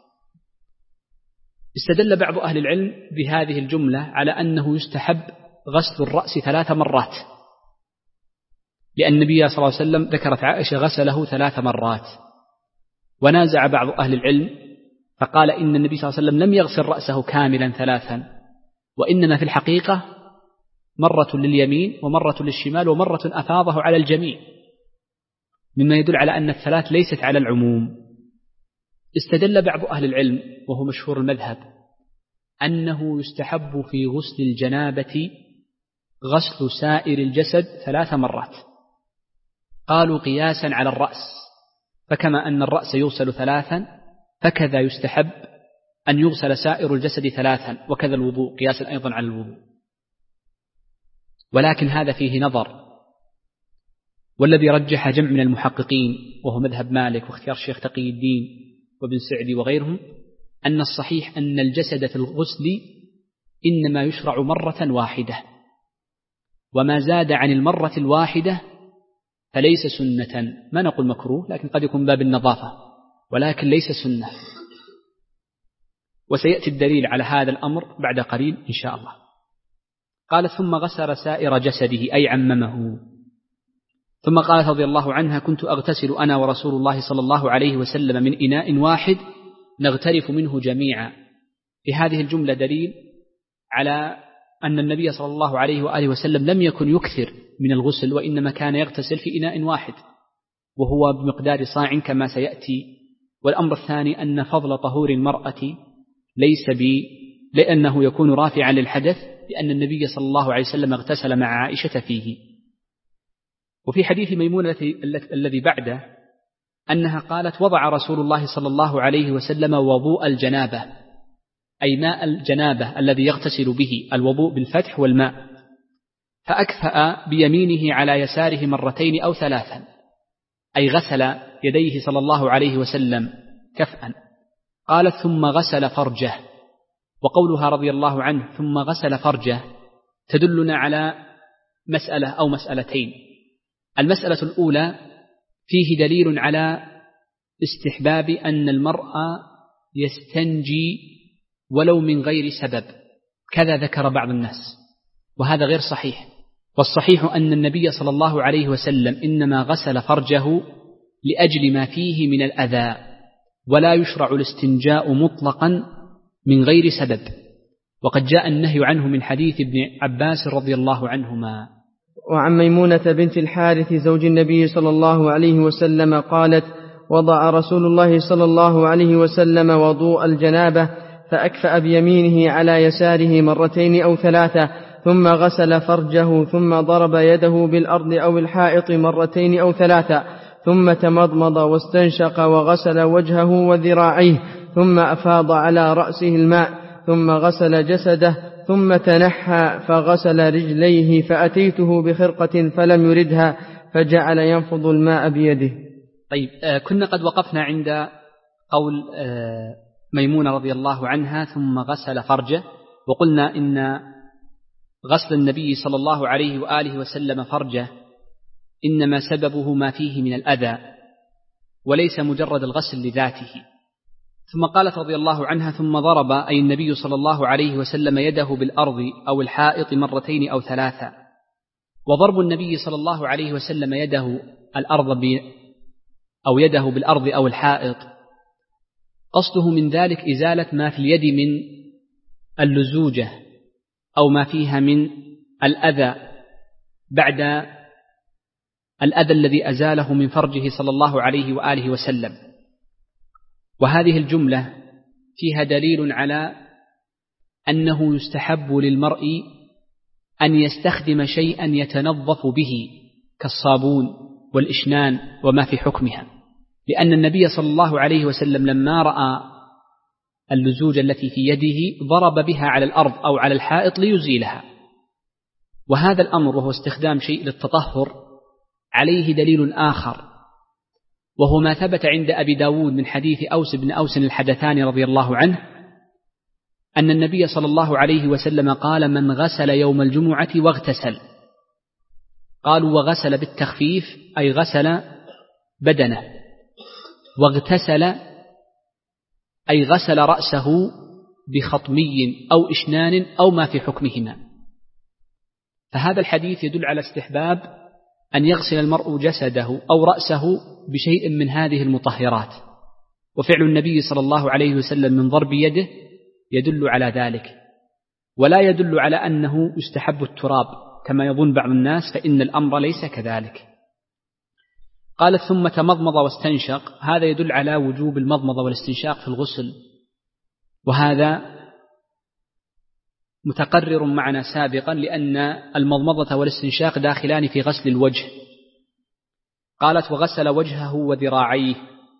استدل بعض أهل العلم بهذه الجملة على أنه يستحب غسل الرأس ثلاث مرات، لأن النبي صلى الله عليه وسلم ذكرت عائشة غسله ثلاث مرات. ونازع بعض أهل العلم فقال إن النبي صلى الله عليه وسلم لم يغسل رأسه كاملا ثلاثا، وإنما في الحقيقة مرة لليمين ومرة للشمال ومرة أفاضه على الجميع، مما يدل على أن الثلاث ليست على العموم. استدل بعض أهل العلم وهو مشهور المذهب أنه يستحب في غسل الجنابة غسل سائر الجسد ثلاث مرات، قالوا قياسا على الرأس، فكما أن الرأس يغسل ثلاثا فكذا يستحب أن يغسل سائر الجسد ثلاثا، وكذا الوضوء قياسا أيضا على الوضوء. ولكن هذا فيه نظر، والذي رجح جمع من المحققين وهو مذهب مالك واختيار الشيخ تقي الدين وابن سعدي وغيرهم أن الصحيح أن الجسد في الغسل إنما يشرع مرة واحدة، وما زاد عن المرة الواحدة فليس سنة. ما نقول مكروه، لكن قد يكون باب النظافة، ولكن ليس سنة. وسيأتي الدليل على هذا الأمر بعد قليل إن شاء الله. قالت: ثم غسل سائر جسده، أي عممه. ثم قالت رضي الله عنها: كنت أغتسل أنا ورسول الله صلى الله عليه وسلم من إناء واحد نغترف منه جميعا. في هذه الجملة دليل على أن النبي صلى الله عليه وآله وسلم لم يكن يكثر من الغسل، وإنما كان يغتسل في إناء واحد وهو بمقدار صاع كما سيأتي. والأمر الثاني أن فضل طهور المرأة ليس ب لأنه يكون رافعا للحدث، لأن النبي صلى الله عليه وسلم اغتسل مع عائشة فيه. وفي حديث ميمونة الذي بعده أنها قالت: وضع رسول الله صلى الله عليه وسلم وضوء الجنابة، أي ماء الجنابة الذي يغتسل به، الوضوء بالفتح والماء، فأكفأ بيمينه على يساره مرتين أو ثلاثا، أي غسل يديه صلى الله عليه وسلم كفءا. قالت: ثم غسل فرجه. وقولها رضي الله عنه ثم غسل فرجه تدلنا على مسألة أو مسألتين. المسألة الأولى فيه دليل على استحباب أن المرء يستنجي ولو من غير سبب، كذا ذكر بعض الناس، وهذا غير صحيح. والصحيح أن النبي صلى الله عليه وسلم إنما غسل فرجه لأجل ما فيه من الأذى، ولا يشرع الاستنجاء مطلقا من غير سبب. وقد جاء النهي عنه من حديث ابن عباس رضي الله عنهما. وعن ميمونة بنت الحارث زوج النبي صلى الله عليه وسلم قالت: وضع رسول الله صلى الله عليه وسلم وضوء الجنابة فأكفأ بيمينه على يساره مرتين أو ثلاثة، ثم غسل فرجه، ثم ضرب يده بالأرض أو الحائط مرتين أو ثلاثة، ثم تمضمض واستنشق وغسل وجهه وذراعيه، ثم أفاض على رأسه الماء، ثم غسل جسده، ثم تنحى فغسل رجليه، فأتيته بخرقة فلم يردها فجعل ينفض الماء بيده. طيب، آه كنا قد وقفنا عند قول آه ميمونة رضي الله عنها ثم غسل فرجه، وقلنا إن غسل النبي صلى الله عليه وآله وسلم فرجه إنما سببه ما فيه من الأذى وليس مجرد الغسل لذاته. ثم قالت رضي الله عنها ثم ضرب أي النبي صلى الله عليه وسلم يده بالأرض أو الحائط مرتين أو ثلاثة. وضرب النبي صلى الله عليه وسلم يده الأرض أو يده بالأرض أو الحائط قصده من ذلك إزالة ما في اليد من اللزوجة أو ما فيها من الأذى بعد الأذى الذي أزاله من فرجه صلى الله عليه وآله وسلم. وهذه الجملة فيها دليل على أنه يستحب للمرء أن يستخدم شيئا يتنظف به كالصابون والإشنان وما في حكمها، لأن النبي صلى الله عليه وسلم لما رأى اللزوج التي في يده ضرب بها على الأرض أو على الحائط ليزيلها. وهذا الأمر وهو استخدام شيء للتطهر عليه دليل آخر، وهو ما ثبت عند أبي داود من حديث أوس بن أوس الحدثاني رضي الله عنه أن النبي صلى الله عليه وسلم قال: من غسل يوم الجمعة واغتسل. قالوا: وغسل بالتخفيف أي غسل بدنه، واغتسل أي غسل رأسه بخطمي أو إشنان أو ما في حكمهما. فهذا الحديث يدل على استحباب أن يغسل المرء جسده أو رأسه بشيء من هذه المطهرات، وفعل النبي صلى الله عليه وسلم من ضرب يده يدل على ذلك، ولا يدل على أنه يستحب التراب كما يظن بعض الناس، فإن الأمر ليس كذلك. قالت: ثم تمضمض واستنشق. هذا يدل على وجوب المضمضة والاستنشاق في الغسل، وهذا متقرر معنا سابقا، لأن المضمضة والاستنشاق داخلان في غسل الوجه. قالت: وغسل وجهه وذراعيه،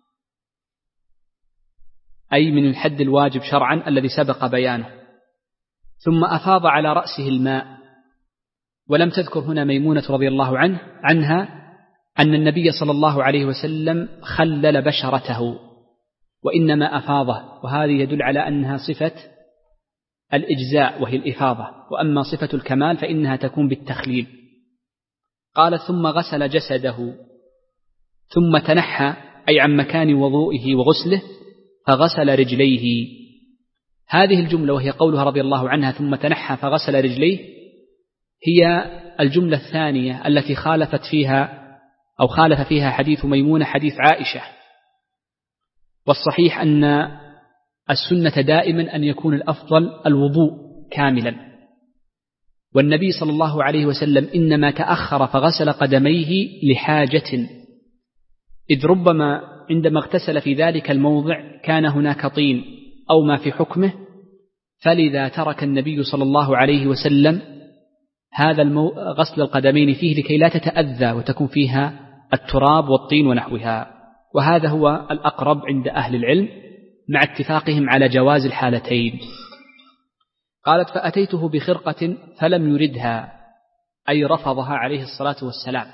أي من الحد الواجب شرعا الذي سبق بيانه. ثم أفاض على رأسه الماء. ولم تذكر هنا ميمونة رضي الله عنه عنها أن النبي صلى الله عليه وسلم خلل بشرته، وإنما أفاضه، وهذه يدل على أنها صفة الإجزاء وهي الإفاضة، وأما صفة الكمال فإنها تكون بالتخليل. قال: ثم غسل جسده، ثم تنحى أي عن مكان وضوئه وغسله فغسل رجليه. هذه الجملة وهي قولها رضي الله عنها ثم تنحى فغسل رجليه هي الجملة الثانية التي خالفت فيها أو خالف فيها حديث ميمونة حديث عائشة. والصحيح أن السنة دائما أن يكون الأفضل الوضوء كاملا، والنبي صلى الله عليه وسلم إنما تأخر فغسل قدميه لحاجة، إذ ربما عندما اغتسل في ذلك الموضع كان هناك طين أو ما في حكمه، فلذا ترك النبي صلى الله عليه وسلم هذا المو... غسل القدمين فيه لكي لا تتأذى وتكون فيها التراب والطين ونحوها. وهذا هو الأقرب عند أهل العلم مع اتفاقهم على جواز الحالتين. قالت: فأتيته بخرقة فلم يردها، أي رفضها عليه الصلاة والسلام.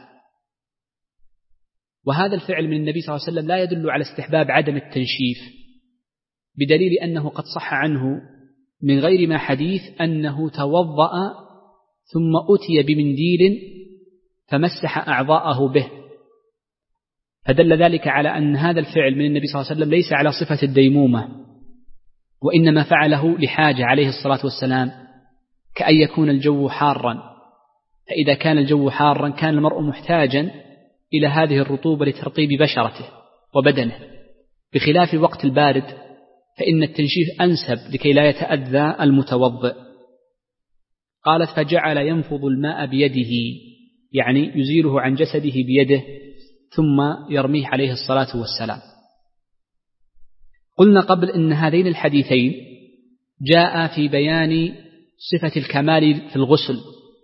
وهذا الفعل من النبي صلى الله عليه وسلم لا يدل على استحباب عدم التنشيف، بدليل أنه قد صح عنه من غير ما حديث أنه توضأ ثم أتي بمنديل فمسح أعضاءه به، فدل ذلك على أن هذا الفعل من النبي صلى الله عليه وسلم ليس على صفة الديمومة، وإنما فعله لحاجة عليه الصلاة والسلام، كأن يكون الجو حارا، فإذا كان الجو حارا كان المرء محتاجا إلى هذه الرطوبة لترطيب بشرته وبدنه، بخلاف الوقت البارد فإن التنشيف أنسب لكي لا يتأذى المتوضئ. قالت: فجعل ينفض الماء بيده، يعني يزيله عن جسده بيده ثم يرميه عليه الصلاة والسلام. قلنا قبل إن هذين الحديثين جاء في بيان صفة الكمال في الغسل،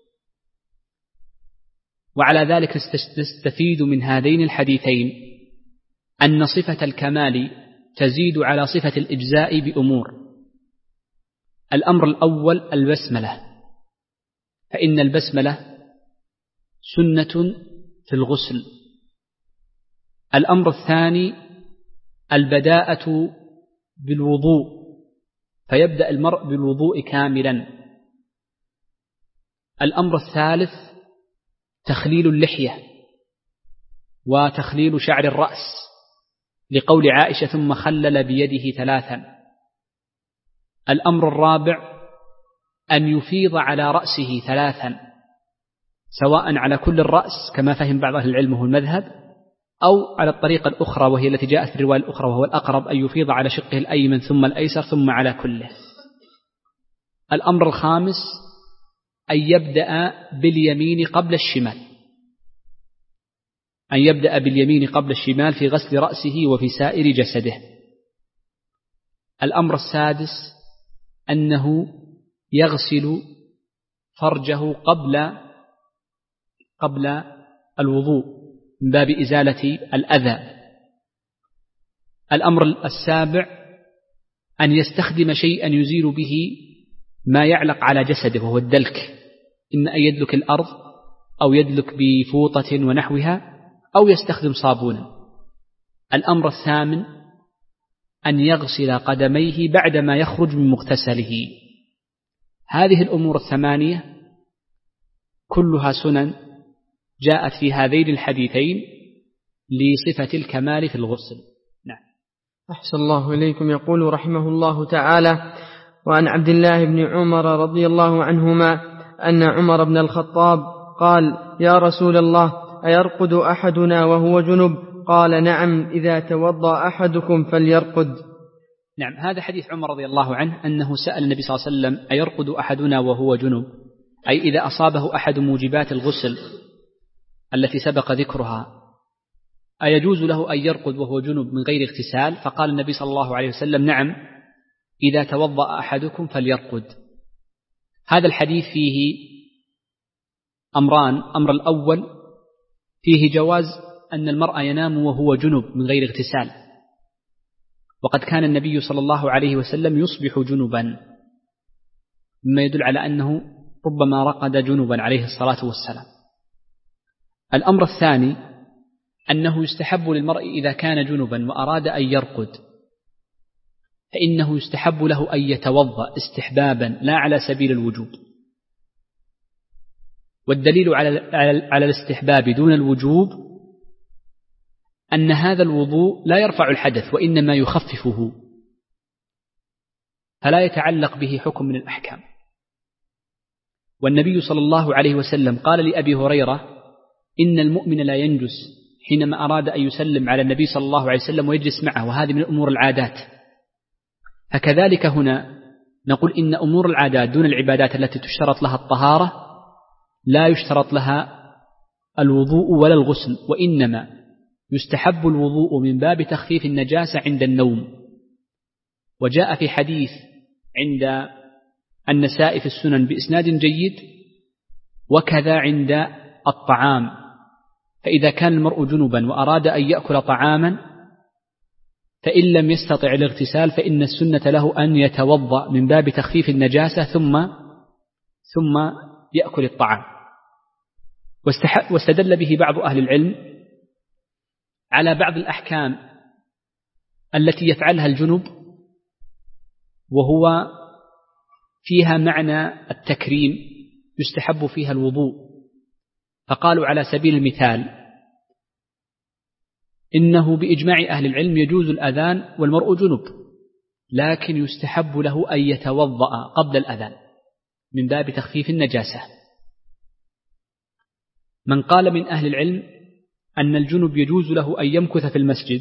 وعلى ذلك نستفيد من هذين الحديثين أن صفة الكمال تزيد على صفة الإجزاء بأمور. الأمر الأول البسملة، فإن البسملة سنة في الغسل. الأمر الثاني البداءة بالوضوء، فيبدأ المرء بالوضوء كاملا. الأمر الثالث تخليل اللحية وتخليل شعر الرأس، لقول عائشة ثم خلل بيده ثلاثا. الأمر الرابع أن يفيض على رأسه ثلاثا، سواء على كل الرأس كما فهم بعض أهل العلم وهو المذهب، أو على الطريقة الأخرى وهي التي جاءت في الرواية الأخرى وهو الأقرب، أن يفيض على شقه الأيمن ثم الأيسر ثم على كله. الأمر الخامس أن يبدأ باليمين قبل الشمال، أن يبدأ باليمين قبل الشمال في غسل رأسه وفي سائر جسده. الأمر السادس أنه يغسل فرجه قبل قبل الوضوء من باب إزالة الأذى. الأمر السابع أن يستخدم شيئا يزيل به ما يعلق على جسده وهو الدلك، إن أن يدلك الأرض أو يدلك بفوطة ونحوها أو يستخدم صابونا. الأمر الثامن أن يغسل قدميه بعدما يخرج من مغتسله. هذه الأمور الثمانية كلها سنن جاءت في هذين الحديثين لصفة الكمال في الغسل. نعم. أحسن الله إليكم. يقول رحمه الله تعالى: وعن عبد الله بن عمر رضي الله عنهما أن عمر بن الخطاب قال: يا رسول الله، أيرقد أحدنا وهو جنب؟ قال: نعم، إذا توضأ أحدكم فليرقد. نعم، هذا حديث عمر رضي الله عنه أنه سأل النبي صلى الله عليه وسلم: أيرقد أحدنا وهو جنب؟ أي إذا أصابه أحد موجبات الغسل التي سبق ذكرها أيجوز له أن يرقد وهو جنب من غير اغتسال؟ فقال النبي صلى الله عليه وسلم: نعم، إذا توضأ أحدكم فليرقد. هذا الحديث فيه أمران. أمر الأول فيه جواز أن المرء ينام وهو جنب من غير اغتسال، وقد كان النبي صلى الله عليه وسلم يصبح جنبا، مما يدل على أنه ربما رقد جنبا عليه الصلاة والسلام. الأمر الثاني أنه يستحب للمرء إذا كان جنبا وأراد أن يرقد فإنه يستحب له أن يتوضأ استحبابا لا على سبيل الوجوب. والدليل على على الاستحباب دون الوجوب أن هذا الوضوء لا يرفع الحدث وإنما يخففه، فلا يتعلق به حكم من الأحكام. والنبي صلى الله عليه وسلم قال لأبي هريرة: إن المؤمن لا ينجس، حينما أراد أن يسلم على النبي صلى الله عليه وسلم ويجلس معه، وهذه من أمور العادات. فكذلك هنا نقول إن أمور العادات دون العبادات التي تشترط لها الطهارة لا يشترط لها الوضوء ولا الغسل، وإنما يستحب الوضوء من باب تخفيف النجاسة عند النوم. وجاء في حديث عند النسائي في السنن بإسناد جيد، وكذا عند الطعام، فإذا كان المرء جنبا وأراد أن يأكل طعاما فإن لم يستطع الاغتسال فإن السنة له أن يتوضأ من باب تخفيف النجاسة ثم ثم يأكل الطعام. واستدل به بعض أهل العلم على بعض الأحكام التي يفعلها الجنب وهو فيها معنى التكريم يستحب فيها الوضوء، فقالوا على سبيل المثال إنه بإجماع أهل العلم يجوز الأذان والمرء جنب، لكن يستحب له أن يتوضأ قبل الأذان من باب تخفيف النجاسة. من قال من أهل العلم أن الجنب يجوز له أن يمكث في المسجد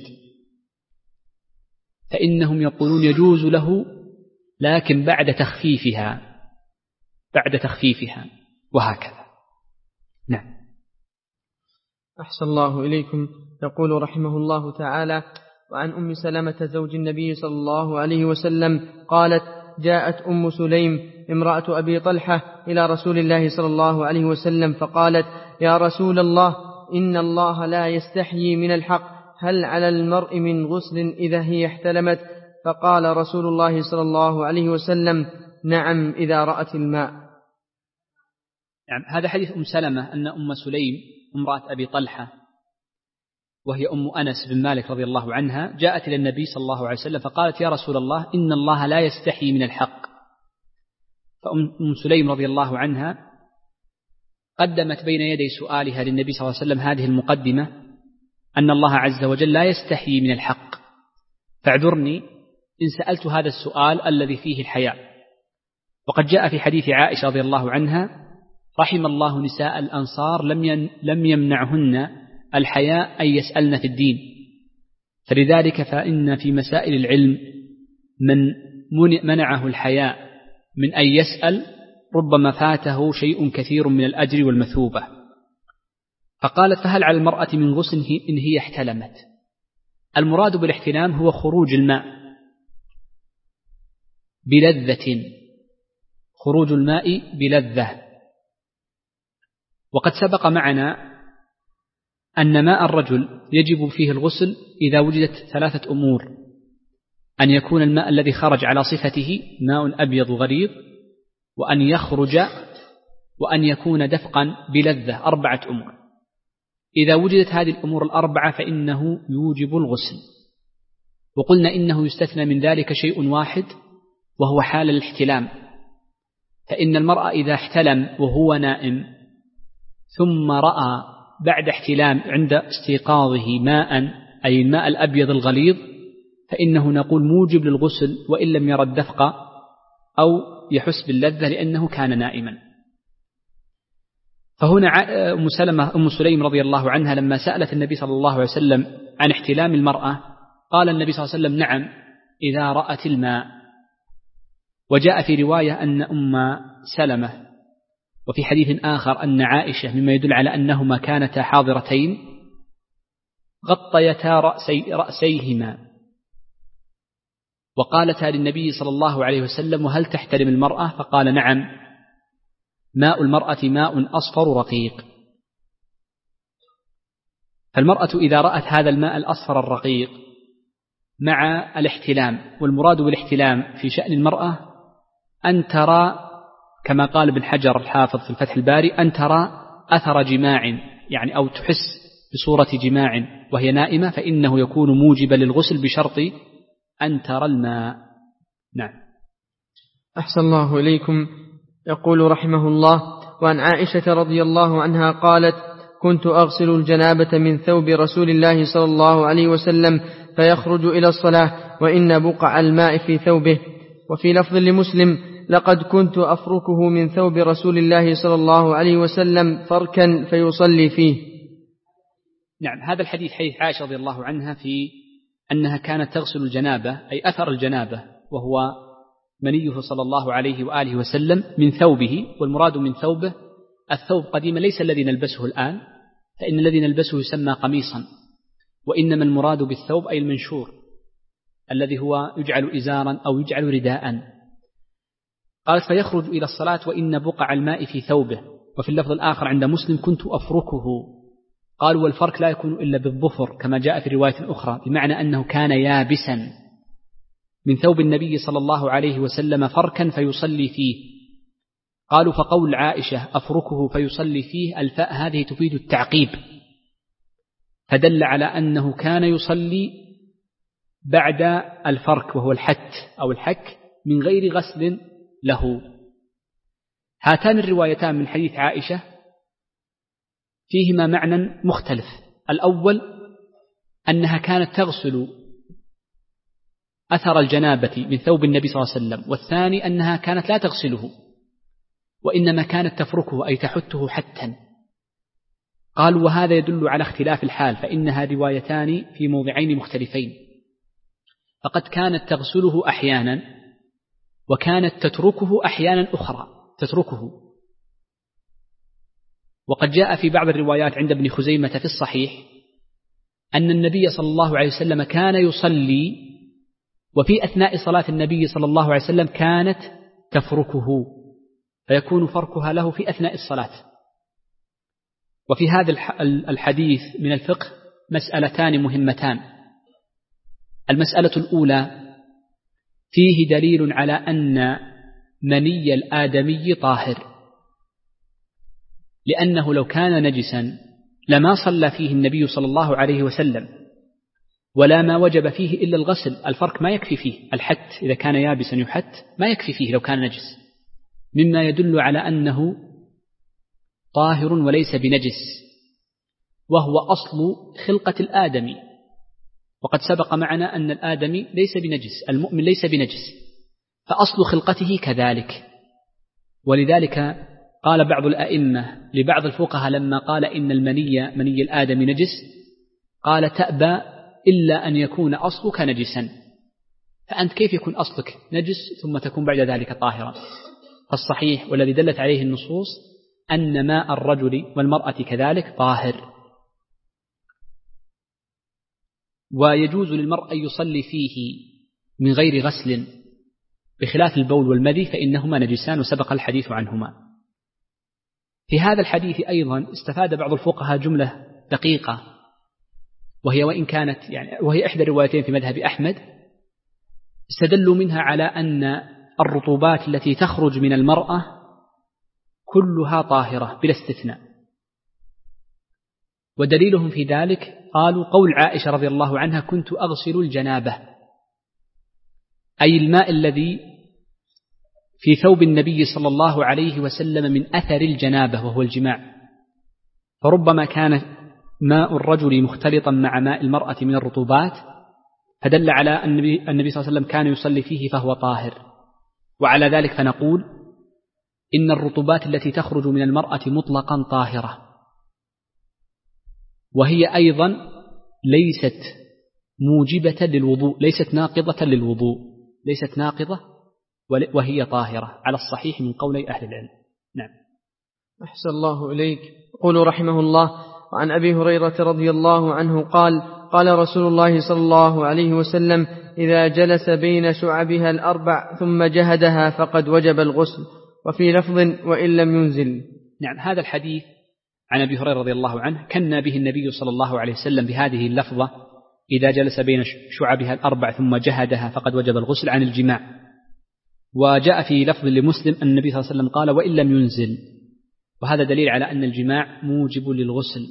فإنهم يقولون يجوز له لكن بعد تخفيفها بعد تخفيفها وهكذا. نعم. أحسن الله إليكم. يقول رحمه الله تعالى: وعن أم سلمة زوج النبي صلى الله عليه وسلم قالت: جاءت أم سليم امرأة أبي طلحة إلى رسول الله صلى الله عليه وسلم فقالت: يا رسول الله، إن الله لا يستحيي من الحق، هل على المرء من غسل إذا هي احتلمت؟ فقال رسول الله صلى الله عليه وسلم: نعم، إذا رأت الماء. يعني هذا حديث أم سلمة أن أم سليم امرأة أبي طلحة وهي أم أنس بن مالك رضي الله عنها جاءت إلى النبي صلى الله عليه وسلم فقالت: يا رسول الله، إن الله لا يستحيي من الحق. فأم سليم رضي الله عنها قدمت بين يدي سؤالها للنبي صلى الله عليه وسلم هذه المقدمة: أن الله عز وجل لا يستحيي من الحق، فاعذرني إن سألت هذا السؤال الذي فيه الحياء. وقد جاء في حديث عائشة رضي الله عنها: رحم الله نساء الأنصار لم يمنعهن الحياء أن يسألن في الدين. فلذلك فإن في مسائل العلم من منعه الحياء من أن يسأل ربما فاته شيء كثير من الأجر والمثوبة. فقالت: فهل على المرأة من غسل إن هي احتلمت؟ المراد بالاحتلام هو خروج الماء بلذة، خروج الماء بلذة. وقد سبق معنا أن ماء الرجل يجب فيه الغسل إذا وجدت ثلاثة أمور: أن يكون الماء الذي خرج على صفته ماء أبيض غليظ، وأن يخرج، وأن يكون دفقا بلذة، أربعة أمور. إذا وجدت هذه الأمور الأربعة فإنه يوجب الغسل. وقلنا إنه يستثنى من ذلك شيء واحد وهو حال الاحتلام، فإن المرأة إذا احتلم وهو نائم ثم رأى بعد احتلام عند استيقاظه ماء، أي الماء الأبيض الغليظ، فإنه نقول موجب للغسل وإن لم يرى الدفق أو يحس باللذة لأنه كان نائما. فهنا أم سلمة أم سليم رضي الله عنها لما سألت النبي صلى الله عليه وسلم عن احتلام المرأة قال النبي صلى الله عليه وسلم: نعم، إذا رأت الماء. وجاء في رواية أن أم سلمة وفي حديث آخر أن عائشة، مما يدل على أنهما كانتا حاضرتين، غطيتا رأسي رأسيهما وقالتا للنبي صلى الله عليه وسلم: وهل تحترم المرأة؟ فقال: نعم، ماء المرأة ماء أصفر رقيق. فالمرأة إذا رأت هذا الماء الأصفر الرقيق مع الاحتلام، والمراد بالاحتلام في شأن المرأة أن ترى كما قال ابن حجر الحافظ في الفتح الباري أن ترى أثر جماع، يعني أو تحس بصورة جماع وهي نائمة، فإنه يكون موجبا للغسل بشرط أن ترى الماء. نعم. أحسن الله إليكم. يقول رحمه الله: وعن عائشة رضي الله عنها قالت: كنت أغسل الجنابة من ثوب رسول الله صلى الله عليه وسلم فيخرج إلى الصلاة وإن بقع الماء في ثوبه. وفي لفظ لمسلم: لقد كنت أفركه من ثوب رسول الله صلى الله عليه وسلم فركا فيصلي فيه. نعم، هذا الحديث حديث عائشة رضي الله عنها في أنها كانت تغسل الجنابة، أي أثر الجنابة وهو منيه صلى الله عليه وآله وسلم من ثوبه. والمراد من ثوبه الثوب قديما ليس الذي نلبسه الآن، فإن الذي نلبسه يسمى قميصا، وإنما المراد بالثوب أي المنشور الذي هو يجعل إزارا أو يجعل رداء. قالت: فيخرج إلى الصلاة وإن بقع الماء في ثوبه. وفي اللفظ الآخر عند مسلم: كنت أفركه. قالوا: والفرك لا يكون إلا بالظفر كما جاء في رواية أخرى، بمعنى أنه كان يابسا من ثوب النبي صلى الله عليه وسلم فركا فيصلي فيه. قالوا: فقول عائشة أفركه فيصلي فيه، الفاء هذه تفيد التعقيب، فدل على أنه كان يصلي بعد الفرك وهو الحت أو الحك من غير غسل له. هاتان الروايتان من حديث عائشة فيهما معنى مختلف. الأول أنها كانت تغسل أثر الجنابة من ثوب النبي صلى الله عليه وسلم، والثاني أنها كانت لا تغسله وإنما كانت تفركه أي تحته حتا. قالوا: وهذا يدل على اختلاف الحال، فإنها روايتان في موضعين مختلفين، فقد كانت تغسله أحيانا وكانت تتركه أحيانا أخرى تتركه. وقد جاء في بعض الروايات عند ابن خزيمة في الصحيح أن النبي صلى الله عليه وسلم كان يصلي وفي أثناء صلاة النبي صلى الله عليه وسلم كانت تفركه، فيكون فركها له في أثناء الصلاة. وفي هذا الحديث من الفقه مسألتان مهمتان. المسألة الأولى: فيه دليل على أن مني الآدمي طاهر، لأنه لو كان نجسا لما صلى فيه النبي صلى الله عليه وسلم، ولا ما وجب فيه إلا الغسل. الفرق ما يكفي فيه الحت، إذا كان يابسا يحت ما يكفي فيه لو كان نجس، مما يدل على أنه طاهر وليس بنجس، وهو أصل خلقة الآدمي. وقد سبق معنا أن الآدمي ليس بنجس، المؤمن ليس بنجس، فأصل خلقته كذلك. ولذلك قال بعض الأئمة لبعض الفقهاء لما قال إن المني مني الآدمي نجس، قال: تأبى إلا أن يكون أصلك نجسا. فأنت كيف يكون أصلك نجس ثم تكون بعد ذلك طاهرا؟ فالصحيح والذي دلت عليه النصوص أن ماء الرجل والمرأة كذلك طاهر، ويجوز للمرء أن يصلي فيه من غير غسل، بخلاف البول والمذي فإنهما نجسان وسبق الحديث عنهما. في هذا الحديث أيضا استفاد بعض الفقهاء جملة دقيقة، وهي وإن كانت يعني وهي إحدى الروايتين في مذهب أحمد، استدلوا منها على أن الرطوبات التي تخرج من المرأة كلها طاهرة بلا استثناء. ودليلهم في ذلك قالوا قول عائشة رضي الله عنها: كنت أغسل الجنابة، أي الماء الذي في ثوب النبي صلى الله عليه وسلم من أثر الجنابة وهو الجماع. فربما كان ماء الرجل مختلطا مع ماء المرأة من الرطوبات، فدل على أن النبي صلى الله عليه وسلم كان يصلي فيه فهو طاهر. وعلى ذلك فنقول إن الرطوبات التي تخرج من المرأة مطلقا طاهرة، وهي أيضا ليست موجبة للوضوء، ليست ناقضة للوضوء، ليست ناقضة وهي طاهرة على الصحيح من قولي أهل العلم. نعم. أحسن الله إليك. يقول رحمه الله: وعن أبي هريرة رضي الله عنه قال: قال رسول الله صلى الله عليه وسلم: إذا جلس بين شعبها الأربع ثم جهدها فقد وجب الغسل. وفي لفظ: وإن لم ينزل. نعم، هذا الحديث عن أبي هريرة رضي الله عنه كنا به النبي صلى الله عليه وسلم بهذه اللفظة: إذا جلس بين شعبها الأربع ثم جهدها فقد وجب الغسل، عن الجماع. وجاء في لفظ لمسلم أن النبي صلى الله عليه وسلم قال: وإن لم ينزل. وهذا دليل على أن الجماع موجب للغسل،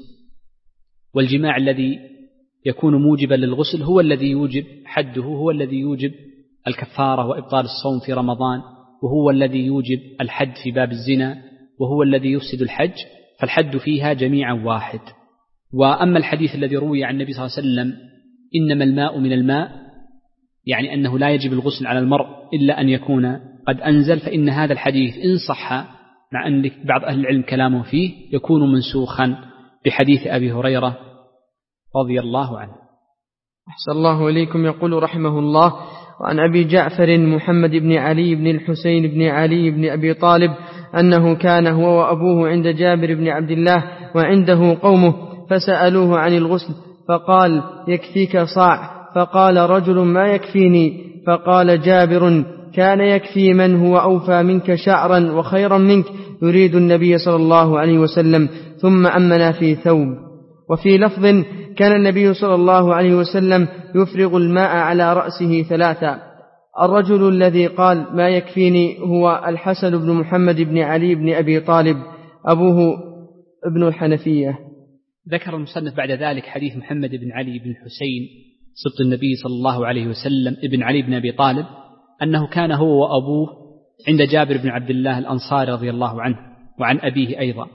والجماع الذي يكون موجبا للغسل هو الذي يوجب حده، هو الذي يوجب الكفارة وإبطال الصوم في رمضان، وهو الذي يوجب الحد في باب الزنا، وهو الذي يفسد الحج، فالحد فيها جميعا واحد. وأما الحديث الذي روي عن النبي صلى الله عليه وسلم: إنما الماء من الماء، يعني أنه لا يجب الغسل على المرء إلا أن يكون قد أنزل، فإن هذا الحديث إن صح، مع أن بعض أهل العلم كلامه فيه، يكون منسوخا بحديث أبي هريرة رضي الله عنه. أحسن الله إليكم. يقول رحمه الله: وعن أبي جعفر محمد بن علي بن الحسين بن علي بن أبي طالب أنه كان هو وأبوه عند جابر بن عبد الله وعنده قومه، فسألوه عن الغسل فقال: يكفيك صاع. فقال رجل: ما يكفيني؟ فقال جابر: كان يكفي من هو أوفى منك شعرا وخيرا منك، يريد النبي صلى الله عليه وسلم، ثم أمنا في ثوب. وفي لفظ: كان النبي صلى الله عليه وسلم يفرغ الماء على رأسه ثلاثا. الرجل الذي قال ما يكفيني هو الحسن بن محمد بن علي بن أبي طالب، أبوه ابن الحنفية. ذكر المصنف بعد ذلك حديث محمد بن علي بن حسين سبط النبي صلى الله عليه وسلم ابن علي بن أبي طالب، أنه كان هو وأبوه عند جابر بن عبد الله الأنصاري رضي الله عنه، وعن أبيه أيضا.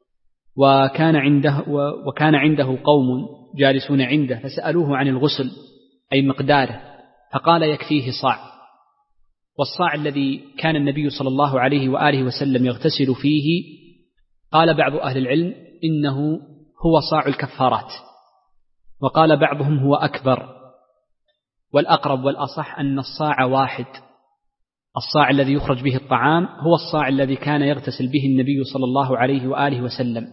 وكان عنده, وكان عنده قوم جالسون عنده، فسألوه عن الغسل أي مقداره، فقال: يكفيه صاع. والصاع الذي كان النبي صلى الله عليه وآله وسلم يغتسل فيه، قال بعض أهل العلم إنه هو صاع الكفارات، وقال بعضهم هو أكبر. والأقرب والأصح أن الصاع واحد، الصاع الذي يخرج به الطعام هو الصاع الذي كان يغتسل به النبي صلى الله عليه وآله وسلم،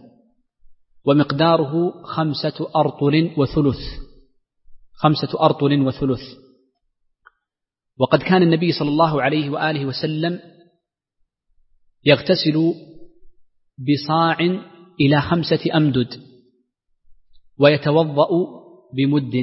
ومقداره خمسة أرطل وثلث، خمسة أرطل وثلث. وقد كان النبي صلى الله عليه وآله وسلم يغتسل بصاع إلى خمسة أمدد ويتوضأ بمد،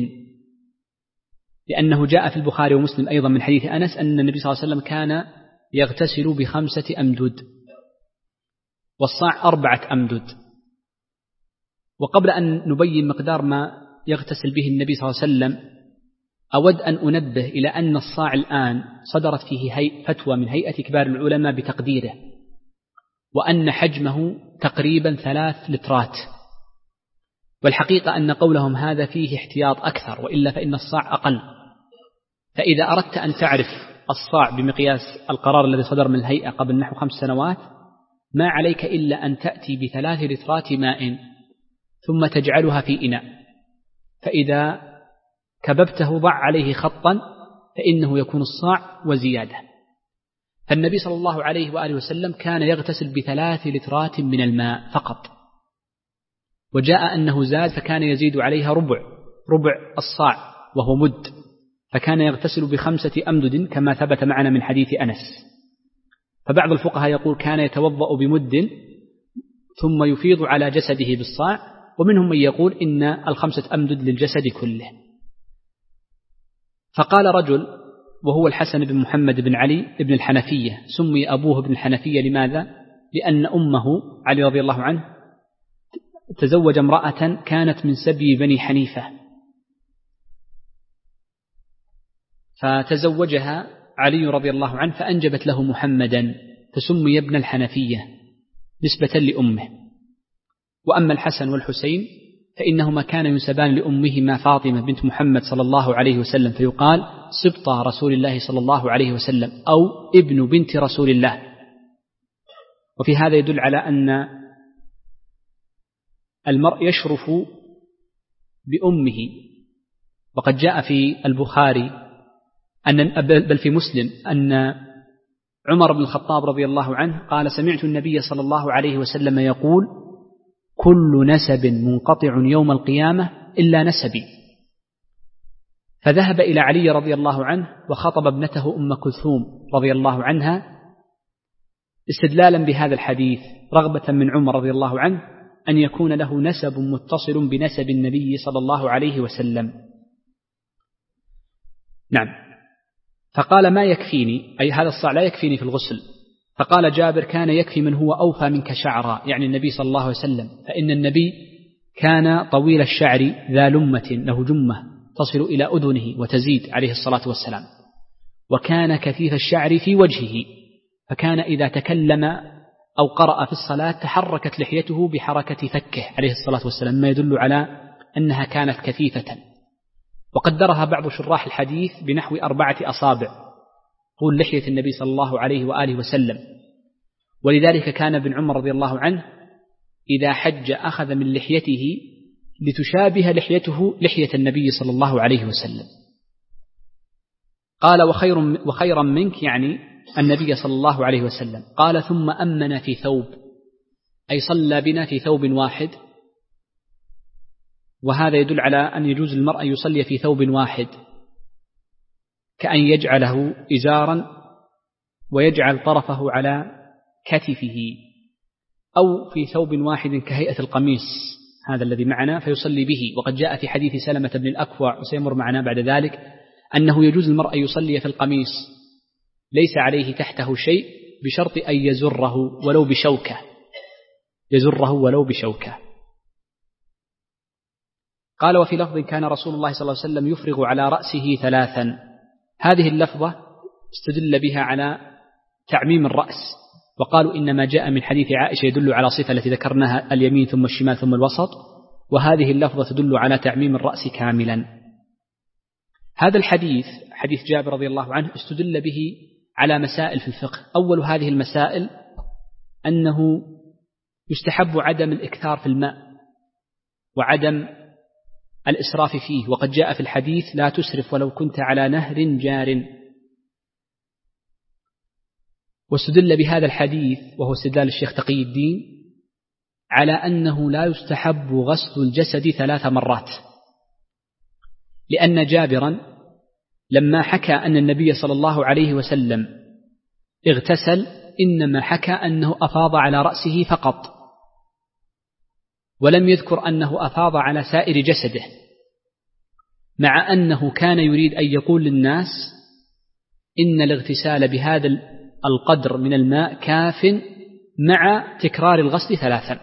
لأنه جاء في البخاري ومسلم أيضا من حديث أنس أن النبي صلى الله عليه وسلم كان يغتسل بخمسة أمدد، والصاع أربعة أمدد. وقبل أن نبين مقدار ما يغتسل به النبي صلى الله عليه وسلم أود أن أنبه إلى أن الصاع الآن صدرت فيه هي فتوى من هيئة كبار العلماء بتقديره، وأن حجمه تقريبا ثلاث لترات، والحقيقة أن قولهم هذا فيه احتياط أكثر، وإلا فإن الصاع أقل. فإذا أردت أن تعرف الصاع بمقياس القرار الذي صدر من الهيئة قبل نحو خمس سنوات، ما عليك إلا أن تأتي بثلاث لترات ماء ثم تجعلها في إناء، فإذا كببته ضع عليه خطا فإنه يكون الصاع وزيادة. فالنبي صلى الله عليه وآله وسلم كان يغتسل بثلاث لترات من الماء فقط، وجاء أنه زاد فكان يزيد عليها ربع ربع الصاع وهو مد، فكان يغتسل بخمسة أمدد كما ثبت معنا من حديث أنس. فبعض الفقهاء يقول كان يتوضأ بمد ثم يفيض على جسده بالصاع، ومنهم من يقول إن الخمسة أمدد للجسد كله. فقال رجل وهو الحسن بن محمد بن علي بن الحنفية، سمي أبوه بن الحنفية لماذا؟ لأن أمه علي رضي الله عنه تزوج امرأة كانت من سبي بني حنيفة، فتزوجها علي رضي الله عنه فأنجبت له محمدا، فسمي ابن الحنفية نسبة لأمه. وأما الحسن والحسين فإنهما كان ينسبان لأمهما فاطمة بنت محمد صلى الله عليه وسلم، فيقال سبطة رسول الله صلى الله عليه وسلم أو ابن بنت رسول الله. وفي هذا يدل على أن المرء يشرف بأمه. وقد جاء في البخاري أن بل في مسلم أن عمر بن الخطاب رضي الله عنه قال سمعت النبي صلى الله عليه وسلم يقول كل نسب منقطع يوم القيامة إلا نسبي. فذهب إلى علي رضي الله عنه وخطب ابنته أم كلثوم رضي الله عنها استدلالا بهذا الحديث، رغبة من عمر رضي الله عنه أن يكون له نسب متصل بنسب النبي صلى الله عليه وسلم. نعم. فقال ما يكفيني، أي هذا الصاع لا يكفيني في الغسل. فقال جابر كان يكفي من هو أوفى منك شعرا، يعني النبي صلى الله عليه وسلم، فإن النبي كان طويل الشعر ذا لمة له جمة تصل إلى أذنه وتزيد عليه الصلاة والسلام، وكان كثيف الشعر في وجهه، فكان إذا تكلم أو قرأ في الصلاة تحركت لحيته بحركة فكه عليه الصلاة والسلام، ما يدل على أنها كانت كثيفة. وقدرها بعض شراح الحديث بنحو أربعة أصابع طول لحية النبي صلى الله عليه وآله وسلم. ولذلك كان ابن عمر رضي الله عنه إذا حج أخذ من لحيته لتشابه لحيته لحية النبي صلى الله عليه وسلم. قال وخير وخيرا منك، يعني النبي صلى الله عليه وسلم. قال ثم أمن في ثوب، أي صلى بنا في ثوب واحد، وهذا يدل على أن يجوز المرء يصلي في ثوب واحد، كأن يجعله إزارا ويجعل طرفه على كتفه، أو في ثوب واحد كهيئة القميص هذا الذي معنا فيصلي به. وقد جاء في حديث سلمة بن الأكوع وسيمر معنا بعد ذلك أنه يجوز المرء يصلي في القميص ليس عليه تحته شيء بشرط أن يزره ولو بشوكة، يزره ولو بشوكة. قال وفي لفظ كان رسول الله صلى الله عليه وسلم يفرغ على رأسه ثلاثا. هذه اللفظة استدل بها على تعميم الرأس، وقالوا إنما جاء من حديث عائشة يدل على صفة التي ذكرناها اليمين ثم الشمال ثم الوسط، وهذه اللفظة تدل على تعميم الرأس كاملا. هذا الحديث حديث جابر رضي الله عنه استدل به على مسائل في الفقه. أول هذه المسائل أنه يستحب عدم الإكثار في الماء وعدم الإسراف فيه، وقد جاء في الحديث لا تسرف ولو كنت على نهر جار. واستدل بهذا الحديث وهو استدلال الشيخ تقي الدين على أنه لا يستحب غسل الجسد ثلاث مرات، لأن جابرا لما حكى أن النبي صلى الله عليه وسلم اغتسل إنما حكى أنه أفاض على رأسه فقط، ولم يذكر أنه أفاض على سائر جسده، مع أنه كان يريد أن يقول للناس إن الاغتسال بهذا القدر من الماء كاف مع تكرار الغسل ثلاثا.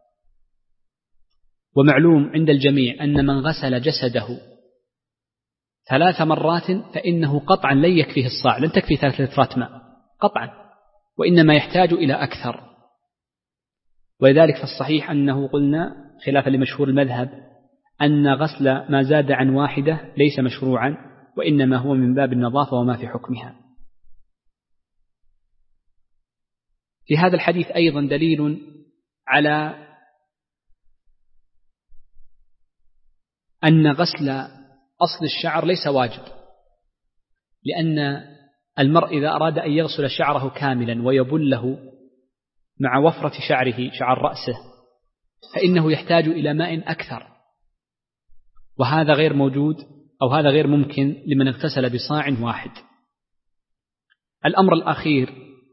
ومعلوم عند الجميع أن من غسل جسده ثلاث مرات فإنه قطعا لن يكفيه الصاع، لن تكفي ثلاث لترات ماء قطعا، وإنما يحتاج إلى أكثر. ولذلك فالصحيح أنه قلنا خلافا لمشهور المذهب أن غسل ما زاد عن واحدة ليس مشروعا، وإنما هو من باب النظافة وما في حكمها. في هذا الحديث أيضا دليل على أن غسل أصل الشعر ليس واجب، لأن المرء إذا أراد أن يغسل شعره كاملا ويبله مع وفرة شعره شعر رأسه فإنه يحتاج إلى ماء أكثر، وهذا غير موجود أو هذا غير ممكن لمن اغتسل بصاع واحد. الأمر الأخير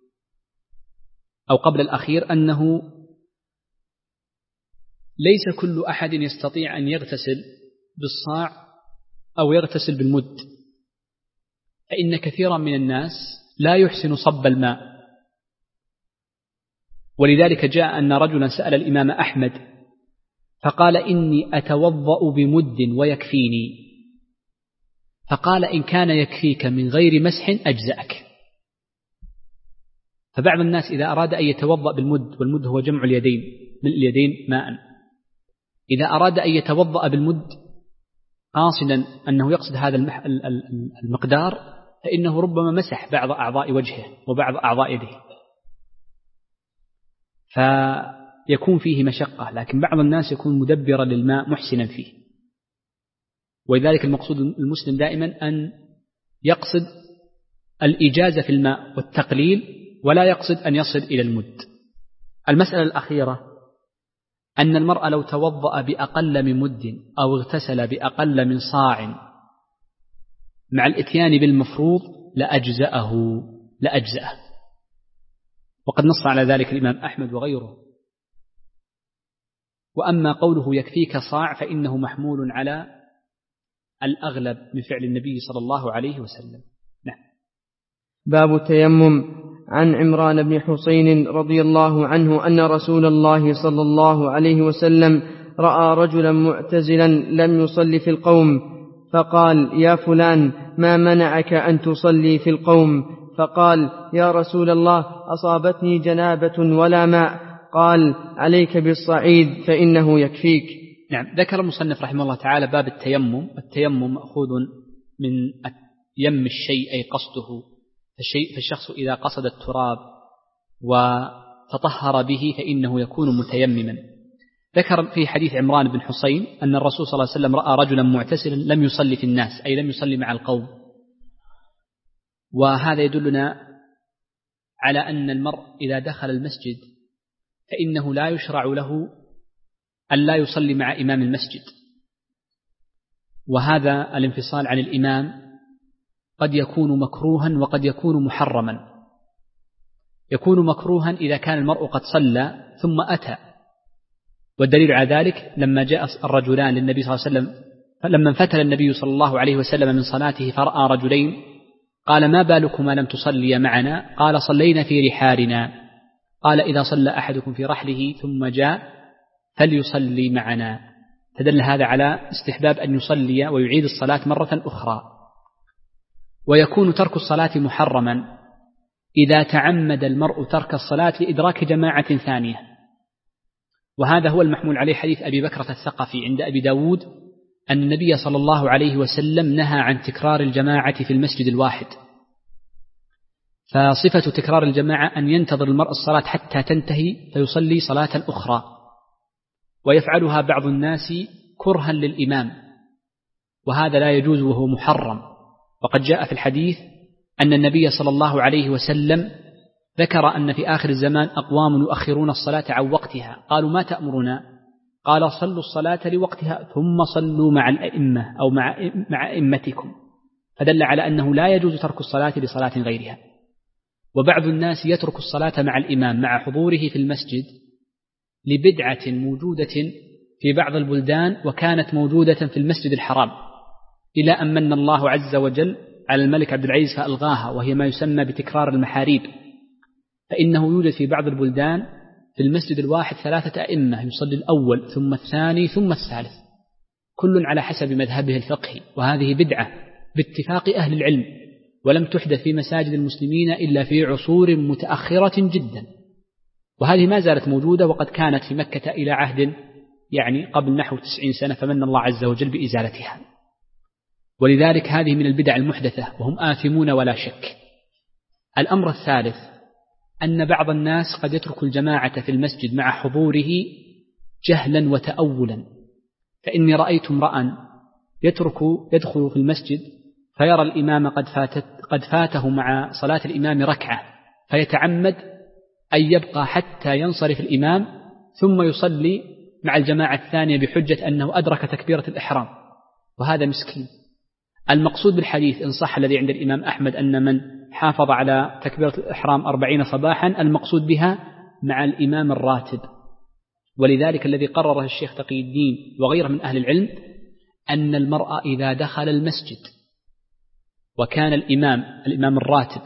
أو قبل الأخير أنه ليس كل أحد يستطيع أن يغتسل بالصاع أو يغتسل بالمد، فإن كثيرا من الناس لا يحسن صب الماء. ولذلك جاء أن رجلا سأل الإمام أحمد فقال إني أتوضأ بمد ويكفيني، فقال إن كان يكفيك من غير مسح أجزأك. فبعض الناس إذا أراد أن يتوضأ بالمد، والمد هو جمع اليدين من اليدين ماء، إذا أراد أن يتوضأ بالمد قاصدا أنه يقصد هذا المقدار فإنه ربما مسح بعض أعضاء وجهه وبعض أعضاء يده، فيكون فيه مشقة. لكن بعض الناس يكون مدبرا للماء محسنا فيه، ولذلك المقصود المسلم دائما أن يقصد الإجازة في الماء والتقليل، ولا يقصد أن يصل إلى المد. المسألة الأخيرة أن المرء لو توضأ بأقل من مد أو اغتسل بأقل من صاع مع الإتيان بالمفروض لأجزأه لأجزأه وقد نص على ذلك الإمام أحمد وغيره. وأما قوله يكفيك صاع فإنه محمول على الأغلب من فعل النبي صلى الله عليه وسلم. نعم. باب التيمم. عن عمران بن حسين رضي الله عنه أن رسول الله صلى الله عليه وسلم رأى رجلا معتزلا لم يصلي في القوم، فقال يا فلان ما منعك أن تصلي في القوم؟ فقال يا رسول الله أصابتني جنابة ولا ماء. قال عليك بالصعيد فإنه يكفيك. نعم. ذكر المصنف رحمه الله تعالى باب التيمم. التيمم مأخوذ من يم الشيء أي قصده، الشيء فالشخص إذا قصد التراب وتطهر به فإنه يكون متيمما. ذكر في حديث عمران بن حسين أن الرسول صلى الله عليه وسلم رأى رجلا معتزلا لم يصلي في الناس، أي لم يصلي مع القوم، وهذا يدلنا على أن المرء إذا دخل المسجد فإنه لا يشرع له أن لا يصلي مع إمام المسجد، وهذا الانفصال عن الإمام قد يكون مكروها وقد يكون محرما. يكون مكروها إذا كان المرء قد صلى ثم أتى، والدليل على ذلك لما جاء الرجلان للنبي صلى الله عليه وسلم، لما انفتل النبي صلى الله عليه وسلم من صلاته فرأى رجلين قال ما بالكما لم تصلي معنا؟ قال صلينا في رحالنا. قال إذا صلى أحدكم في رحله ثم جاء فليصلي معنا. فدل هذا على استحباب أن يصلي ويعيد الصلاة مرة أخرى. ويكون ترك الصلاة محرما إذا تعمد المرء ترك الصلاة لإدراك جماعة ثانية، وهذا هو المحمول عليه حديث أبي بكرة الثقفي عند أبي داود أن النبي صلى الله عليه وسلم نهى عن تكرار الجماعة في المسجد الواحد. فصفة تكرار الجماعة أن ينتظر المرء الصلاة حتى تنتهي فيصلي صلاة أخرى، ويفعلها بعض الناس كرها للإمام، وهذا لا يجوز وهو محرم. وقد جاء في الحديث أن النبي صلى الله عليه وسلم ذكر أن في آخر الزمان أقوام يؤخرون الصلاة عن وقتها. قالوا ما تأمرنا؟ قال صلوا الصلاة لوقتها ثم صلوا مع الأئمة أو مع مع أئمتكم. فدل على أنه لا يجوز ترك الصلاة لصلاة غيرها. وبعض الناس يترك الصلاة مع الإمام مع حضوره في المسجد لبدعة موجودة في بعض البلدان وكانت موجودة في المسجد الحرام، إلى أن من الله عز وجل على الملك عبد العزيز فألغاها، وهي ما يسمى بتكرار المحاريب. فإنه يوجد في بعض البلدان في المسجد الواحد ثلاثة أئمة، يصلي الأول ثم الثاني ثم الثالث، كل على حسب مذهبه الفقهي، وهذه بدعة باتفاق أهل العلم، ولم تحدث في مساجد المسلمين إلا في عصور متأخرة جدا، وهذه ما زالت موجودة، وقد كانت في مكة إلى عهد يعني قبل نحو تسعين سنة، فمن الله عز وجل بإزالتها. ولذلك هذه من البدع المحدثة، وهم آثمون ولا شك. الأمر الثالث أن بعض الناس قد يترك الجماعة في المسجد مع حضوره جهلا وتأولا، فإني رأيت امرأ يترك يدخل في المسجد فيرى الإمام قد, فاتت قد فاته مع صلاة الإمام ركعة، فيتعمد أن يبقى حتى ينصرف الإمام ثم يصلي مع الجماعة الثانية بحجة أنه أدرك تكبيرة الإحرام، وهذا مسكين. المقصود بالحديث إن صح الذي عند الإمام أحمد أن من حافظ على تكبيرة الإحرام أربعين صباحا، المقصود بها مع الإمام الراتب. ولذلك الذي قرره الشيخ تقي الدين وغيره من أهل العلم أن المرأة إذا دخل المسجد وكان الإمام الإمام الراتب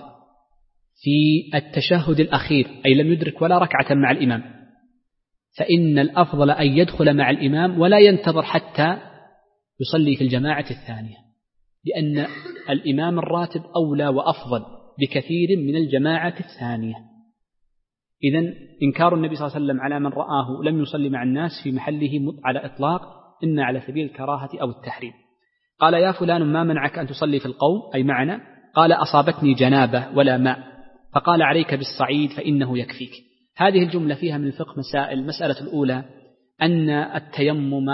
في التشهد الأخير أي لم يدرك ولا ركعة مع الإمام، فإن الأفضل أن يدخل مع الإمام ولا ينتظر حتى يصلي في الجماعة الثانية، لأن الإمام الراتب أولى وأفضل بكثير من الجماعة الثانية. إذن إنكار النبي صلى الله عليه وسلم على من رآه لم يصلي مع الناس في محله على إطلاق إما على سبيل الكراهة أو التحريم. قال يا فلان ما منعك أن تصلي في القوم أي معنا؟ قال أصابتني جنابة ولا ماء، فقال عليك بالصعيد فإنه يكفيك. هذه الجملة فيها من الفقه مسائل. المسألة الأولى أن التيمم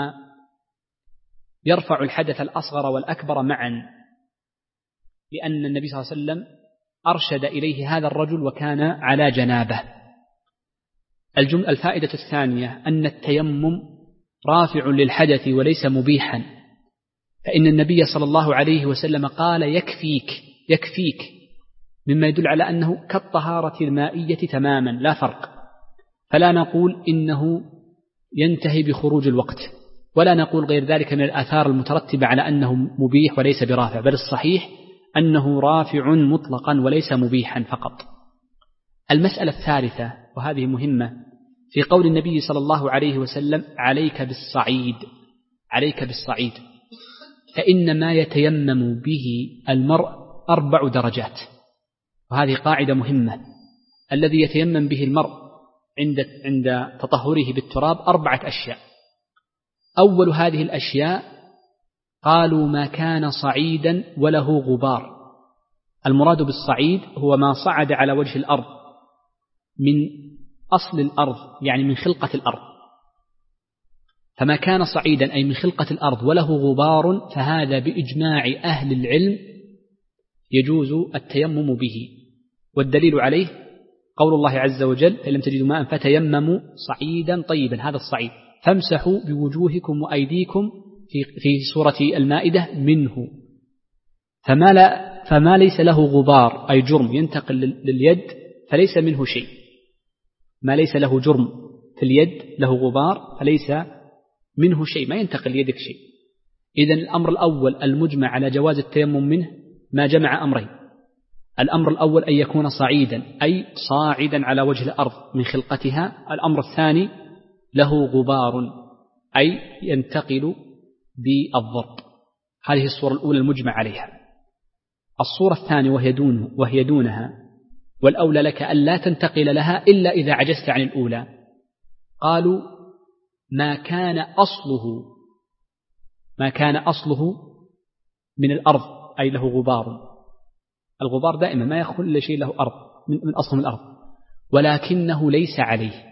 يرفع الحدث الأصغر والأكبر معا، لأن النبي صلى الله عليه وسلم أرشد إليه هذا الرجل وكان على جنابه. الجملة الفائدة الثانية أن التيمم رافع للحدث وليس مبيحا، فإن النبي صلى الله عليه وسلم قال يكفيك يكفيك، مما يدل على أنه كالطهارة المائية تماما لا فرق. فلا نقول إنه ينتهي بخروج الوقت، ولا نقول غير ذلك من الآثار المترتبة على أنه مبيح وليس برافع، بل الصحيح أنه رافع مطلقا وليس مبيحا فقط. المسألة الثالثة وهذه مهمة، في قول النبي صلى الله عليه وسلم عليك بالصعيد عليك بالصعيد، فإن ما يتيمم به المرء أربع درجات، وهذه قاعدة مهمة. الذي يتيمم به المرء عند عند تطهره بالتراب أربعة أشياء. أول هذه الأشياء قالوا ما كان صعيدا وله غبار. المراد بالصعيد هو ما صعد على وجه الأرض من أصل الأرض، يعني من خلقة الأرض. فما كان صعيدا أي من خلقة الأرض وله غبار فهذا بإجماع أهل العلم يجوز التيمم به. والدليل عليه قول الله عز وجل فإن لم تجدوا ماء فتيمموا صعيدا طيبا، هذا الصعيد، فامسحوا بوجوهكم وأيديكم في, في سورة المائدة منه. فما, لا فما ليس له غبار أي جرم ينتقل لليد فليس منه شيء. ما ليس له جرم في اليد له غبار فليس منه شيء، ما ينتقل ليدك شيء. إذن الأمر الأول المجمع على جواز التيمم منه ما جمع أمرين. الأمر الأول أن يكون صعيدا أي صاعدا على وجه الأرض من خلقتها. الأمر الثاني له غبار أي ينتقل بالضرب. هذه الصورة الأولى المجمع عليها. الصورة الثانية وهي, دونه وهي دونها، والأولى لك أن لا تنتقل لها إلا إذا عجزت عن الأولى. قالوا ما كان أصله ما كان أصله من الأرض أي له غبار. الغبار دائما ما يخل إلا شيء له أرض من أصله من الأرض، ولكنه ليس عليه،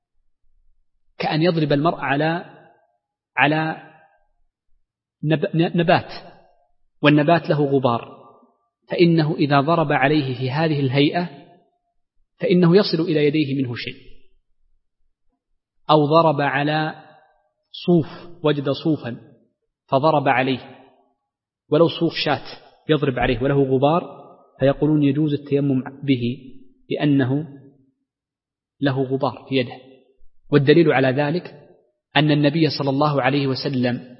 كأن يضرب المرء على على نبات والنبات له غبار، فإنه إذا ضرب عليه في هذه الهيئة فإنه يصل إلى يديه منه شيء. أو ضرب على صوف، وجد صوفا فضرب عليه، ولو صوف شاة يضرب عليه وله غبار فيقولون يجوز التيمم به لأنه له غبار في يده. والدليل على ذلك أن النبي صلى الله عليه وسلم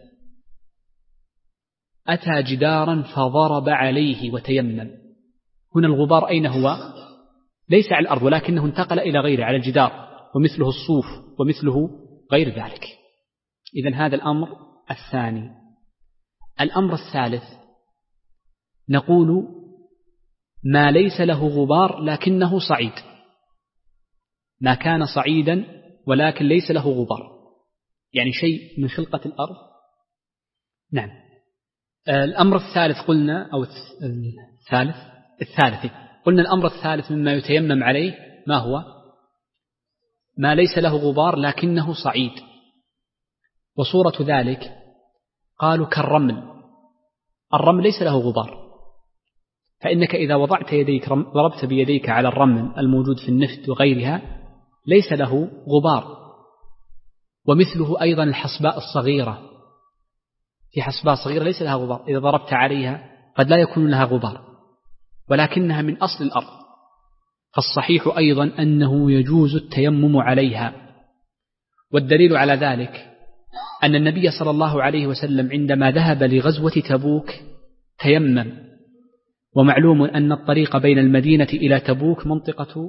أتى جدارا فضرب عليه وتيمم. هنا الغبار أين هو؟ ليس على الأرض ولكنه انتقل إلى غيره على الجدار، ومثله الصوف ومثله غير ذلك. إذن هذا الأمر الثاني. الأمر الثالث نقول ما ليس له غبار لكنه صعيد، ما كان صعيدا ولكن ليس له غبار، يعني شيء من خلقة الأرض. نعم. الأمر الثالث قلنا أو الثالث الثالث قلنا الأمر الثالث مما يتيمم عليه ما هو؟ ما ليس له غبار لكنه صعيد. وصورة ذلك قالوا كالرمل. الرمل ليس له غبار، فإنك إذا وضعت يديك ضربت بيديك على الرمل الموجود في النفط وغيرها ليس له غبار. ومثله أيضا الحصباء الصغيرة، في حصباء صغيرة ليس لها غبار، إذا ضربت عليها قد لا يكون لها غبار ولكنها من أصل الأرض. فالصحيح أيضا أنه يجوز التيمم عليها. والدليل على ذلك أن النبي صلى الله عليه وسلم عندما ذهب لغزوة تبوك تيمم، ومعلوم أن الطريق بين المدينة إلى تبوك منطقة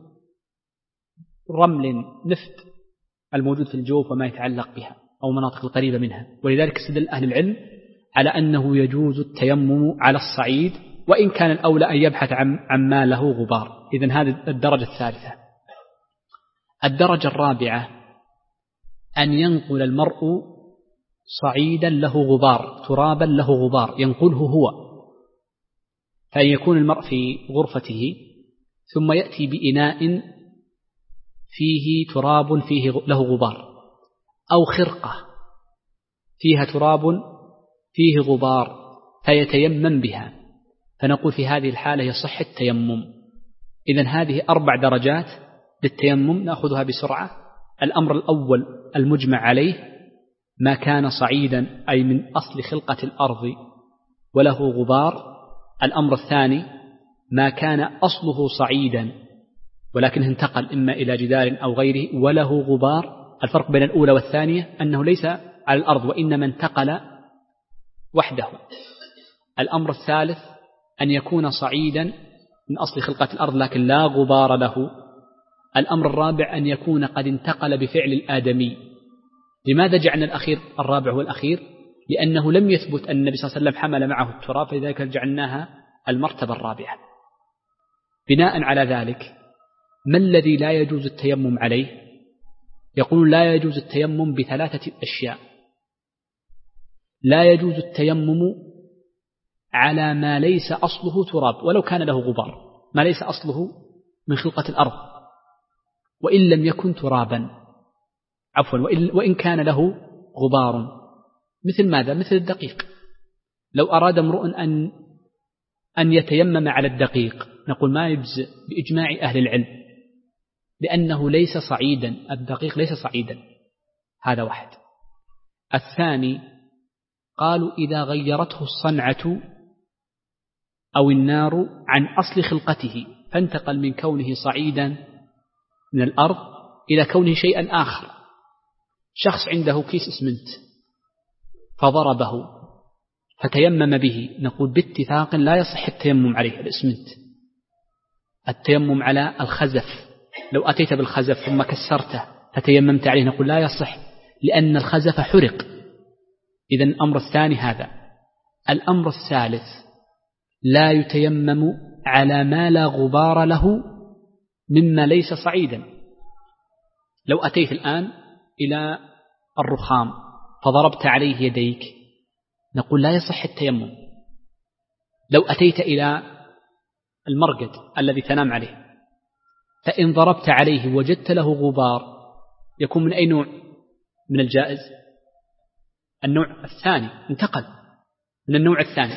رمل نفط الموجود في الجوف وما يتعلق بها أو مناطق القريبة منها، ولذلك استدل أهل العلم على أنه يجوز التيمم على الصعيد، وإن كان الأولى أن يبحث عن عما له غبار. إذن هذه الدرجة الثالثة. الدرجة الرابعة أن ينقل المرء صعيدا له غبار، ترابا له غبار ينقله هو، فأن يكون المرء في غرفته ثم يأتي بإناء فيه تراب فيه له غبار، أو خرقة فيها تراب فيه غبار فيتيمم بها، فنقول في هذه الحالة يصح التيمم. إذن هذه أربع درجات للتيمم نأخذها بسرعة. الأمر الأول المجمع عليه ما كان صعيدا أي من أصل خلقة الأرض وله غبار. الأمر الثاني ما كان أصله صعيدا ولكن انتقل إما إلى جدار أو غيره وله غبار. الفرق بين الأولى والثانية أنه ليس على الأرض وإنما انتقل وحده. الأمر الثالث أن يكون صعيدا من أصل خلقة الأرض لكن لا غبار له. الأمر الرابع أن يكون قد انتقل بفعل الآدمي. لماذا جعلنا الأخير الرابع والأخير؟ لأنه لم يثبت أن النبي صلى الله عليه وسلم حمل معه التراب، فلذلك جعلناها المرتبة الرابعة. بناء على ذلك ما الذي لا يجوز التيمم عليه؟ يقول لا يجوز التيمم بثلاثة أشياء. لا يجوز التيمم على ما ليس أصله تراب ولو كان له غبار، ما ليس أصله من خلقة الأرض وإن لم يكن ترابا، عفوا وإن كان له غبار. مثل ماذا؟ مثل الدقيق. لو أراد امرؤ أن أن يتيمم على الدقيق نقول ما يجزئ بإجماع أهل العلم لأنه ليس صعيدا، الدقيق ليس صعيدا. هذا واحد. الثاني قالوا إذا غيرته الصنعة أو النار عن أصل خلقته فانتقل من كونه صعيدا من الأرض إلى كونه شيئا آخر. شخص عنده كيس اسمنت فضربه فتيمم به، نقول باتفاق لا يصح التيمم عليه الاسمنت. التيمم على الخزف، لو أتيت بالخزف ثم كسرته فتيممت عليه نقول لا يصح لأن الخزف حرق. إذن الأمر الثاني هذا. الأمر الثالث لا يتيمم على ما لا غبار له مما ليس صعيدا. لو أتيت الآن إلى الرخام فضربت عليه يديك نقول لا يصح التيمم. لو أتيت إلى المرقد الذي تنام عليه فإن ضربت عليه وجدت له غبار يكون من أي نوع من الجائز؟ النوع الثاني، انتقل من النوع الثاني.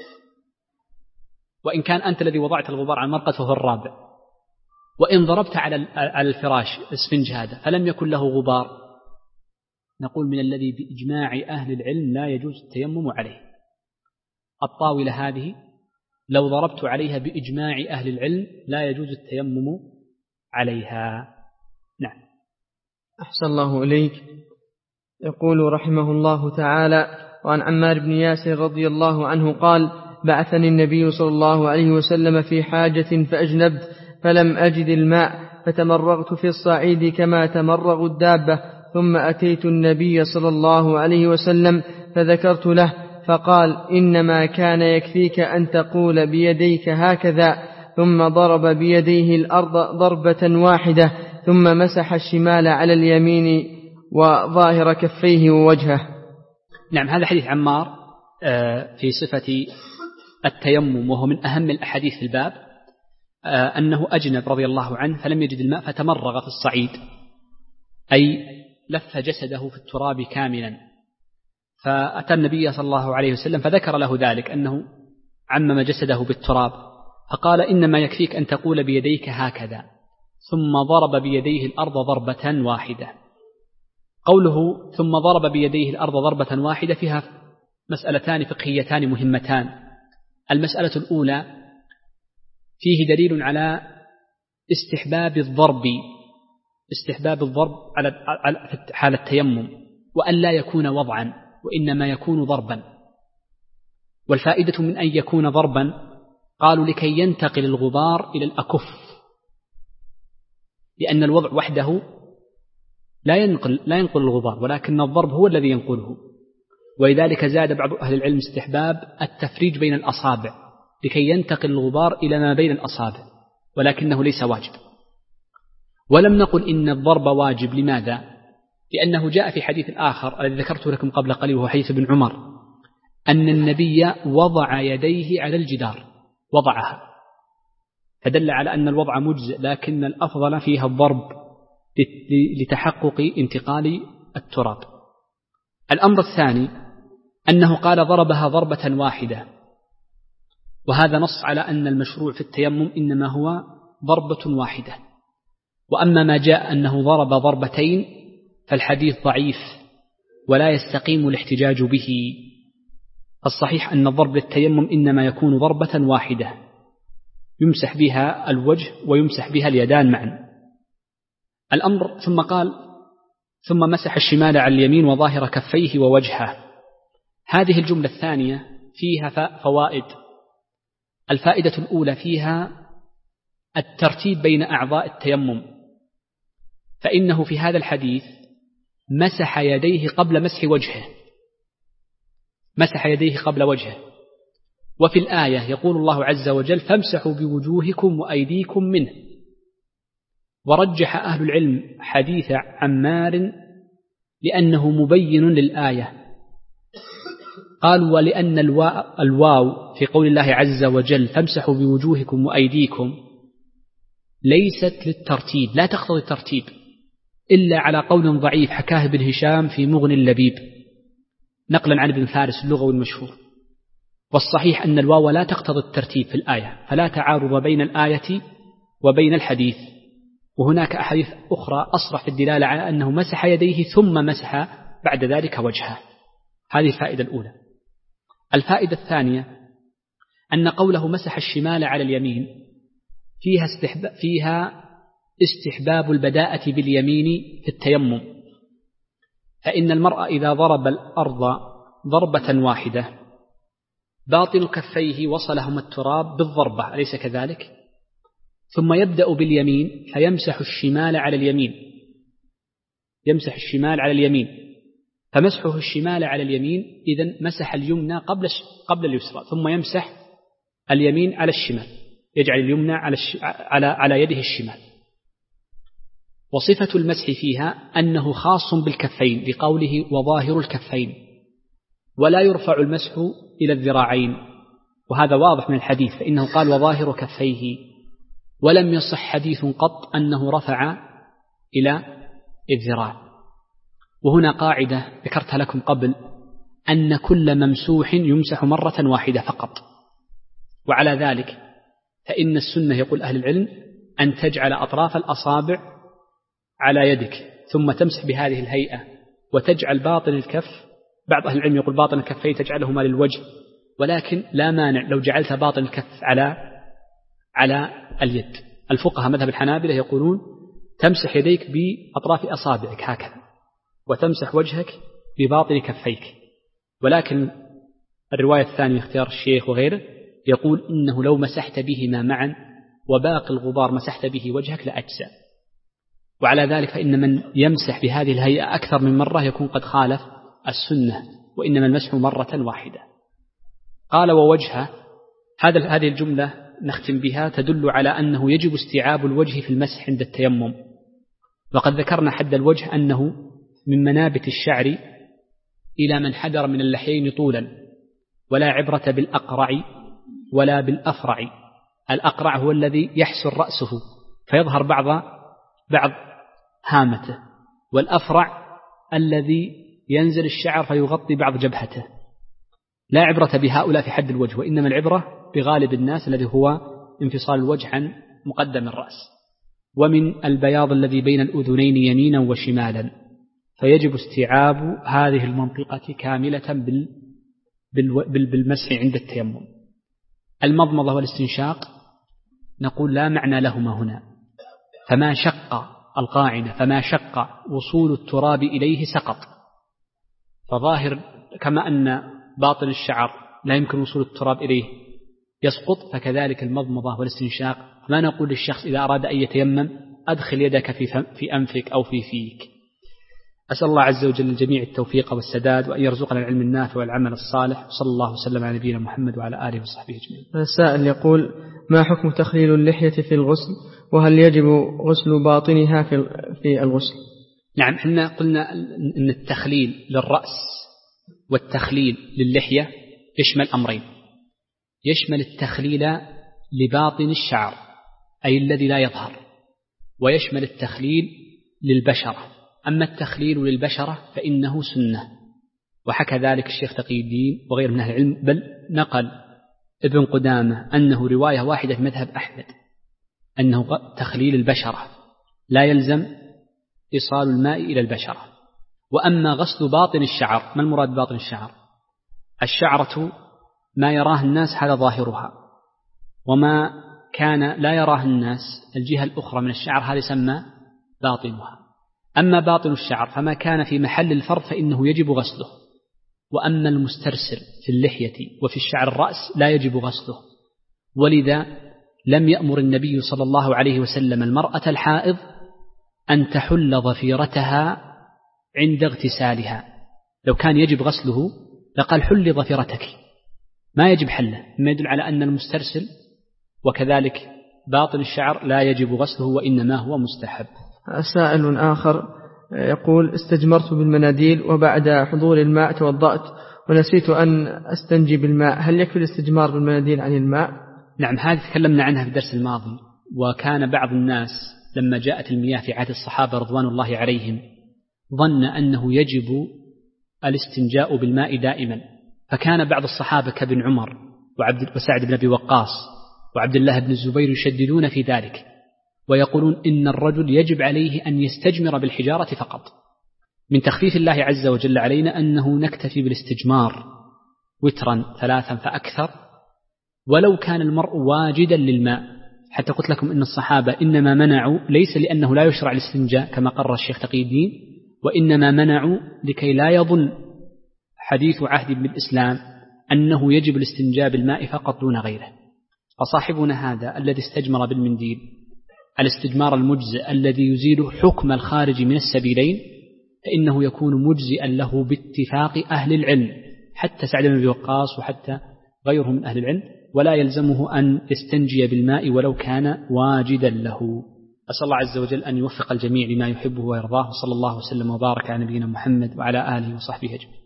وإن كان أنت الذي وضعت الغبار على المرقد فهو الرابع. وإن ضربت على على الفراش السفنج هذا فلم يكن له غبار نقول من الذي بإجماع أهل العلم لا يجوز التيمم عليه. الطاولة هذه لو ضربت عليها بإجماع أهل العلم لا يجوز التيمم عليها. نعم. أحسن الله إليك. يقول رحمه الله تعالى: وعن عمار بن ياسر رضي الله عنه قال: بعثني النبي صلى الله عليه وسلم في حاجة فأجنبت فلم أجد الماء فتمرغت في الصعيد كما تمرغ الدابة، ثم أتيت النبي صلى الله عليه وسلم فذكرت له فقال: إنما كان يكفيك أن تقول بيديك هكذا، ثم ضرب بيديه الأرض ضربة واحدة، ثم مسح الشمال على اليمين وظاهر كفيه ووجهه. نعم. هذا حديث عمار في صفة التيمم، وهو من أهم الأحاديث في الباب، أنه أجنب رضي الله عنه فلم يجد الماء فتمرغ في الصعيد، أي لف جسده في التراب كاملا. فأتى النبي صلى الله عليه وسلم فذكر له ذلك، أنه عمم جسده بالتراب، فقال: إنما يكفيك أن تقول بيديك هكذا، ثم ضرب بيديه الأرض ضربة واحدة. قوله ثم ضرب بيديه الأرض ضربة واحدة فيها مسألتان فقهيتان مهمتان. المسألة الأولى: فيه دليل على استحباب الضرب استحباب الضرب على حال التيمم، وأن لا يكون وضعا وإنما يكون ضربا. والفائدة من أن يكون ضربا قالوا لكي ينتقل الغبار إلى الأكف، لأن الوضع وحده لا ينقل لا ينقل الغبار، ولكن الضرب هو الذي ينقله. ولذلك زاد بعض أهل العلم استحباب التفريج بين الأصابع لكي ينتقل الغبار إلى ما بين الأصابع، ولكنه ليس واجب. ولم نقل إن الضرب واجب. لماذا؟ لأنه جاء في حديث آخر الذي ذكرته لكم قبل قليل، وهو حديث ابن عمر، أن النبي وضع يديه على الجدار، وضعها، فدل على أن الوضع مجزئ، لكن الأفضل فيها الضرب لتحقق انتقال التراب. الأمر الثاني أنه قال ضربها ضربة واحدة، وهذا نص على أن المشروع في التيمم إنما هو ضربة واحدة. وأما ما جاء أنه ضرب ضربتين فالحديث ضعيف ولا يستقيم الاحتجاج به. الصحيح أن الضرب للتيمم إنما يكون ضربة واحدة يمسح بها الوجه ويمسح بها اليدان معا. الأمر ثم قال: ثم مسح الشمال على اليمين وظاهر كفيه ووجهه. هذه الجملة الثانية فيها فوائد. الفائدة الأولى فيها الترتيب بين أعضاء التيمم، فإنه في هذا الحديث مسح يديه قبل مسح وجهه، مسح يديه قبل وجهه. وفي الآية يقول الله عز وجل: فامسحوا بوجوهكم وأيديكم منه. ورجح أهل العلم حديث عمار لأنه مبين للآية. قالوا: ولأن الواو في قول الله عز وجل فامسحوا بوجوهكم وأيديكم ليست للترتيب، لا تقتضي الترتيب إلا على قول ضعيف حكاه ابن هشام في مغني اللبيب نقلا عن ابن فارس اللغوي المشهور. والصحيح أن الواو لا تقتضي الترتيب في الآية، فلا تعارض بين الآية وبين الحديث. وهناك أحاديث أخرى أصرح في الدلالة على أنه مسح يديه ثم مسح بعد ذلك وجهه. هذه الفائدة الأولى. الفائدة الثانية أن قوله مسح الشمال على اليمين فيها استحباب, فيها استحباب البداءة باليمين في التيمم، فإن المرء إذا ضرب الأرض ضربة واحدة باطن كفيه وصلهما التراب بالضربة، أليس كذلك؟ ثم يبدأ باليمين فيمسح الشمال على اليمين، يمسح الشمال على اليمين، فمسحه الشمال على اليمين إذن مسح اليمنى قبل قبل اليسرى، ثم يمسح اليمين على الشمال، يجعل اليمنى على الش... على على يده الشمال. وصفة المسح فيها أنه خاص بالكفين لقوله وظاهر الكفين، ولا يرفع المسح إلى الذراعين، وهذا واضح من الحديث، فإنه قال وظاهر كفيه، ولم يصح حديث قط أنه رفع إلى الذراع. وهنا قاعدة ذكرتها لكم قبل، أن كل ممسوح يمسح مرة واحدة فقط. وعلى ذلك فإن السنة يقول أهل العلم أن تجعل أطراف الأصابع على يدك ثم تمسح بهذه الهيئة، وتجعل باطن الكف، بعض أهل العلم يقول باطن الكفين تجعلهما للوجه، ولكن لا مانع لو جعلت باطن الكف على على اليد. الفقهاء مذهب الحنابلة يقولون تمسح يديك بأطراف أصابعك هكذا، وتمسح وجهك بباطن كفيك. ولكن الرواية الثانية اختيار الشيخ وغيره يقول إنه لو مسحت بهما معا وباقي الغبار مسحت به وجهك لأجزأ. وعلى ذلك فإن من يمسح بهذه الهيئة أكثر من مرة يكون قد خالف السنة، وإنما المسح مرة واحدة. قال ووجهه، هذا هذه الجملة نختم بها تدل على أنه يجب استيعاب الوجه في المسح عند التيمم. وقد ذكرنا حد الوجه أنه من منابت الشعر إلى من حدر من اللحيين طولا، ولا عبرة بالأقرع ولا بالأفرع. الأقرع هو الذي يحسر رأسه فيظهر بعض بعض هامته، والأفرع الذي ينزل الشعر فيغطي بعض جبهته. لا عبرة بهؤلاء في حد الوجه، وإنما العبرة بغالب الناس الذي هو انفصال الوجه عن مقدم الرأس. ومن البياض الذي بين الأذنين يمينا وشمالا، فيجب استيعاب هذه المنطقة كاملة بالمسح عند التيمم. المضمضة والاستنشاق نقول لا معنى لهما هنا، فما شق القاعدة فما شق وصول التراب إليه سقط. فظاهر كما أن باطن الشعر لا يمكن وصول التراب إليه يسقط، فكذلك المضمضة والاستنشاق. ما نقول للشخص إذا أراد أن يتيمم أدخل يدك في, في أنفك أو في فيك. أسأل الله عز وجل الجميع التوفيق والسداد، وأن يرزقنا العلم النافع والعمل الصالح. صلى الله وسلم على نبينا محمد وعلى آله وصحبه أجمعين. السائل يقول: ما حكم تخليل اللحية في الغسل، وهل يجب غسل باطنها في في الغسل؟ نعم، احنا قلنا أن التخليل للرأس والتخليل للحية يشمل أمرين. يشمل التخليل لباطن الشعر أي الذي لا يظهر، ويشمل التخليل للبشرة. أما التخليل للبشرة فإنه سنة، وحكى ذلك الشيخ تقي الدين وغير من أهل العلم، بل نقل ابن قدامة أنه رواية واحدة في مذهب أحمد أنه تخليل البشرة لا يلزم إيصال الماء إلى البشرة. وأما غسل باطن الشعر، ما المراد باطن الشعر؟ الشعرة ما يراه الناس هذا ظاهرها، وما كان لا يراه الناس الجهة الأخرى من الشعر هذا يسمى باطنها. أما باطن الشعر فما كان في محل الفرض فإنه يجب غسله، وأما المسترسل في اللحية وفي الشعر الرأس لا يجب غسله. ولذا لم يأمر النبي صلى الله عليه وسلم المرأة الحائض أن تحل ظفيرتها عند اغتسالها. لو كان يجب غسله لقال حل ظفيرتك، ما يجب حله، مما يدل على أن المسترسل وكذلك باطن الشعر لا يجب غسله وإنما هو مستحب. سائل آخر يقول: استجمرت بالمناديل وبعد حضور الماء توضأت ونسيت أن أستنجي بالماء، هل يكفي الاستجمار بالمناديل عن الماء؟ نعم، هذه تكلمنا عنها في الدرس الماضي. وكان بعض الناس لما جاءت المياه في عهد الصحابة رضوان الله عليهم ظن أنه يجب الاستنجاء بالماء دائما، فكان بعض الصحابة كابن عمر وعبد وسعد بن أبي وقاص وعبد الله بن الزبير يشددون في ذلك، ويقولون إن الرجل يجب عليه أن يستجمر بالحجارة فقط. من تخفيف الله عز وجل علينا أنه نكتفي بالاستجمار وترا ثلاثا فأكثر، ولو كان المرء واجدا للماء. حتى قلت لكم إن الصحابة إنما منعوا ليس لأنه لا يشرع الاستنجاء كما قرر الشيخ تقي الدين، وإنما منعوا لكي لا يظن حديث عهد بالإسلام أنه يجب الاستنجاء بالماء فقط دون غيره. فصاحبنا هذا الذي استجمر بالمنديل الاستجمار المجزئ الذي يزيل حكم الخارج من السبيلين فإنه يكون مجزئا له باتفاق أهل العلم، حتى سعد بن أبي وقاص وحتى غيره من أهل العلم، ولا يلزمه أن يستنجي بالماء ولو كان واجدا له. أسأل الله عز وجل أن يوفق الجميع لما يحبه ويرضاه، صلى الله وسلم وبارك على نبينا محمد وعلى آله وصحبه أجمعين.